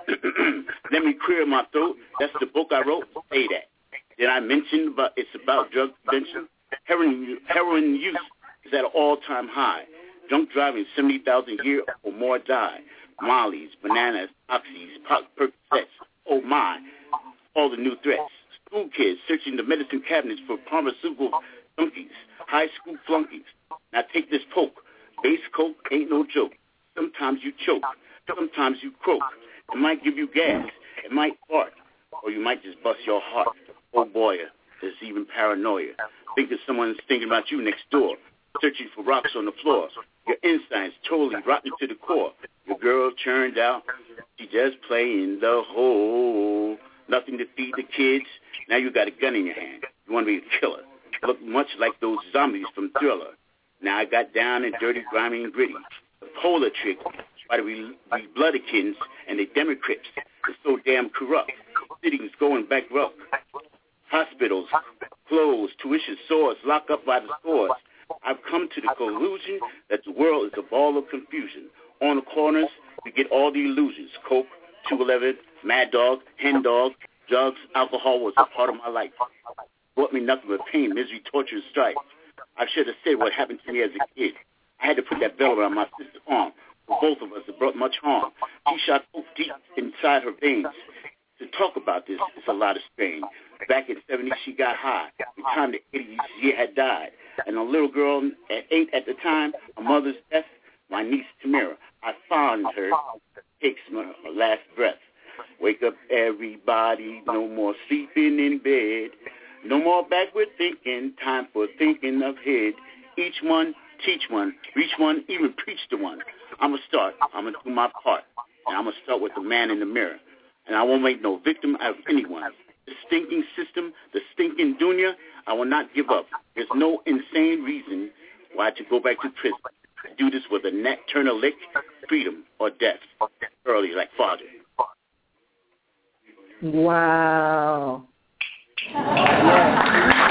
Let me clear my throat. That's the book I wrote. Say that. Did I mention about it's about drug prevention? Heroin, heroin use is at an all-time high. Drunk driving, seventy thousand a year or more die. Mollies, bananas, oxys, Percocets. Oh my. All the new threats. School kids searching the medicine cabinets for pharmaceutical junkies, high school flunkies. Now take this poke. Base coke ain't no joke. Sometimes you choke. Sometimes you croak. It might give you gas. It might fart. Or you might just bust your heart. Oh boy, there's even paranoia. Thinking someone's thinking about you next door. Searching for rocks on the floor. Your insides totally rotten to the core. Your girl turned out. She just playing the hole. Nothing to feed the kids. Now you got a gun in your hand. You want to be a killer. Look much like those zombies from Thriller. Now I got down and dirty, grimy, and gritty. The polar trick by the re- re- Bloodikins and the Democrats is so damn corrupt. Cities going bankrupt. Hospitals closed, tuition soars, locked up by the scores. I've come to the conclusion that the world is a ball of confusion. On the corners, we get all the illusions. Coke, two eleven, Mad Dog, Hen Dog, drugs, alcohol was a part of my life. Brought me nothing but pain, misery, torture, and strife. I should have said what happened to me as a kid. I had to put that belt around my sister's arm. For both of us, it brought much harm. She shot coke deep inside her veins. To talk about this is a lot of strain. Back in the seventies, she got high. By the time the eighties, she had died. And a little girl at eight at the time, her mother's death, my niece Tamira, I found her, takes my last breath. Wake up, everybody, no more sleeping in bed. No more backward thinking, time for thinking ahead. Each one, teach one, reach one, even preach to one. I'm going to start. I'm going to do my part. And I'm going to start with the man in the mirror. And I won't make no victim out of anyone. The stinking system, the stinking dunya, I will not give up. There's no insane reason why to go back to prison. I do this with a net turn a lick, freedom or death, early like father. Wow. Yeah.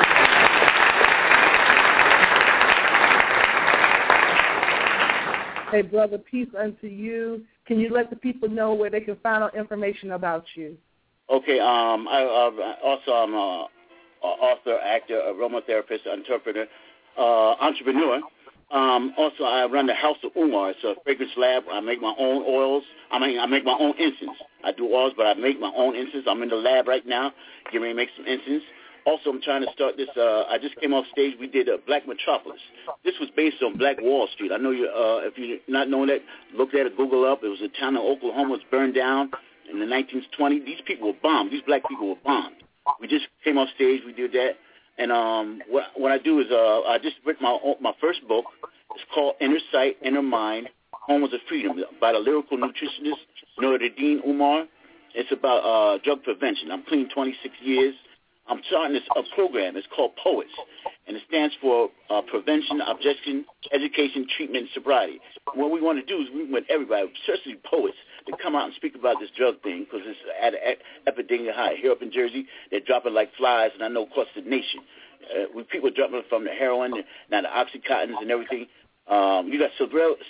Hey, brother, peace unto you. Can you let the people know where they can find out information about you? Okay. Um. I uh, also I'm a, a author, actor, aromatherapist, interpreter, uh, entrepreneur. Um. Also, I run the House of Umar. It's a fragrance lab. I make my own oils. I mean, I make my own incense. I do oils, but I make my own incense. I'm in the lab right now, getting ready to make some incense. Also, I'm trying to start this. Uh, I just came off stage. We did a Black Metropolis. This was based on Black Wall Street. I know you. Uh, if you're not knowing that, look at it, Google up. It was a town in Oklahoma was burned down in the nineteen twenties. These people were bombed. These black people were bombed. We just came off stage. We did that, And um, what what I do is uh, I just wrote my my first book. It's called Inner Sight, Inner Mind, Hormones of Freedom, by the lyrical nutritionist Nuruddin Umar. It's about uh, drug prevention. I'm clean twenty-six years. I'm starting this a program. It's called POETS, and it stands for uh, Prevention, Objection, Education, Treatment, and Sobriety. What we want to do is we want everybody, especially poets, to come out and speak about this drug thing because it's at an epidemic high. Here up in Jersey, they're dropping like flies, and I know across the nation. Uh, when people dropping from the heroin, now the Oxycontins and everything. Um, you got celebrities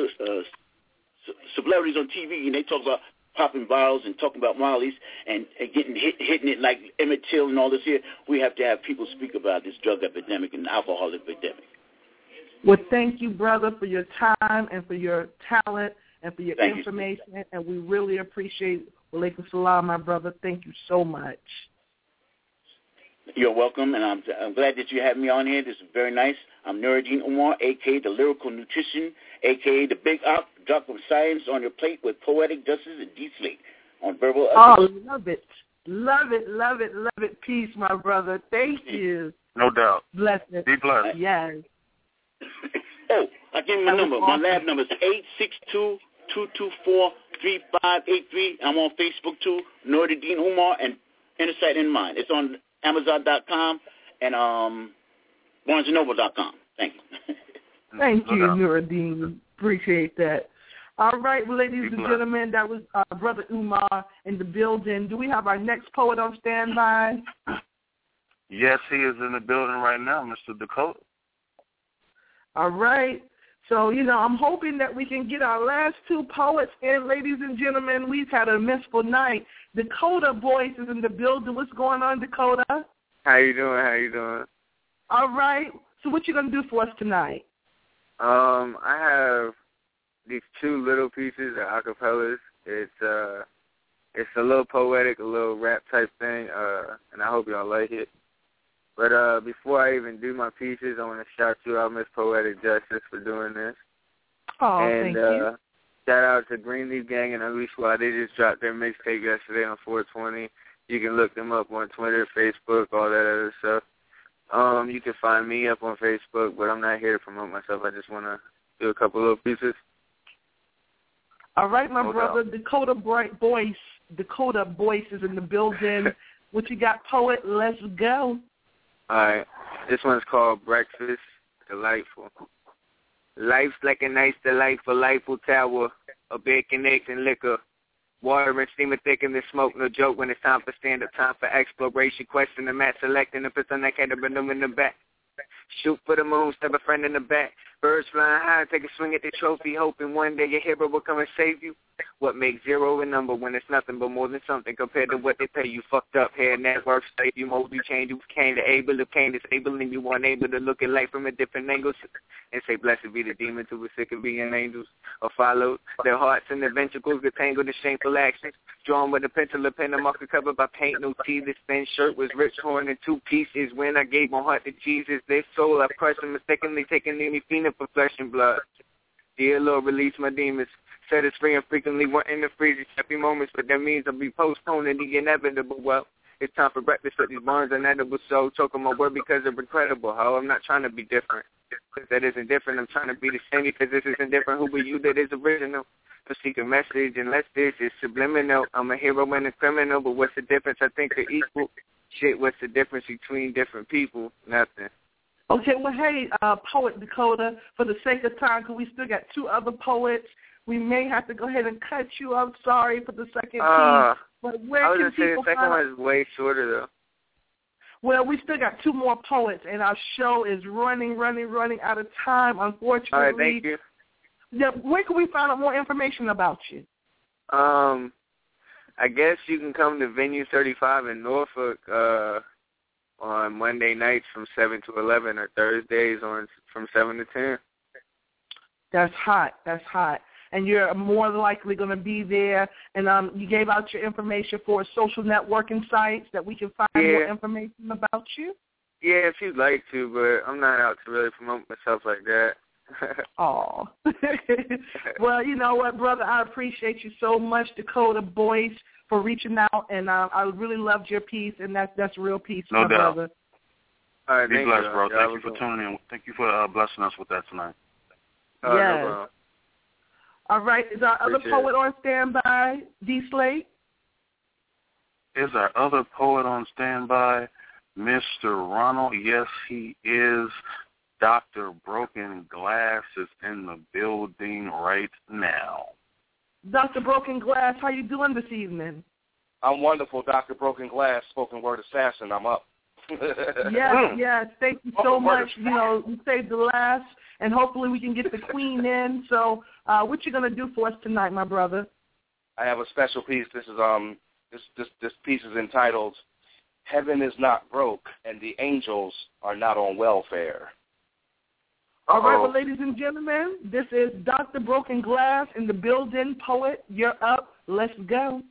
uh, on T V, and they talk about popping bottles and talking about Molly's and, and getting hit, hitting it like Emmett Till and all this here. We have to have people speak about this drug epidemic and alcohol epidemic. Well, thank you, brother, for your time and for your talent and for your thank information, you. And we really appreciate Walaikum Salam, my brother. Thank you so much. You're welcome, and I'm, I'm glad that you had me on here. This is very nice. I'm Nuruddin Umar, a k a the Lyrical Nutrition, a k a the Big Op, drop of science on your plate with poetic justice and D-Slate on verbal. Oh, love it. Love it, love it, love it. Peace, my brother. Thank you. No doubt. Bless it. Be blessed. Yes. Oh, I give you my number. My lab number is eight six two, two two four, three five eight three. I'm on Facebook, too, Nuruddin Umar, and Inner Sight in Mind. It's on Amazon dot com and um, Barnes and Noble dot com. Thank you. Thank you, Nuruddin. Appreciate that. All right, ladies and gentlemen, that was uh, Brother Umar in the building. Do we have our next poet on standby? Yes, he is in the building right now, Mister Dakota. All right. So, you know, I'm hoping that we can get our last two poets in. Ladies and gentlemen, we've had a missful night. Dakota Boyce is in the building. What's going on, Dakota? How you doing? How you doing? All right. So what you going to do for us tonight? Um, I have these two little pieces of acapellas. It's uh, it's a little poetic, a little rap type thing, uh, and I hope y'all like it. But uh, before I even do my pieces, I want to shout you out, Miss Poetic Justice, for doing this. Oh, and, thank uh, you. Shout out to Greenleaf Gang and Unleash Squad. They just dropped their mixtape yesterday on four twenty. You can look them up on Twitter, Facebook, all that other stuff. Um, you can find me up on Facebook, but I'm not here to promote myself. I just want to do a couple little pieces. All right, my No brother, doubt. Dakota Bright Boyce. Dakota Boyce is in the building. What you got, poet? Let's go. All right. This one's called Breakfast Delightful. Life's like a nice, delightful, delightful tower of bacon, eggs, and liquor. Water and steam are thick in the smoke, no joke when it's time for stand-up, time for exploration. Question the mat, selecting the person that can't have been in the back. Shoot for the moon, stab a friend in the back. Birds flying high, take a swing at the trophy, hoping one day your hero will come and save you. What makes zero a number when it's nothing but more than something compared to what they pay you? Fucked up hair networks, save you, mostly change you came to able to cane disabling you unable to look at life from a different angle and say blessed be the demons who were sick of being angels or followed. Their hearts and their ventricles get tangled in shameful actions. Drawn with a pencil, a pen, a marker covered by paint, no tea. This thin shirt was rich, torn in two pieces. When I gave my heart to Jesus, their soul I crushed and mistakenly taking me feeding for flesh and blood. Dear Lord, release my demons. Set us free and frequently wanting to freeze these happy moments, but that means I'll be postponing the inevitable. Well, it's time for breakfast with these barns and edible, so choking my word because they're incredible. How I'm not trying to be different, because that isn't different. I'm trying to be the same because this isn't different. Who are you that is original? For seek a message, unless this is subliminal. I'm a hero and a criminal, but what's the difference? I think they're equal. Shit, what's the difference between different people? Nothing. Okay, well, hey, uh, Poet Dakota, for the sake of time, because we still got two other poets, we may have to go ahead and cut you. I'm sorry for the second Uh, piece. But where I was can going to say the people second find... one is way shorter, though. Well, we still got two more poets, and our show is running, running, running out of time, unfortunately. All right, thank you. Yeah, where can we find out more information about you? Um, I guess you can come to Venue thirty-five in Norfolk uh, on Monday nights from seven to eleven or Thursdays on from seven to ten. That's hot. That's hot. And you're more than likely going to be there. And um, you gave out your information for social networking sites that we can find Yeah. more information about you? Yeah, if you'd like to, but I'm not out to really promote myself like that. Oh. Well, you know what, brother? I appreciate you so much, Dakota Boyce, for reaching out. And uh, I really loved your piece, and that's, that's a real piece, No my doubt. brother. All right, Be thank blessed, you. bro. Yeah, thank you for tuning in. Thank you for uh, blessing us with that tonight. Uh, yes. no All right. Is our other Appreciate poet it. on standby, D. Slate? Is our other poet on standby, Mister Ronald? Yes, he is. Doctor Broken Glass is in the building right now. Doctor Broken Glass, how you doing this evening? I'm wonderful, Doctor Broken Glass, spoken word assassin. I'm up. Yes, yes. Thank you so Welcome, much. Curtis. You know, you saved the last, and hopefully we can get the queen in. So uh, what you going to do for us tonight, my brother? I have a special piece. This is um this this this piece is entitled "Heaven is Not Broke and the Angels Are Not on Welfare." All right, Uh-oh. well, ladies and gentlemen, this is Doctor Broken Glass in the building. Poet, you're up. Let's go.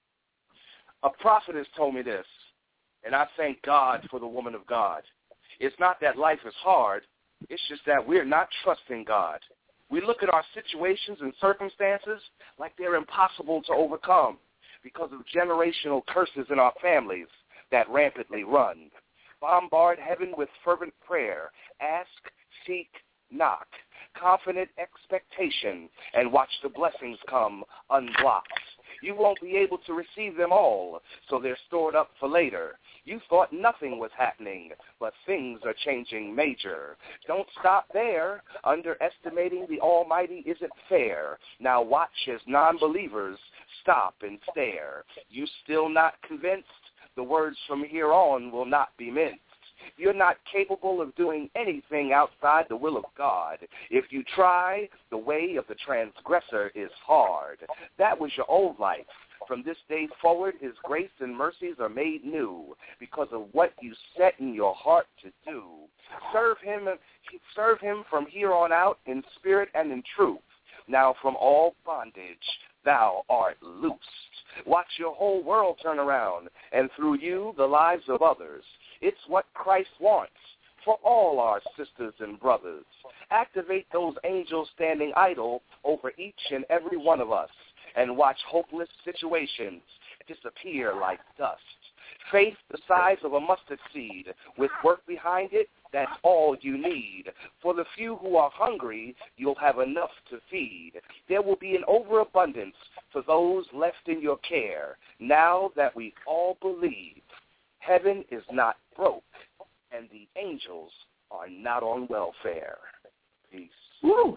A prophet has told me this, and I thank God for the woman of God. It's not that life is hard. It's just that we're not trusting God. We look at our situations and circumstances like they're impossible to overcome because of generational curses in our families that rampantly run. Bombard heaven with fervent prayer. Ask, seek, knock. Confident expectation, and watch the blessings come unblocked. You won't be able to receive them all, so they're stored up for later. You thought nothing was happening, but things are changing major. Don't stop there. Underestimating the Almighty isn't fair. Now watch as non-believers stop and stare. You still not convinced? The words from here on will not be minced. You're not capable of doing anything outside the will of God. If you try, the way of the transgressor is hard. That was your old life. From this day forward, his grace and mercies are made new because of what you set in your heart to do. Serve him, serve him from here on out in spirit and in truth. Now from all bondage, thou art loosed. Watch your whole world turn around, and through you, the lives of others. It's what Christ wants for all our sisters and brothers. Activate those angels standing idle over each and every one of us and watch hopeless situations disappear like dust. Faith the size of a mustard seed with work behind it, that's all you need. For the few who are hungry, you'll have enough to feed. There will be an overabundance for those left in your care. Now that we all believe, heaven is not broke, and the angels are not on welfare. Peace. Woo.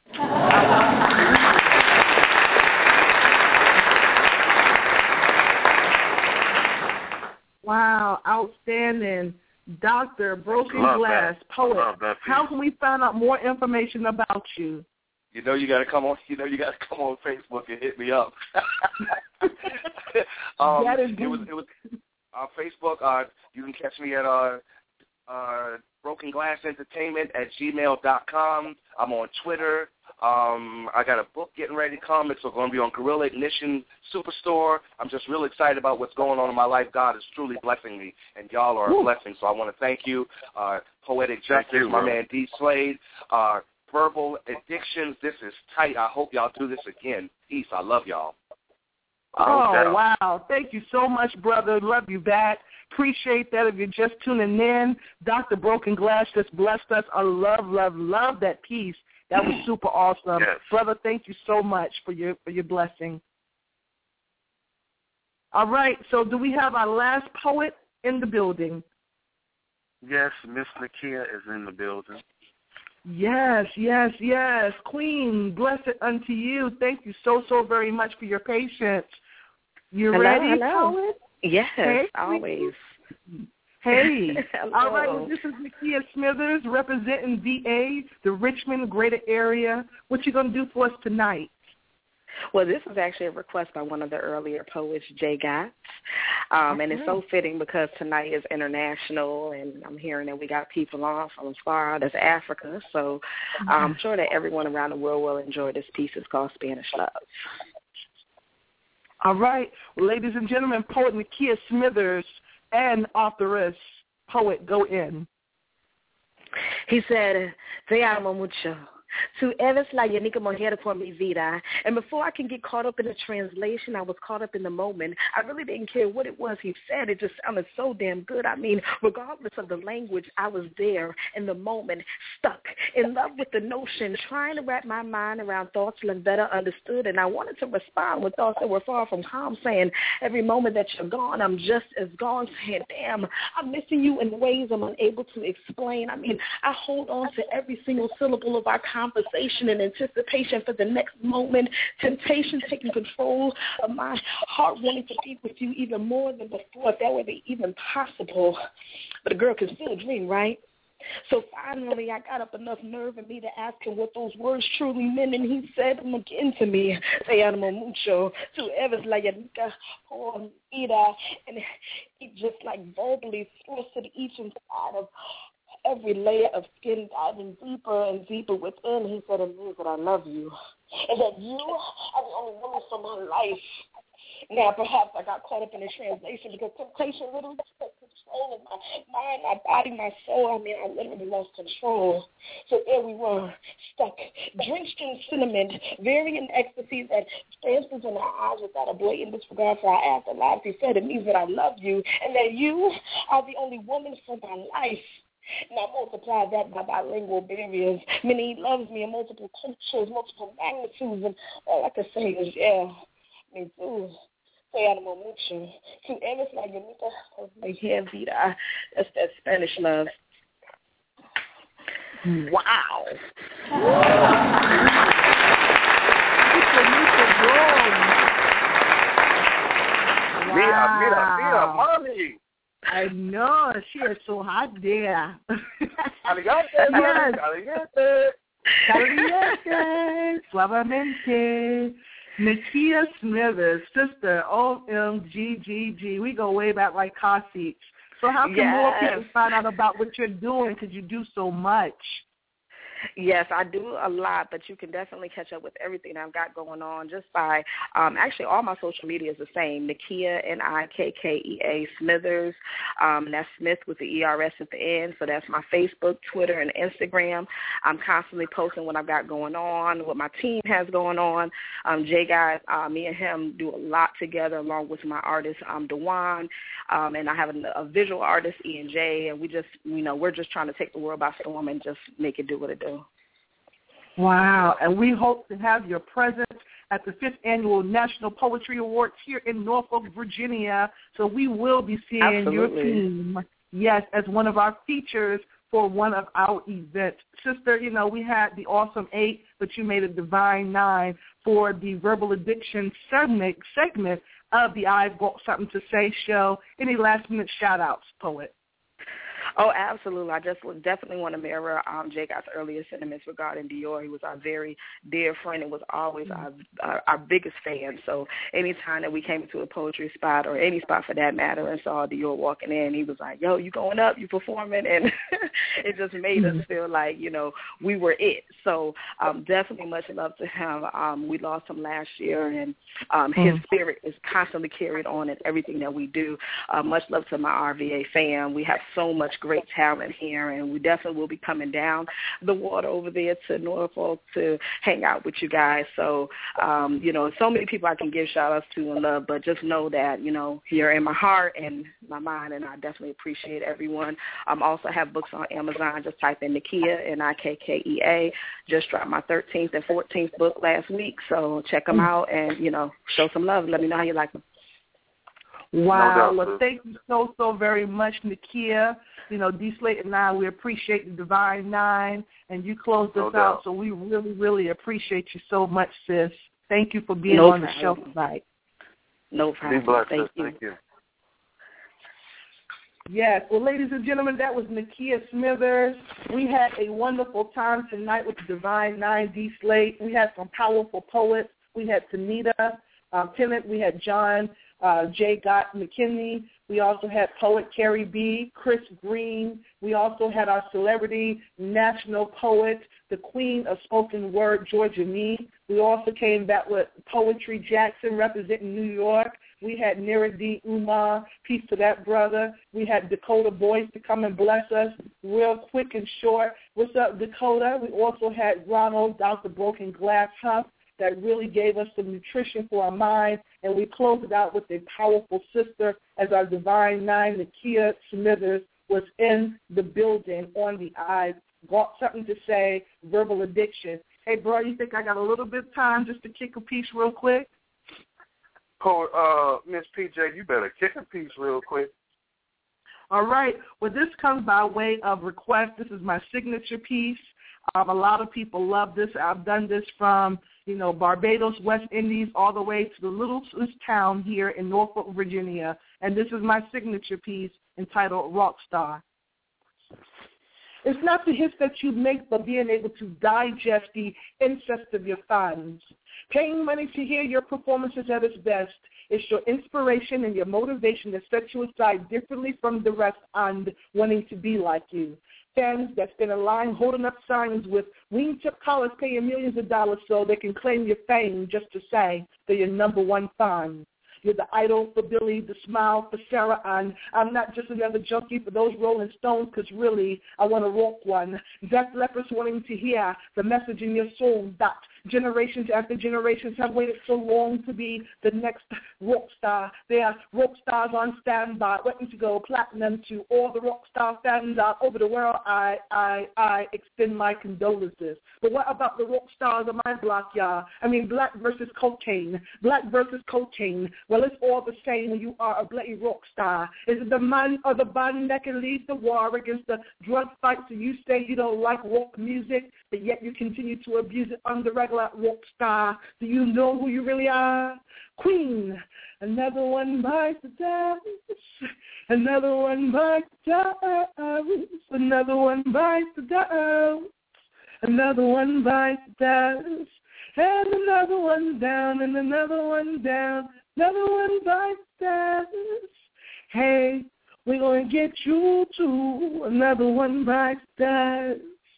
Wow, outstanding. Doctor Broken Love Glass, that. poet. Love that piece. How can we find out more information about you? You know you gotta come on. You know you gotta come on Facebook and hit me up. um, That is it was it was on Facebook. Uh, you can catch me at uh, uh, Broken Glass Entertainment at gmail dot com. I'm on Twitter. Um, I got a book getting ready to come. It's going to be on Gorilla Ignition Superstore. I'm just really excited about what's going on in my life. God is truly blessing me, and y'all are a blessing. So I want to thank you, uh, Poetic Justice, you, my bro. man D. Slade, uh, Verbal Addictions. This is tight. I hope y'all do this again. Peace. I love y'all. Oh, wow. Thank you so much, brother. Love you back. Appreciate that. If you're just tuning in, Doctor Broken Glass just blessed us. I love, love, love that piece. That was super awesome. Yes. Brother, thank you so much for your for your blessing. All right, so do we have our last poet in the building? Yes, Miss Nakia is in the building. Yes, yes, yes. Queen, blessed unto you. Thank you so, so very much for your patience. You Hello, ready, hello. poet? Yes, Hey, always. Hey. Hello. All right, well, this is Nakia Smithers representing V A, the Richmond greater area. What you going to do for us tonight? Well, this was actually a request by one of the earlier poets, Jay Gotts, um, and it's so fitting because tonight is international, and I'm hearing that we got people on from as far out as Africa, so I'm sure that everyone around the world will enjoy this piece. It's called Spanish Love. All right, well, ladies and gentlemen, poet Nakia Smithers and authoress, poet, go in. He said, Te amo mucho. Tu eres la única mujer por mi vida. And before I can get caught up in the translation, I was caught up in the moment. I really didn't care what it was he said. It just sounded so damn good. I mean, regardless of the language, I was there in the moment, stuck, in love with the notion, trying to wrap my mind around thoughts less better understood. And I wanted to respond with thoughts that were far from calm, saying, every moment that you're gone, I'm just as gone, saying, damn, I'm missing you in ways I'm unable to explain. I mean, I hold on to every single syllable of our conversation in anticipation for the next moment, temptation taking control of my heart, wanting to be with you even more than before, if that were even possible. But a girl can still dream, right? So finally, I got up enough nerve in me to ask him what those words truly meant, and he said them again to me. Te amo mucho, tu eres la única por vida. And he just like verbally twisted each inside of every layer of skin, diving deeper and deeper within. He said, it means that I love you, and that you are the only woman for my life. Now, perhaps I got caught up in the translation because temptation literally took control of my mind, my body, my soul. I mean, I literally lost control. So there we were, stuck, drenched in cinnamon, varying ecstasies that transfers in our eyes without a blatant disregard for our afterlife. He said, it means that I love you and that you are the only woman for my life. Now multiply that by bilingual barriers. Meaning he loves me in multiple cultures, multiple magnitudes, and all I can say is, yeah, me too. Te amo mucho. Tu eres la única por mi vida. That's that Spanish love. Wow. Mira, mira, mira, mommy. I know. She is so hot there. Caliente, yes. caliente. Caliente. Suavemente. Nakia Smithers, sister, O M G G G. We go way back like car seats. So how can yes. more people find out about what you're doing because you do so much? Yes, I do a lot, but you can definitely catch up with everything I've got going on just by, um, actually all my social media is the same, Nakia, N I K K E A, Smithers, um, and that's Smith with the E R S at the end, so that's my Facebook, Twitter, and Instagram. I'm constantly posting what I've got going on, what my team has going on. Um, Jay Guy, uh, me and him do a lot together along with my artist, um, Dewan, um, and I have a, a visual artist, Ian J, and we just, you know, we're just trying to take the world by storm and just make it do what it do. Wow, and we hope to have your presence at the fifth Annual National Poetry Awards here in Norfolk, Virginia. So we will be seeing Absolutely. your team, yes, as one of our features for one of our events. Sister, you know, we had the Awesome Eight, but you made a Divine Nine for the Verbal Addiction segment, segment of the I've Got Something to Say show. Any last-minute shout-outs, Poet? Oh, absolutely. I just definitely want to mirror um, Jay Gott's earlier sentiments regarding Dior. He was our very dear friend and was always our, our, our biggest fan. So anytime that we came to a poetry spot or any spot for that matter and saw Dior walking in, he was like, yo, you going up, you performing? And it just made us feel like, you know, we were it. So um, definitely much love to him. Um, we lost him last year, and um, his spirit is constantly carried on in everything that we do. Uh, much love to my R V A fam. We have so much great talent here, and we definitely will be coming down the water over there to Norfolk to hang out with you guys. So, um, you know, so many people I can give shout-outs to and love, but just know that, you know, you're in my heart and my mind, and I definitely appreciate everyone. I um, also have books on Amazon. Just type in Nakia, N I K K E A. Just dropped my thirteenth and fourteenth book last week, so check them out and, you know, show some love. Let me know how you like them. Wow. No well, thank you so, so very much, Nakia. You know, D. Slate and I, we appreciate the Divine Nine, and you closed us no out, so we really, really appreciate you so much, sis. Thank you for being no on problem. the show tonight. No problem. Be blessed, thank, you. thank you. Yes. Well, ladies and gentlemen, that was Nakia Smithers. We had a wonderful time tonight with the Divine Nine, D. Slate. We had some powerful poets. We had Tanita um, Tennant. We had John uh, J. Gott McKinney. We also had poet Carrie B., Chris Green. We also had our celebrity national poet, the queen of spoken word, Georgia Nee. We also came back with Poetry Jackson representing New York. We had Nira D. Umar, peace to that brother. We had Dakota Boyce to come and bless us real quick and short. What's up, Dakota? We also had Ronald, Doctor Broken Glass Huff, that really gave us some nutrition for our mind. And we closed it out with a powerful sister as our Divine Nine, Nakia Smithers, was in the building on the eyes. Got something to say, verbal addiction. Hey, bro, you think I got a little bit of time just to kick a piece real quick? Oh, uh, Miss P J, you better kick a piece real quick. All right. Well, this comes by way of request. This is my signature piece. Um, a lot of people love this. I've done this from, you know, Barbados, West Indies, all the way to the littlest town here in Norfolk, Virginia. And this is my signature piece entitled Rockstar. It's not the hits that you make, but being able to digest the incest of your fans. Paying money to hear your performances at its best. It's your inspiration and your motivation that sets you aside differently from the rest and wanting to be like you. Fans that stand in line holding up signs with wingtip collars paying millions of dollars so they can claim your fame just to say they're your number one fan. You're the idol for Billy, the smile for Sarah, and I'm not just another junkie for those Rolling Stones, because really, I want to rock one. Deaf lepers wanting to hear the message in your soul that generations after generations have waited so long to be the next rock star. They are rock stars on standby, waiting to go platinum to all the rock star fans out over the world. I, I, I extend my condolences. But what about the rock stars of my block, y'all? I mean, black versus cocaine, black versus cocaine. Well, it's all the same when you are a bloody rock star. Is it the man or the band that can lead the war against the drug fights and you say you don't like rock music, but yet you continue to abuse it on the regular rock star? Do you know who you really are? Queen. Another one bites the dust. Another one bites the dust. Another one bites the dust. Another one bites the dust. And another one down, and another one down. Another one bites the dust. Hey, we're going to get you too. Another one bites the dust.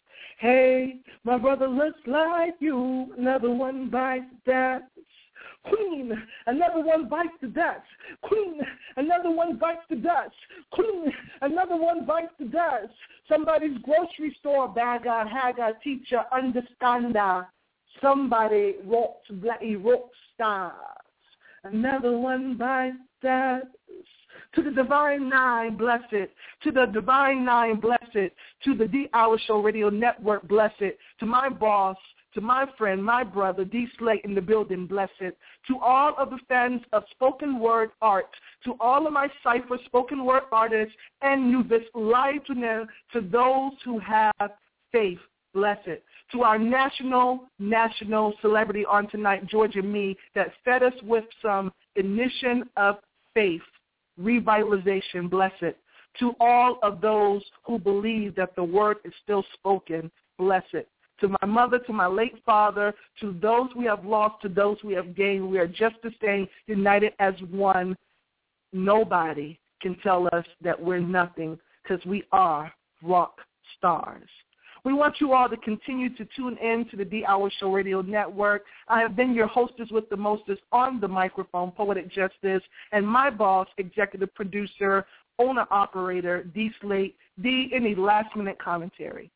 Hey, my brother looks like you. Another one bites the dust. Queen, another one bites the dust. Queen, another one bites the dust. Queen, another one bites the dust. Somebody's grocery store bagger, hagger, teacher, understander. Somebody rocks bloody rock stars. Another one bites the dust. To the Divine Nine, bless it. To the Divine Nine, bless it. To the D-Hour Show Radio Network, bless it. To my boss, to my friend, my brother, D. Slate in the building, bless it. To all of the fans of spoken word art, to all of my cipher spoken word artists and Nuvis live to them, to those who have faith, bless it. To our national, national celebrity on tonight, Georgia Me, that fed us with some ignition of faith. Revitalization, bless it. To all of those who believe that the word is still spoken, bless it. To my mother, to my late father, to those we have lost, to those we have gained, we are just the same, united as one. Nobody can tell us that we're nothing because we are rock stars. We want you all to continue to tune in to the D-Hour Show Radio Network. I have been your hostess with the mostest on the microphone, Poetic Justice, and my boss, executive producer, owner-operator, D. Slate. D, any last-minute commentary?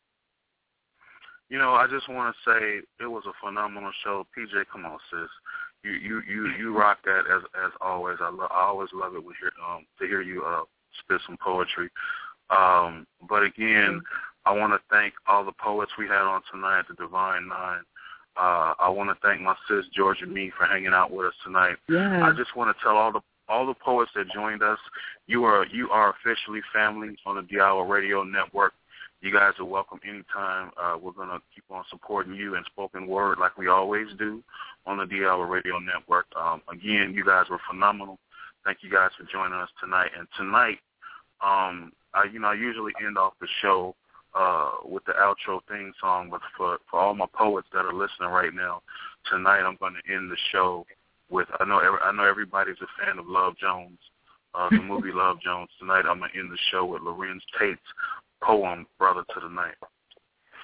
You know, I just want to say it was a phenomenal show. P J, come on, sis. You you you, you rock that as as always. I, lo- I always love it when hear, um, to hear you uh, spit some poetry. Um, but again, I want to thank all the poets we had on tonight, the Divine Nine. Uh, I want to thank my sis Georgia Me for hanging out with us tonight. Yeah. I just want to tell all the all the poets that joined us, you are you are officially family on the D-Hour Radio Network. You guys are welcome anytime. Uh, we're going to keep on supporting you in spoken word like we always do on the D-Hour Radio Network. Um, again, you guys were phenomenal. Thank you guys for joining us tonight. And tonight, um, I, you know, I usually end off the show uh, with the outro theme song, but for, for all my poets that are listening right now, tonight I'm going to end the show with, I know every, I know everybody's a fan of Love Jones, uh, the movie Love Jones. Tonight I'm going to end the show with Lorenz Tate's poem, Brother to the Night.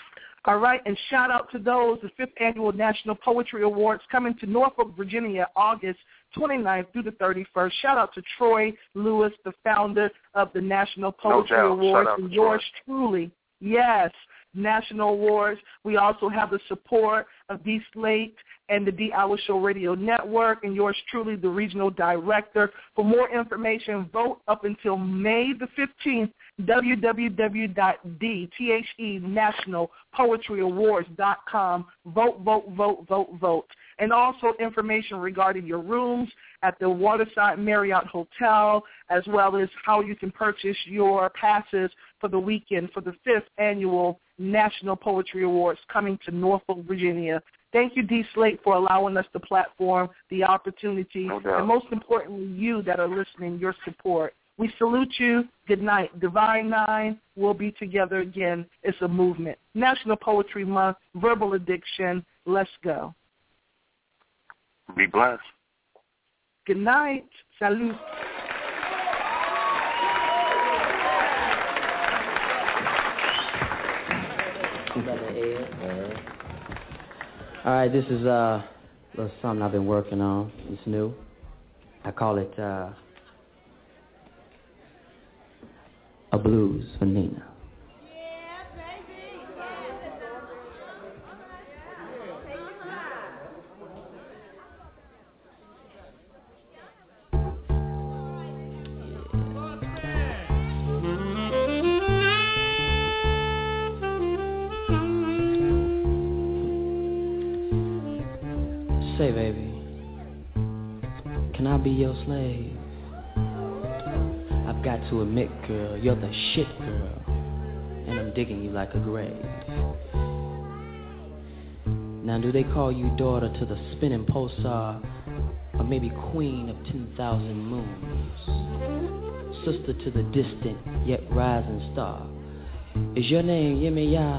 All right, and shout out to those, the fifth Annual National Poetry Awards coming to Norfolk, Virginia, August twenty-ninth through the thirty-first. Shout out to Troy Lewis, the founder of the National Poetry no Awards, and yours truly, yes, National Awards. We also have the support of D. Slate and the D. Hour Show Radio Network, and yours truly, the Regional Director. For more information, vote up until May the fifteenth, w w w dot d the national poetry awards dot com. Vote, vote, vote, vote, vote. And also information regarding your rooms at the Waterside Marriott Hotel, as well as how you can purchase your passes for the weekend for the fifth Annual National Poetry Awards coming to Norfolk, Virginia. Thank you, D. Slate, for allowing us the platform, the opportunity, no doubt. and most importantly, you that are listening, your support. We salute you. Good night. Divine Nine, we'll be together again. It's a movement. National Poetry Month, Verbal Addiction. Let's go. Be blessed. Good night. Salute. All right, this is uh, a little something I've been working on. It's new. I call it uh, a blues for Nina. Say, baby, can I be your slave? I've got to admit, girl, you're the shit, girl, and I'm digging you like a grave. Now, do they call you daughter to the spinning pulsar, or maybe queen of ten thousand moons? Sister to the distant yet rising star? Is your name Yemiya?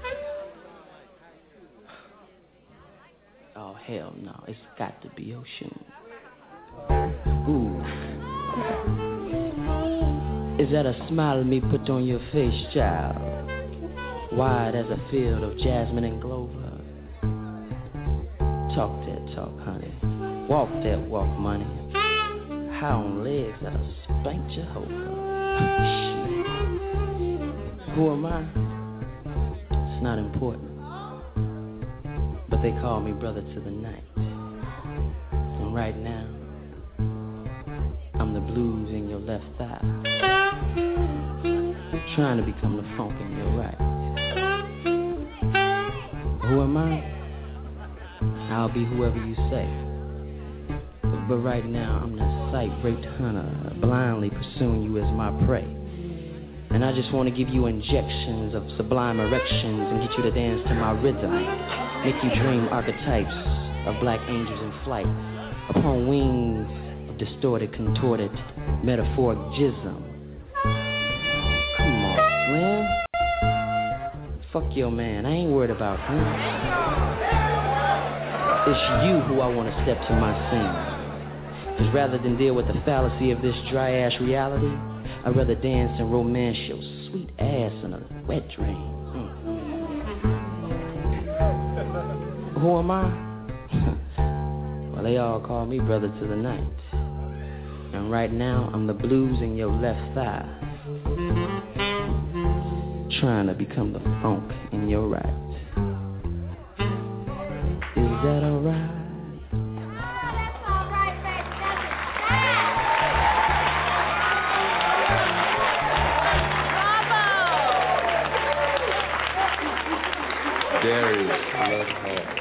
Oh, hell no, it's got to be Oshun. Ooh. Is that a smile me put on your face, child? Wide as a field of jasmine and clover. Talk that talk, honey. Walk that walk, money. High on legs that'll spank Jehovah. Who am I? It's not important. But they call me brother to the night. And right now, I'm the blues in your left thigh, trying to become the funk in your right. Who am I? I'll be whoever you say. But, but right now, I'm that sight-raped hunter, blindly pursuing you as my prey. And I just want to give you injections of sublime erections and get you to dance to my rhythm. Make you dream archetypes of black angels in flight upon wings of distorted, contorted, metaphoric jism. Come on, Slim. Fuck your man. I ain't worried about him. It's you who I want to step to my scene. Because rather than deal with the fallacy of this dry-ass reality, I'd rather dance and romance your sweet ass in a wet dream. Who am I? Well, they all call me brother to the night. And right now, I'm the blues in your left thigh, trying to become the funk in your right. Is that alright? Darius, love home.